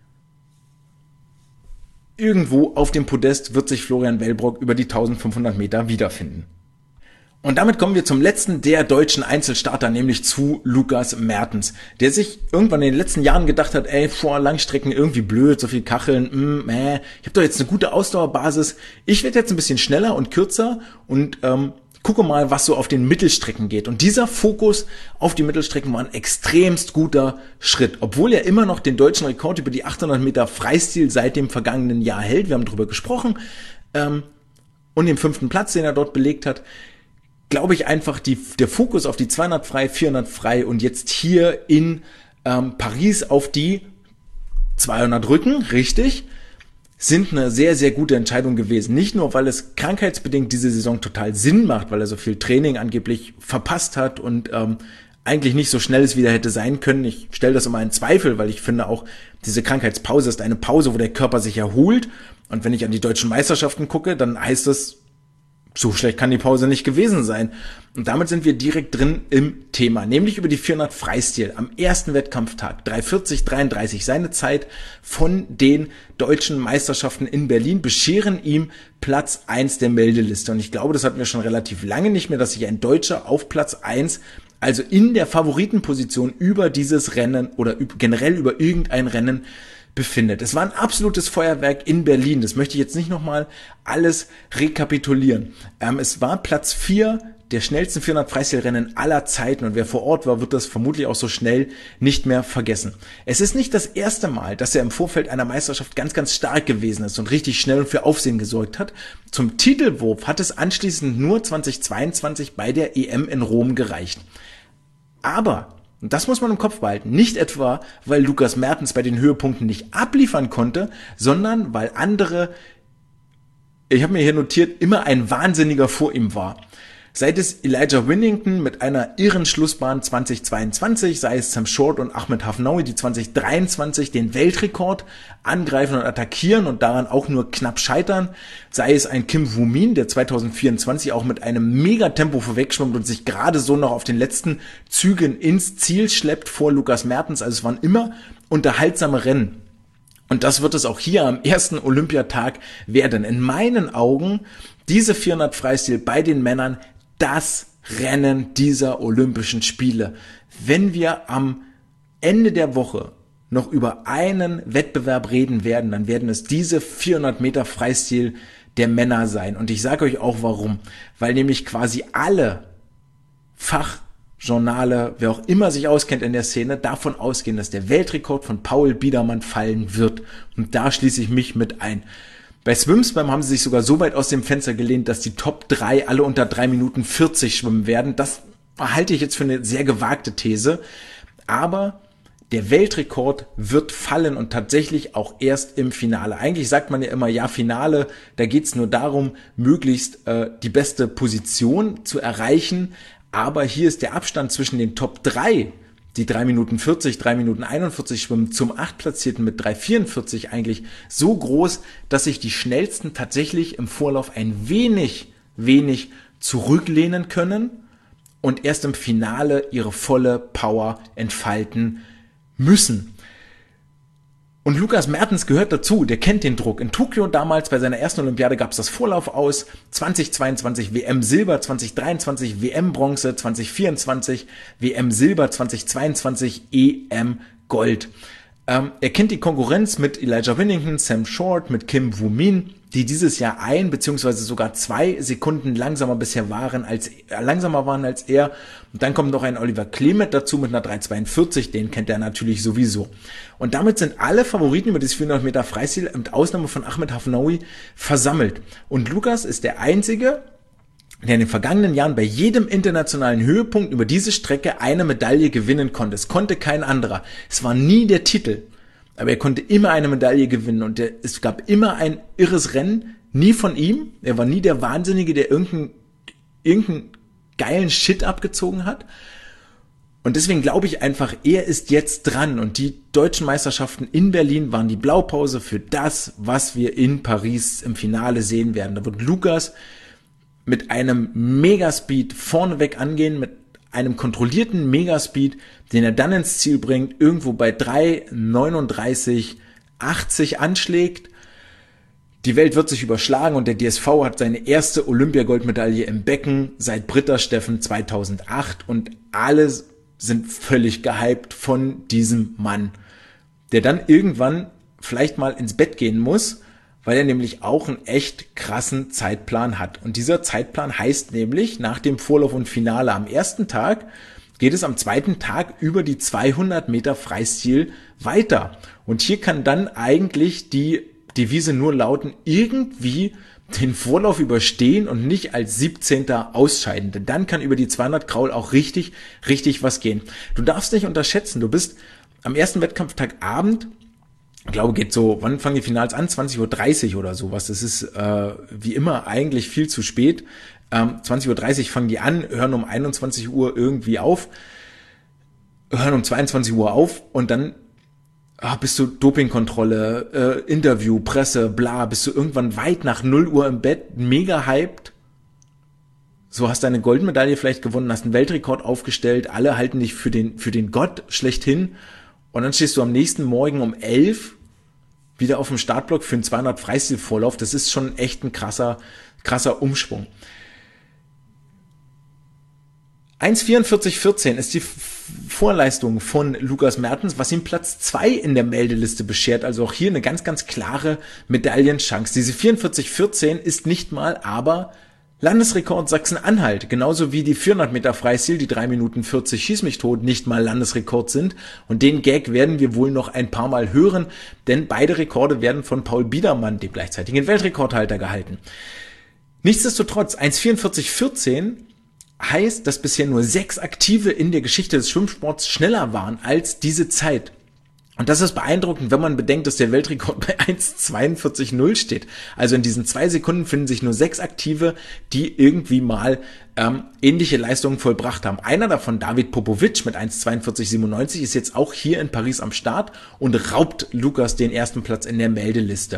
Irgendwo auf dem Podest wird sich Florian Wellbrock über die 1500 Meter wiederfinden. Und damit kommen wir zum letzten der deutschen Einzelstarter, nämlich zu Lukas Mertens, der sich irgendwann in den letzten Jahren gedacht hat, vor Langstrecken irgendwie blöd, so viel Kacheln, ich habe doch jetzt eine gute Ausdauerbasis, ich werde jetzt ein bisschen schneller und kürzer und gucke mal, was so auf den Mittelstrecken geht. Und dieser Fokus auf die Mittelstrecken war ein extremst guter Schritt, obwohl er immer noch den deutschen Rekord über die 800 Meter Freistil seit dem vergangenen Jahr hält. Wir haben darüber gesprochen. Und den 5. Platz, den er dort belegt hat, glaube ich einfach, der Fokus auf die 200 frei, 400 frei und jetzt hier in Paris auf die 200 Rücken, richtig, sind eine sehr, sehr gute Entscheidung gewesen. Nicht nur, weil es krankheitsbedingt diese Saison total Sinn macht, weil er so viel Training angeblich verpasst hat und eigentlich nicht so schnell es wieder hätte sein können. Ich stelle das immer in Zweifel, weil ich finde auch, diese Krankheitspause ist eine Pause, wo der Körper sich erholt. Und wenn ich an die deutschen Meisterschaften gucke, dann heißt es, so schlecht kann die Pause nicht gewesen sein. Und damit sind wir direkt drin im Thema, nämlich über die 400 Freistil am ersten Wettkampftag, 3:40:33, seine Zeit von den deutschen Meisterschaften in Berlin, bescheren ihm Platz 1 der Meldeliste. Und ich glaube, das hatten wir schon relativ lange nicht mehr, dass sich ein Deutscher auf Platz 1, also in der Favoritenposition über dieses Rennen oder generell über irgendein Rennen befindet. Es war ein absolutes Feuerwerk in Berlin. Das möchte ich jetzt nicht nochmal alles rekapitulieren. Es war Platz 4 der schnellsten 400 Freistilrennen aller Zeiten und wer vor Ort war, wird das vermutlich auch so schnell nicht mehr vergessen. Es ist nicht das erste Mal, dass er im Vorfeld einer Meisterschaft ganz, ganz stark gewesen ist und richtig schnell und für Aufsehen gesorgt hat. Zum Titelwurf hat es anschließend nur 2022 bei der EM in Rom gereicht. Aber und das muss man im Kopf behalten. Nicht etwa, weil Lukas Mertens bei den Höhepunkten nicht abliefern konnte, sondern weil andere, ich habe mir hier notiert, immer ein Wahnsinniger vor ihm war. Sei es Elijah Winnington mit einer irren Schlussbahn 2022, sei es Sam Short und Ahmed Hafnaoui, die 2023 den Weltrekord angreifen und attackieren und daran auch nur knapp scheitern, sei es ein Kim Woo-min, der 2024 auch mit einem Megatempo vorwegschwimmt und sich gerade so noch auf den letzten Zügen ins Ziel schleppt vor Lukas Mertens. Also es waren immer unterhaltsame Rennen. Und das wird es auch hier am ersten Olympiatag werden. In meinen Augen diese 400 Freistil bei den Männern das Rennen dieser Olympischen Spiele. Wenn wir am Ende der Woche noch über einen Wettbewerb reden werden, dann werden es diese 400 Meter Freistil der Männer sein. Und ich sage euch auch warum. Weil nämlich quasi alle Fachjournale, wer auch immer sich auskennt in der Szene, davon ausgehen, dass der Weltrekord von Paul Biedermann fallen wird. Und da schließe ich mich mit ein. Bei SwimSpam haben sie sich sogar so weit aus dem Fenster gelehnt, dass die Top 3 alle unter 3 Minuten 40 schwimmen werden. Das halte ich jetzt für eine sehr gewagte These. Aber der Weltrekord wird fallen und tatsächlich auch erst im Finale. Eigentlich sagt man ja immer, ja, Finale, da geht's nur darum, möglichst die beste Position zu erreichen. Aber hier ist der Abstand zwischen den Top 3 die 3 Minuten 40, 3 Minuten 41 schwimmen, zum 8. mit 3,44 eigentlich so groß, dass sich die Schnellsten tatsächlich im Vorlauf ein wenig zurücklehnen können und erst im Finale ihre volle Power entfalten müssen. Und Lukas Mertens gehört dazu, der kennt den Druck. In Tokio damals bei seiner ersten Olympiade gab es das Vorlauf aus, 2022 WM Silber, 2023 WM Bronze, 2024 WM Silber, 2022 EM Gold. Er kennt die Konkurrenz mit Elijah Winnington, Sam Short, mit Kim Woo-min, die dieses Jahr 1 beziehungsweise sogar 2 Sekunden langsamer waren als er. Und dann kommt noch ein Oliver Klemet dazu mit einer 3,42, den kennt er natürlich sowieso. Und damit sind alle Favoriten über dieses 400 Meter Freistil mit Ausnahme von Ahmed Hafnaoui versammelt. Und Lukas ist der Einzige, der in den vergangenen Jahren bei jedem internationalen Höhepunkt über diese Strecke eine Medaille gewinnen konnte. Es konnte kein anderer. Es war nie der Titel, aber er konnte immer eine Medaille gewinnen und es gab immer ein irres Rennen, nie von ihm. Er war nie der Wahnsinnige, der irgendeinen geilen Shit abgezogen hat. Und deswegen glaube ich einfach, er ist jetzt dran und die deutschen Meisterschaften in Berlin waren die Blaupause für das, was wir in Paris im Finale sehen werden. Da wird Lukas mit einem Megaspeed vorneweg angehen, mit einem kontrollierten Megaspeed, den er dann ins Ziel bringt, irgendwo bei 3,39,80 anschlägt. Die Welt wird sich überschlagen und der DSV hat seine erste Olympiagoldmedaille im Becken seit Britta Steffen 2008 und alle sind völlig gehypt von diesem Mann, der dann irgendwann vielleicht mal ins Bett gehen muss, weil er nämlich auch einen echt krassen Zeitplan hat. Und dieser Zeitplan heißt nämlich, nach dem Vorlauf und Finale am ersten Tag geht es am zweiten Tag über die 200 Meter Freistil weiter. Und hier kann dann eigentlich die Devise nur lauten, irgendwie den Vorlauf überstehen und nicht als 17. ausscheiden. Denn dann kann über die 200 Kraul auch richtig was gehen. Du darfst nicht unterschätzen, du bist am ersten Wettkampftag Abend, ich glaube, geht so, wann fangen die Finals an? 20:30 Uhr oder sowas. Das ist wie immer eigentlich viel zu spät. 20:30 Uhr fangen die an, hören um 21 Uhr irgendwie auf, hören um 22 Uhr auf und dann bist du Dopingkontrolle, Interview, Presse, bla, bist du irgendwann weit nach 0 Uhr im Bett, mega hyped. So hast deine Goldmedaille vielleicht gewonnen, hast einen Weltrekord aufgestellt, alle halten dich für den Gott schlechthin. Und dann stehst du am nächsten Morgen um 11 wieder auf dem Startblock für einen 200 Freistil-Vorlauf. Das ist schon echt ein krasser Umschwung. 1,44,14 ist die Vorleistung von Lukas Mertens, was ihm Platz 2 in der Meldeliste beschert. Also auch hier eine ganz klare Medaillenchance. Diese 44,14 ist nicht mal aber Landesrekord Sachsen-Anhalt, genauso wie die 400 Meter Freistil, die 3 Minuten 40 schieß mich tot, nicht mal Landesrekord sind. Und den Gag werden wir wohl noch ein paar Mal hören, denn beide Rekorde werden von Paul Biedermann, dem gleichzeitigen Weltrekordhalter, gehalten. Nichtsdestotrotz, 1,44,14 heißt, dass bisher nur 6 Aktive in der Geschichte des Schwimmsports schneller waren als diese Zeit. Und das ist beeindruckend, wenn man bedenkt, dass der Weltrekord bei 1,42,0 steht. Also in diesen 2 Sekunden finden sich nur 6 Aktive, die irgendwie mal ähnliche Leistungen vollbracht haben. Einer davon, David Popovic mit 1,42,97, ist jetzt auch hier in Paris am Start und raubt Lukas den ersten Platz in der Meldeliste.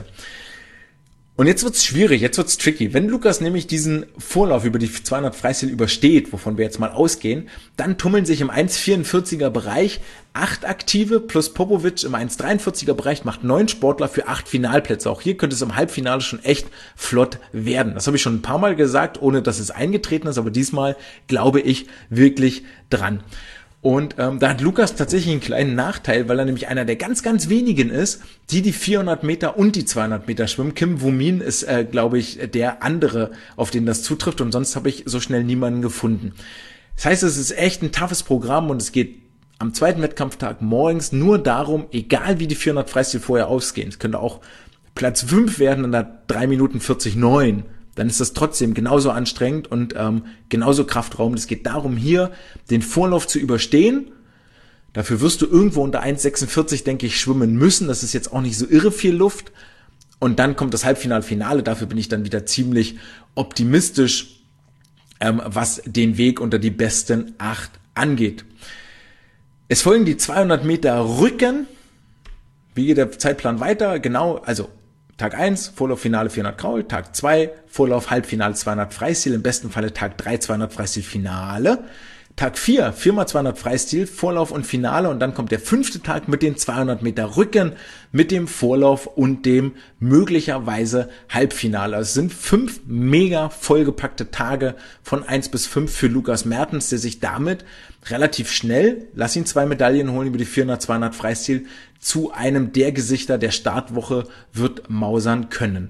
Und jetzt wird's schwierig, jetzt wird's tricky. Wenn Lukas nämlich diesen Vorlauf über die 200 Freistil übersteht, wovon wir jetzt mal ausgehen, dann tummeln sich im 1,44er Bereich 8 Aktive plus Popovic im 1,43er Bereich, macht 9 Sportler für 8 Finalplätze. Auch hier könnte es im Halbfinale schon echt flott werden. Das habe ich schon ein paar Mal gesagt, ohne dass es eingetreten ist, aber diesmal glaube ich wirklich dran. Und da hat Lukas tatsächlich einen kleinen Nachteil, weil er nämlich einer der ganz wenigen ist, die 400 Meter und die 200 Meter schwimmen. Kim Woo-min ist, glaube ich, der andere, auf den das zutrifft und sonst habe ich so schnell niemanden gefunden. Das heißt, es ist echt ein toughes Programm und es geht am zweiten Wettkampftag morgens nur darum, egal wie die 400 Freistil vorher ausgehen, es könnte auch Platz 5 werden in der 3 Minuten 40,9, dann ist das trotzdem genauso anstrengend und genauso kraftraubend. Es geht darum, hier den Vorlauf zu überstehen. Dafür wirst du irgendwo unter 1,46, denke ich, schwimmen müssen. Das ist jetzt auch nicht so irre viel Luft. Und dann kommt das Halbfinale. Dafür bin ich dann wieder ziemlich optimistisch, was den Weg unter die besten 8 angeht. Es folgen die 200 Meter Rücken. Wie geht der Zeitplan weiter? Genau, also Tag 1, Vorlauf, Finale 400 Kraul. Tag 2, Vorlauf, Halbfinale 200 Freistil. Im besten Falle Tag 3, 200 Freistil, Finale. Tag 4, 4x200 Freistil, Vorlauf und Finale. Und dann kommt der 5. Tag mit den 200 Meter Rücken, mit dem Vorlauf und dem möglicherweise Halbfinale. Es sind 5 mega vollgepackte Tage von 1 bis 5 für Lukas Mertens, der sich damit relativ schnell, lass ihn 2 Medaillen holen über die 400-200 Freistil, zu einem der Gesichter der Startwoche wird mausern können.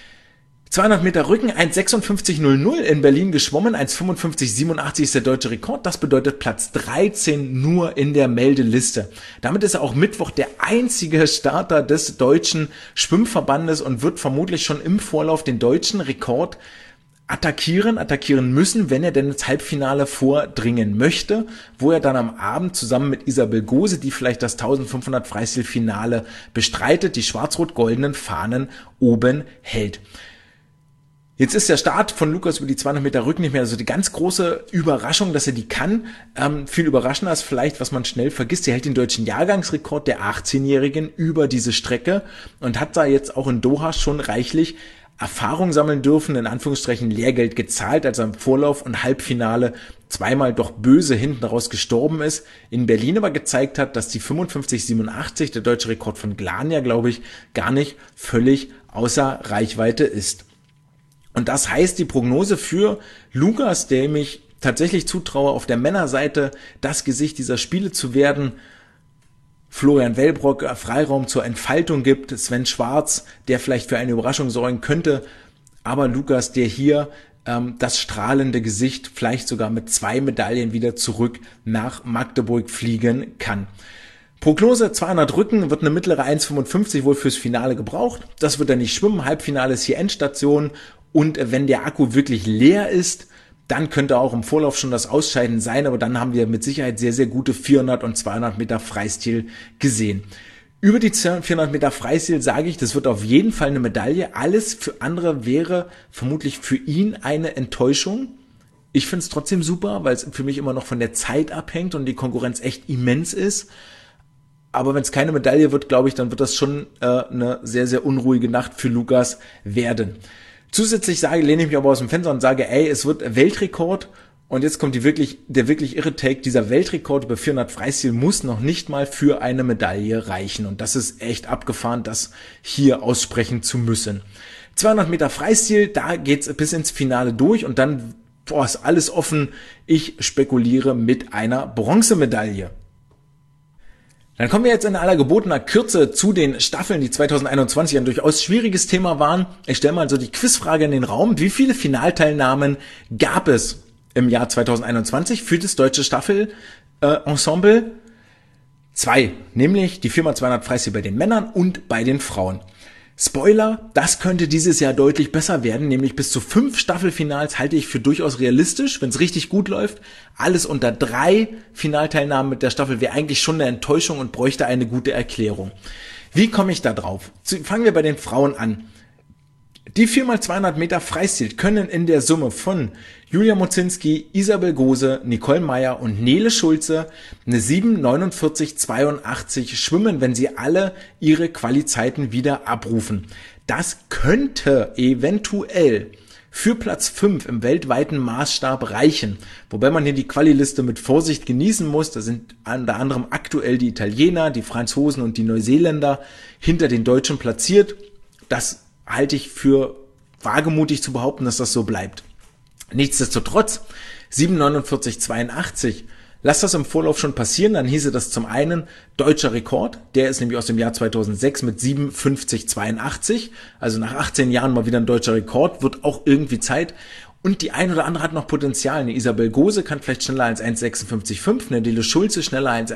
200 Meter Rücken, 1,56,00 in Berlin geschwommen, 1,55,87 ist der deutsche Rekord. Das bedeutet Platz 13 nur in der Meldeliste. Damit ist er auch Mittwoch der einzige Starter des deutschen Schwimmverbandes und wird vermutlich schon im Vorlauf den deutschen Rekord attackieren müssen, wenn er denn ins Halbfinale vordringen möchte, wo er dann am Abend zusammen mit Isabel Gose, die vielleicht das 1500 Freistilfinale bestreitet, die schwarz-rot-goldenen Fahnen oben hält. Jetzt ist der Start von Lukas über die 200 Meter Rücken nicht mehr so die ganz große Überraschung, dass er die kann. Viel überraschender ist vielleicht, was man schnell vergisst. Er hält den deutschen Jahrgangsrekord der 18-Jährigen über diese Strecke und hat da jetzt auch in Doha schon reichlich Erfahrung sammeln dürfen, in Anführungsstrichen Lehrgeld gezahlt, als er im Vorlauf und Halbfinale zweimal doch böse hinten raus gestorben ist. In Berlin aber gezeigt hat, dass die 55,87, der deutsche Rekord von Glania, glaube ich, gar nicht völlig außer Reichweite ist. Und das heißt, die Prognose für Lukas, der mich tatsächlich zutraue, auf der Männerseite das Gesicht dieser Spiele zu werden, Florian Wellbrock Freiraum zur Entfaltung gibt, Sven Schwarz, der vielleicht für eine Überraschung sorgen könnte, aber Lukas, der hier das strahlende Gesicht vielleicht sogar mit 2 Medaillen wieder zurück nach Magdeburg fliegen kann. Prognose 200 Rücken, wird eine mittlere 1,55 wohl fürs Finale gebraucht. Das wird er nicht schwimmen. Halbfinale ist hier Endstation. Und wenn der Akku wirklich leer ist, dann könnte auch im Vorlauf schon das Ausscheiden sein. Aber dann haben wir mit Sicherheit sehr, sehr gute 400 und 200 Meter Freistil gesehen. Über die 400 Meter Freistil sage ich, das wird auf jeden Fall eine Medaille. Alles für andere wäre vermutlich für ihn eine Enttäuschung. Ich finde es trotzdem super, weil es für mich immer noch von der Zeit abhängt und die Konkurrenz echt immens ist. Aber wenn es keine Medaille wird, glaube ich, dann wird das schon eine sehr, sehr unruhige Nacht für Lukas werden. Zusätzlich lehne ich mich aber aus dem Fenster und sage, es wird Weltrekord. Und jetzt kommt der wirklich irre Take. Dieser Weltrekord über 400 Freistil muss noch nicht mal für eine Medaille reichen. Und das ist echt abgefahren, das hier aussprechen zu müssen. 200 Meter Freistil, da geht's bis ins Finale durch und dann ist alles offen. Ich spekuliere mit einer Bronzemedaille. Dann kommen wir jetzt in aller gebotener Kürze zu den Staffeln, die 2021 ein durchaus schwieriges Thema waren. Ich stelle mal so die Quizfrage in den Raum. Wie viele Finalteilnahmen gab es im Jahr 2021 für das deutsche Staffel-Ensemble? 2, nämlich die 4x200 Freistil bei den Männern und bei den Frauen. Spoiler, das könnte dieses Jahr deutlich besser werden, nämlich bis zu 5 Staffelfinals halte ich für durchaus realistisch, wenn es richtig gut läuft. Alles unter 3 Finalteilnahmen mit der Staffel wäre eigentlich schon eine Enttäuschung und bräuchte eine gute Erklärung. Wie komme ich da drauf? Fangen wir bei den Frauen an. Die 4x200 Meter Freistil können in der Summe von Julia Mozinski, Isabel Gose, Nicole Meyer und Nele Schulze eine 7,49,82 schwimmen, wenn sie alle ihre Qualizeiten wieder abrufen. Das könnte eventuell für Platz 5 im weltweiten Maßstab reichen. Wobei man hier die Quali-Liste mit Vorsicht genießen muss. Da sind unter anderem aktuell die Italiener, die Franzosen und die Neuseeländer hinter den Deutschen platziert. Das halte ich für wagemutig zu behaupten, dass das so bleibt. Nichtsdestotrotz, 7,49,82, lass das im Vorlauf schon passieren, dann hieße das zum einen deutscher Rekord, der ist nämlich aus dem Jahr 2006 mit 7,50,82, also nach 18 Jahren mal wieder ein deutscher Rekord, wird auch irgendwie Zeit. Und die ein oder andere hat noch Potenzial. Eine Isabel Gose kann vielleicht schneller als 1,56,5, eine Nele Schulze schneller als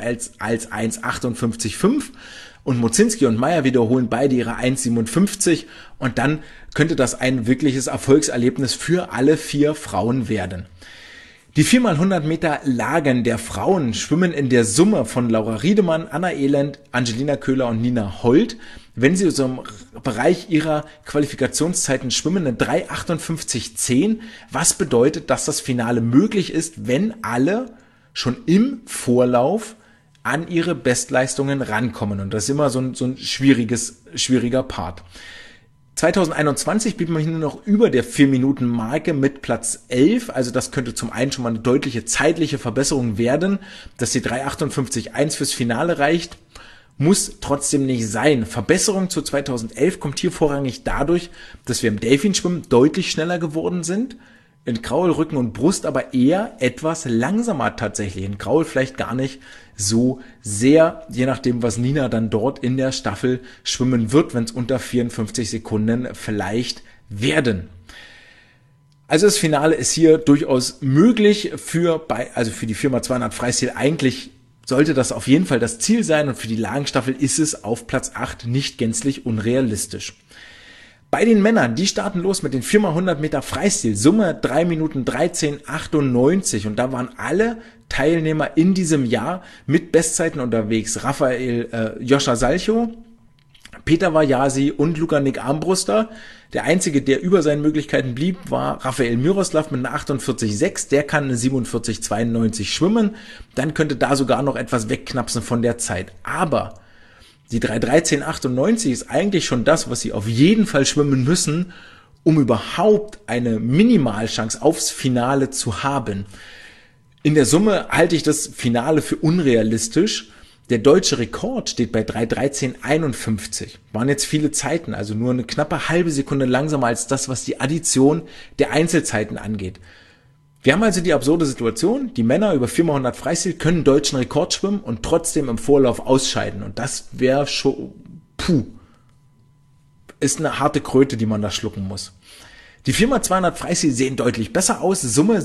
1,58,5 und Mozinski und Meyer wiederholen beide ihre 1,57 und dann könnte das ein wirkliches Erfolgserlebnis für alle 4 Frauen werden. Die 4x100 Meter Lagen der Frauen schwimmen in der Summe von Laura Riedemann, Anna Elend, Angelina Köhler und Nina Holt, wenn sie so im Bereich ihrer Qualifikationszeiten schwimmen, eine 3,58,10, was bedeutet, dass das Finale möglich ist, wenn alle schon im Vorlauf an ihre Bestleistungen rankommen. Und das ist immer so ein schwieriger Part. 2021 blieb man nur noch über der 4-Minuten-Marke mit Platz 11. Also das könnte zum einen schon mal eine deutliche zeitliche Verbesserung werden, dass die 3:58,1 fürs Finale reicht. Muss trotzdem nicht sein. Verbesserung zu 2011 kommt hier vorrangig dadurch, dass wir im Delfinschwimmen deutlich schneller geworden sind. In Kraul, Rücken und Brust aber eher etwas langsamer tatsächlich. In Kraul vielleicht gar nicht so sehr, je nachdem, was Nina dann dort in der Staffel schwimmen wird, wenn es unter 54 Sekunden vielleicht werden. Also das Finale ist hier durchaus möglich für die 4x200 Freistil. Eigentlich sollte das auf jeden Fall das Ziel sein, und für die Lagenstaffel ist es auf Platz 8 nicht gänzlich unrealistisch. Bei den Männern, die starten los mit den 4x100 Meter Freistil, Summe 3 Minuten 13,98, und da waren alle Teilnehmer in diesem Jahr mit Bestzeiten unterwegs. Joscha Salchow, Peter Vajasi und Luka-Nick Armbruster. Der einzige, der über seinen Möglichkeiten blieb, war Rafael Miroslav mit einer 48,6. Der kann eine 47,92 schwimmen. Dann könnte da sogar noch etwas wegknapsen von der Zeit. Aber die 3:13,98 ist eigentlich schon das, was sie auf jeden Fall schwimmen müssen, um überhaupt eine Minimalchance aufs Finale zu haben. In der Summe halte ich das Finale für unrealistisch. Der deutsche Rekord steht bei 3:13,51. Waren jetzt viele Zeiten, also nur eine knappe halbe Sekunde langsamer als das, was die Addition der Einzelzeiten angeht. Wir haben also die absurde Situation, die Männer über 4x100 Freistil können deutschen Rekord schwimmen und trotzdem im Vorlauf ausscheiden. Und das wäre schon, ist eine harte Kröte, die man da schlucken muss. Die 4x200 Freistil sehen deutlich besser aus. Summe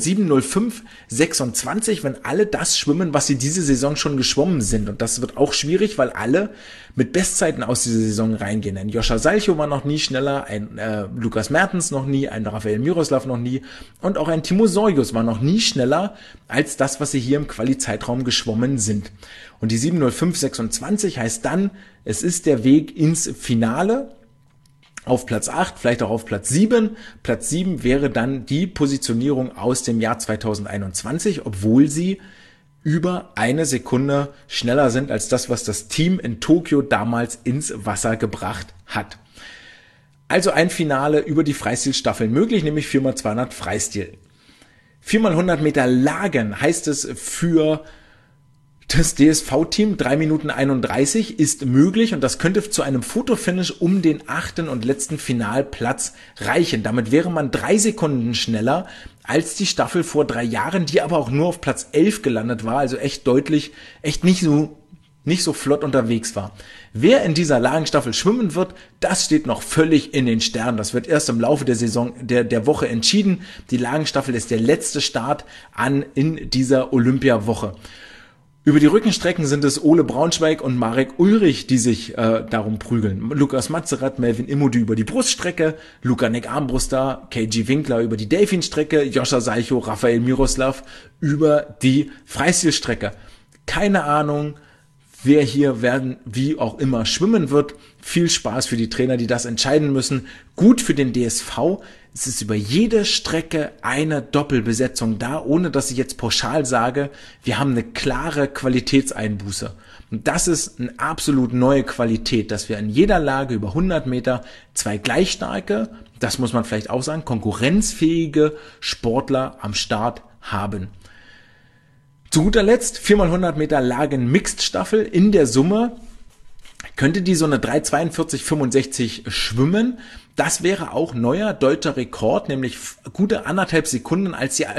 7:05,26, wenn alle das schwimmen, was sie diese Saison schon geschwommen sind. Und das wird auch schwierig, weil alle mit Bestzeiten aus dieser Saison reingehen. Ein Joscha Salchow war noch nie schneller, ein Lukas Mertens noch nie, ein Rafael Miroslav noch nie und auch ein Timo Sorjus war noch nie schneller als das, was sie hier im Quali-Zeitraum geschwommen sind. Und die 7:05,26 heißt dann, es ist der Weg ins Finale. Auf Platz 8, vielleicht auch auf Platz 7. Platz 7 wäre dann die Positionierung aus dem Jahr 2021, obwohl sie über eine Sekunde schneller sind als das, was das Team in Tokio damals ins Wasser gebracht hat. Also ein Finale über die Freistilstaffeln möglich, nämlich 4x200 Freistil. 4x100 Meter Lagen heißt es für das DSV-Team 3 Minuten 31 ist möglich, und das könnte zu einem Fotofinish um den 8. und letzten Finalplatz reichen. Damit wäre man 3 Sekunden schneller als die Staffel vor 3 Jahren, die aber auch nur auf Platz 11 gelandet war, also echt nicht so flott unterwegs war. Wer in dieser Lagenstaffel schwimmen wird, das steht noch völlig in den Sternen. Das wird erst im Laufe der Saison, der Woche entschieden. Die Lagenstaffel ist der letzte Start in dieser Olympiawoche. Über die Rückenstrecken sind es Ole Braunschweig und Marek Ulrich, die sich darum prügeln. Lukas Matzerath, Melvin Immodu über die Bruststrecke, Luka-Nick Armbruster, KG Winkler über die Delfinstrecke, Joscha Salchow, Rafael Miroslav über die Freistilstrecke. Keine Ahnung, wer hier wie auch immer schwimmen wird. Viel Spaß für die Trainer, die das entscheiden müssen. Gut für den DSV. Es ist über jede Strecke eine Doppelbesetzung da, ohne dass ich jetzt pauschal sage, wir haben eine klare Qualitätseinbuße. Und das ist eine absolut neue Qualität, dass wir in jeder Lage über 100 Meter 2 gleich starke, das muss man vielleicht auch sagen, konkurrenzfähige Sportler am Start haben. Zu guter Letzt 4x100 Meter Lagen-Mixed-Staffel in der Summe. Könnte die so eine 3:42,65 schwimmen? Das wäre auch neuer deutscher Rekord, nämlich gute 1,5 Sekunden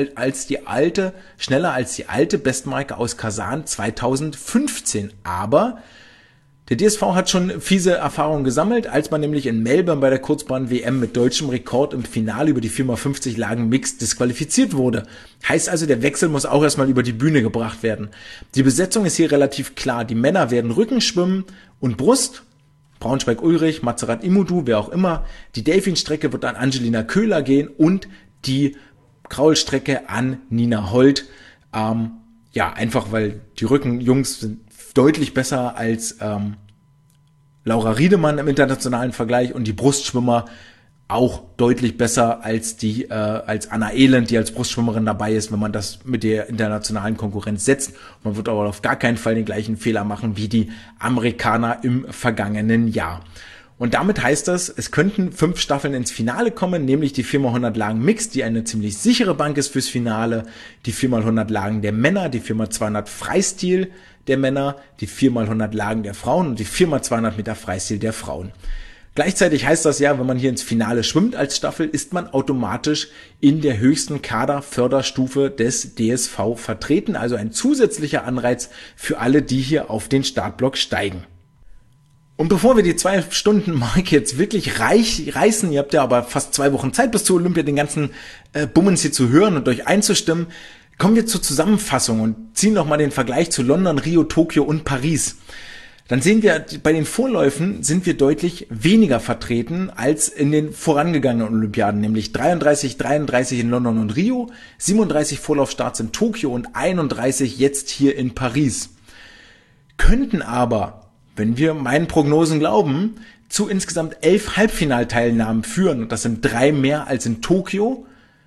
schneller als die alte Bestmarke aus Kasan 2015. Aber der DSV hat schon fiese Erfahrungen gesammelt, als man nämlich in Melbourne bei der Kurzbahn-WM mit deutschem Rekord im Finale über die 4x50 Lagen Mixed disqualifiziert wurde. Heißt also, der Wechsel muss auch erstmal über die Bühne gebracht werden. Die Besetzung ist hier relativ klar. Die Männer werden Rücken schwimmen und Brust. Braunschweig Ulrich, Matzerath Immodu, wer auch immer. Die Delfinstrecke wird an Angelina Köhler gehen und die Kraulstrecke an Nina Holt. Einfach weil die Rückenjungs sind deutlich besser als Laura Riedemann im internationalen Vergleich, und die Brustschwimmer auch deutlich besser als als Anna Elend, die als Brustschwimmerin dabei ist, wenn man das mit der internationalen Konkurrenz setzt. Man wird aber auf gar keinen Fall den gleichen Fehler machen wie die Amerikaner im vergangenen Jahr. Und damit heißt das, es könnten 5 Staffeln ins Finale kommen, nämlich die 4x100 Lagen Mixed, die eine ziemlich sichere Bank ist fürs Finale, die 4x100 Lagen der Männer, die 4x200 Freistil der Männer, die 4x100 Lagen der Frauen und die 4x200 Meter Freistil der Frauen. Gleichzeitig heißt das ja, wenn man hier ins Finale schwimmt als Staffel, ist man automatisch in der höchsten Kaderförderstufe des DSV vertreten, also ein zusätzlicher Anreiz für alle, die hier auf den Startblock steigen. Und bevor wir die 2-Stunden-Marke jetzt wirklich reißen, ihr habt ja aber fast 2 Wochen Zeit bis zur Olympia, den ganzen Bummens hier zu hören und euch einzustimmen, kommen wir zur Zusammenfassung und ziehen nochmal den Vergleich zu London, Rio, Tokio und Paris. Dann sehen wir, bei den Vorläufen sind wir deutlich weniger vertreten als in den vorangegangenen Olympiaden, nämlich 33 in London und Rio, 37 Vorlaufstarts in Tokio und 31 jetzt hier in Paris. Könnten aber, wenn wir meinen Prognosen glauben, zu insgesamt 11 Halbfinalteilnahmen führen. Und das sind 3 mehr als in Tokio.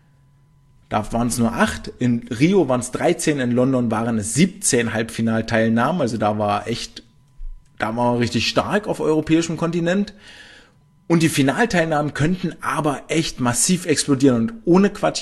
Da waren es nur 8. In Rio waren es 13. In London waren es 17 Halbfinalteilnahmen. Also da war man richtig stark auf europäischem Kontinent. Und die Finalteilnahmen könnten aber echt massiv explodieren. Und ohne Quatsch, ich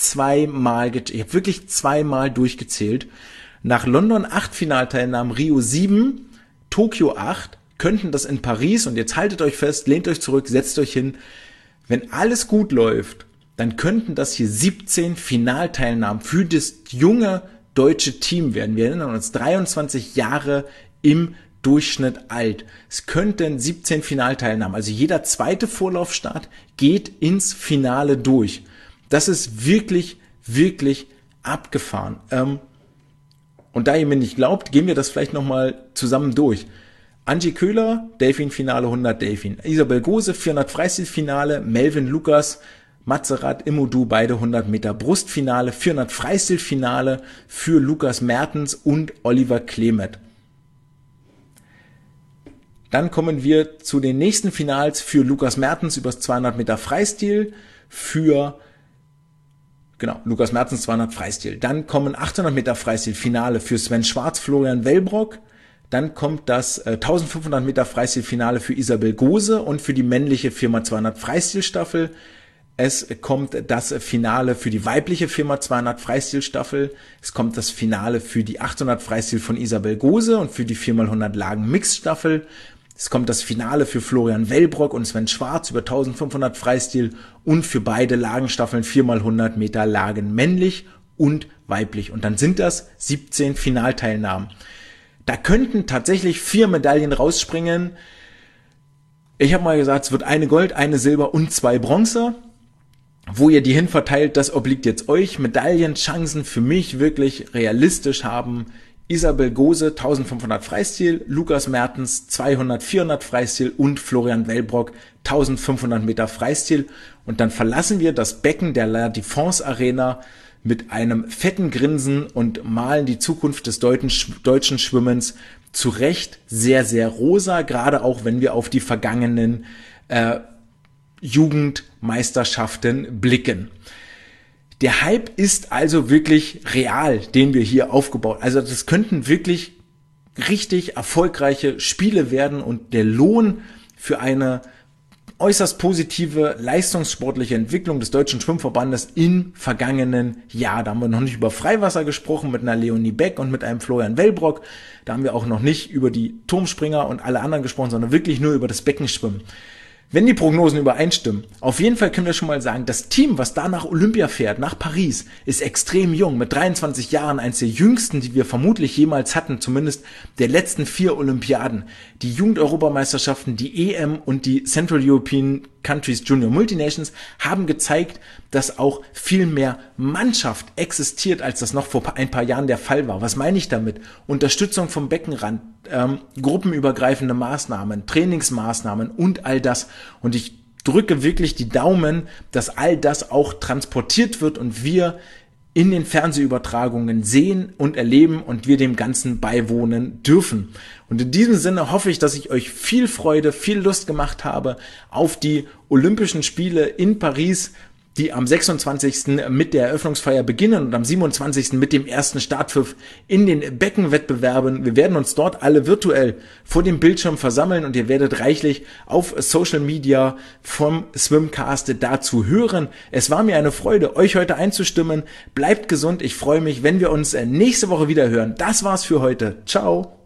habe wirklich zweimal durchgezählt. Nach London 8 Finalteilnahmen, Rio 7, Tokio 8, könnten das in Paris, und jetzt haltet euch fest, lehnt euch zurück, setzt euch hin, wenn alles gut läuft, dann könnten das hier 17 Finalteilnahmen für das junge deutsche Team werden. Wir erinnern uns, 23 Jahre im Durchschnitt alt. Es könnten 17 Finalteilnahmen, also jeder zweite Vorlaufstart geht ins Finale durch. Das ist wirklich, wirklich abgefahren. Und da ihr mir nicht glaubt, gehen wir das vielleicht nochmal zusammen durch. Angie Köhler, Delfin-Finale 100 Delfin. Isabel Gose, 400 Freistil-Finale. Melvin Lukas, Matzerat, Immodu, beide 100 Meter Brustfinale. 400 Freistil-Finale für Lukas Mertens und Oliver Klemet. Dann kommen wir zu den nächsten Finals für Lukas Mertens übers 200 Meter Freistil, Lukas Mertens 200 Freistil. Dann kommen 800 Meter Freistil-Finale für Sven Schwarz, Florian Wellbrock. Dann kommt das 1500 Meter Freistil-Finale für Isabel Gose und für die männliche 4x200 Freistilstaffel. Es kommt das Finale für die weibliche 4x200 Freistilstaffel. Es kommt das Finale für die 800 Freistil von Isabel Gose und für die 4x100 Lagen Mixstaffel. Es kommt das Finale für Florian Wellbrock und Sven Schwarz über 1500 Freistil und für beide Lagenstaffeln 4x100 Meter Lagen männlich und weiblich. Und dann sind das 17 Finalteilnahmen. Da könnten tatsächlich 4 Medaillen rausspringen. Ich habe mal gesagt, es wird eine Gold, eine Silber und 2 Bronze. Wo ihr die hinverteilt, das obliegt jetzt euch. Medaillenchancen für mich wirklich realistisch haben Isabel Gose 1500 Freistil, Lukas Mertens 200, 400 Freistil und Florian Wellbrock 1500 Meter Freistil. Und dann verlassen wir das Becken der La Défense Arena mit einem fetten Grinsen und malen die Zukunft des deutschen Schwimmens zu Recht sehr, sehr rosa, gerade auch wenn wir auf die vergangenen Jugendmeisterschaften blicken. Der Hype ist also wirklich real, den wir hier aufgebaut haben. Also das könnten wirklich richtig erfolgreiche Spiele werden und der Lohn für eine äußerst positive leistungssportliche Entwicklung des Deutschen Schwimmverbandes im vergangenen Jahr. Da haben wir noch nicht über Freiwasser gesprochen mit einer Leonie Beck und mit einem Florian Wellbrock. Da haben wir auch noch nicht über die Turmspringer und alle anderen gesprochen, sondern wirklich nur über das Beckenschwimmen. Wenn die Prognosen übereinstimmen, auf jeden Fall können wir schon mal sagen, das Team, was da nach Olympia fährt, nach Paris, ist extrem jung, mit 23 Jahren, eines der jüngsten, die wir vermutlich jemals hatten, zumindest der letzten 4 Olympiaden. Die Jugend-Europameisterschaften, die EM und die Central European Countries Junior Multinations haben gezeigt, dass auch viel mehr Mannschaft existiert, als das noch vor ein paar Jahren der Fall war. Was meine ich damit? Unterstützung vom Beckenrand, gruppenübergreifende Maßnahmen, Trainingsmaßnahmen und all das. Und ich drücke wirklich die Daumen, dass all das auch transportiert wird und wir in den Fernsehübertragungen sehen und erleben und wir dem Ganzen beiwohnen dürfen. Und in diesem Sinne hoffe ich, dass ich euch viel Freude, viel Lust gemacht habe auf die Olympischen Spiele in Paris, die am 26. mit der Eröffnungsfeier beginnen und am 27. mit dem ersten Startpfiff in den Beckenwettbewerben. Wir werden uns dort alle virtuell vor dem Bildschirm versammeln und ihr werdet reichlich auf Social Media vom Swimcast dazu hören. Es war mir eine Freude, euch heute einzustimmen. Bleibt gesund, ich freue mich, wenn wir uns nächste Woche wieder hören. Das war's für heute. Ciao!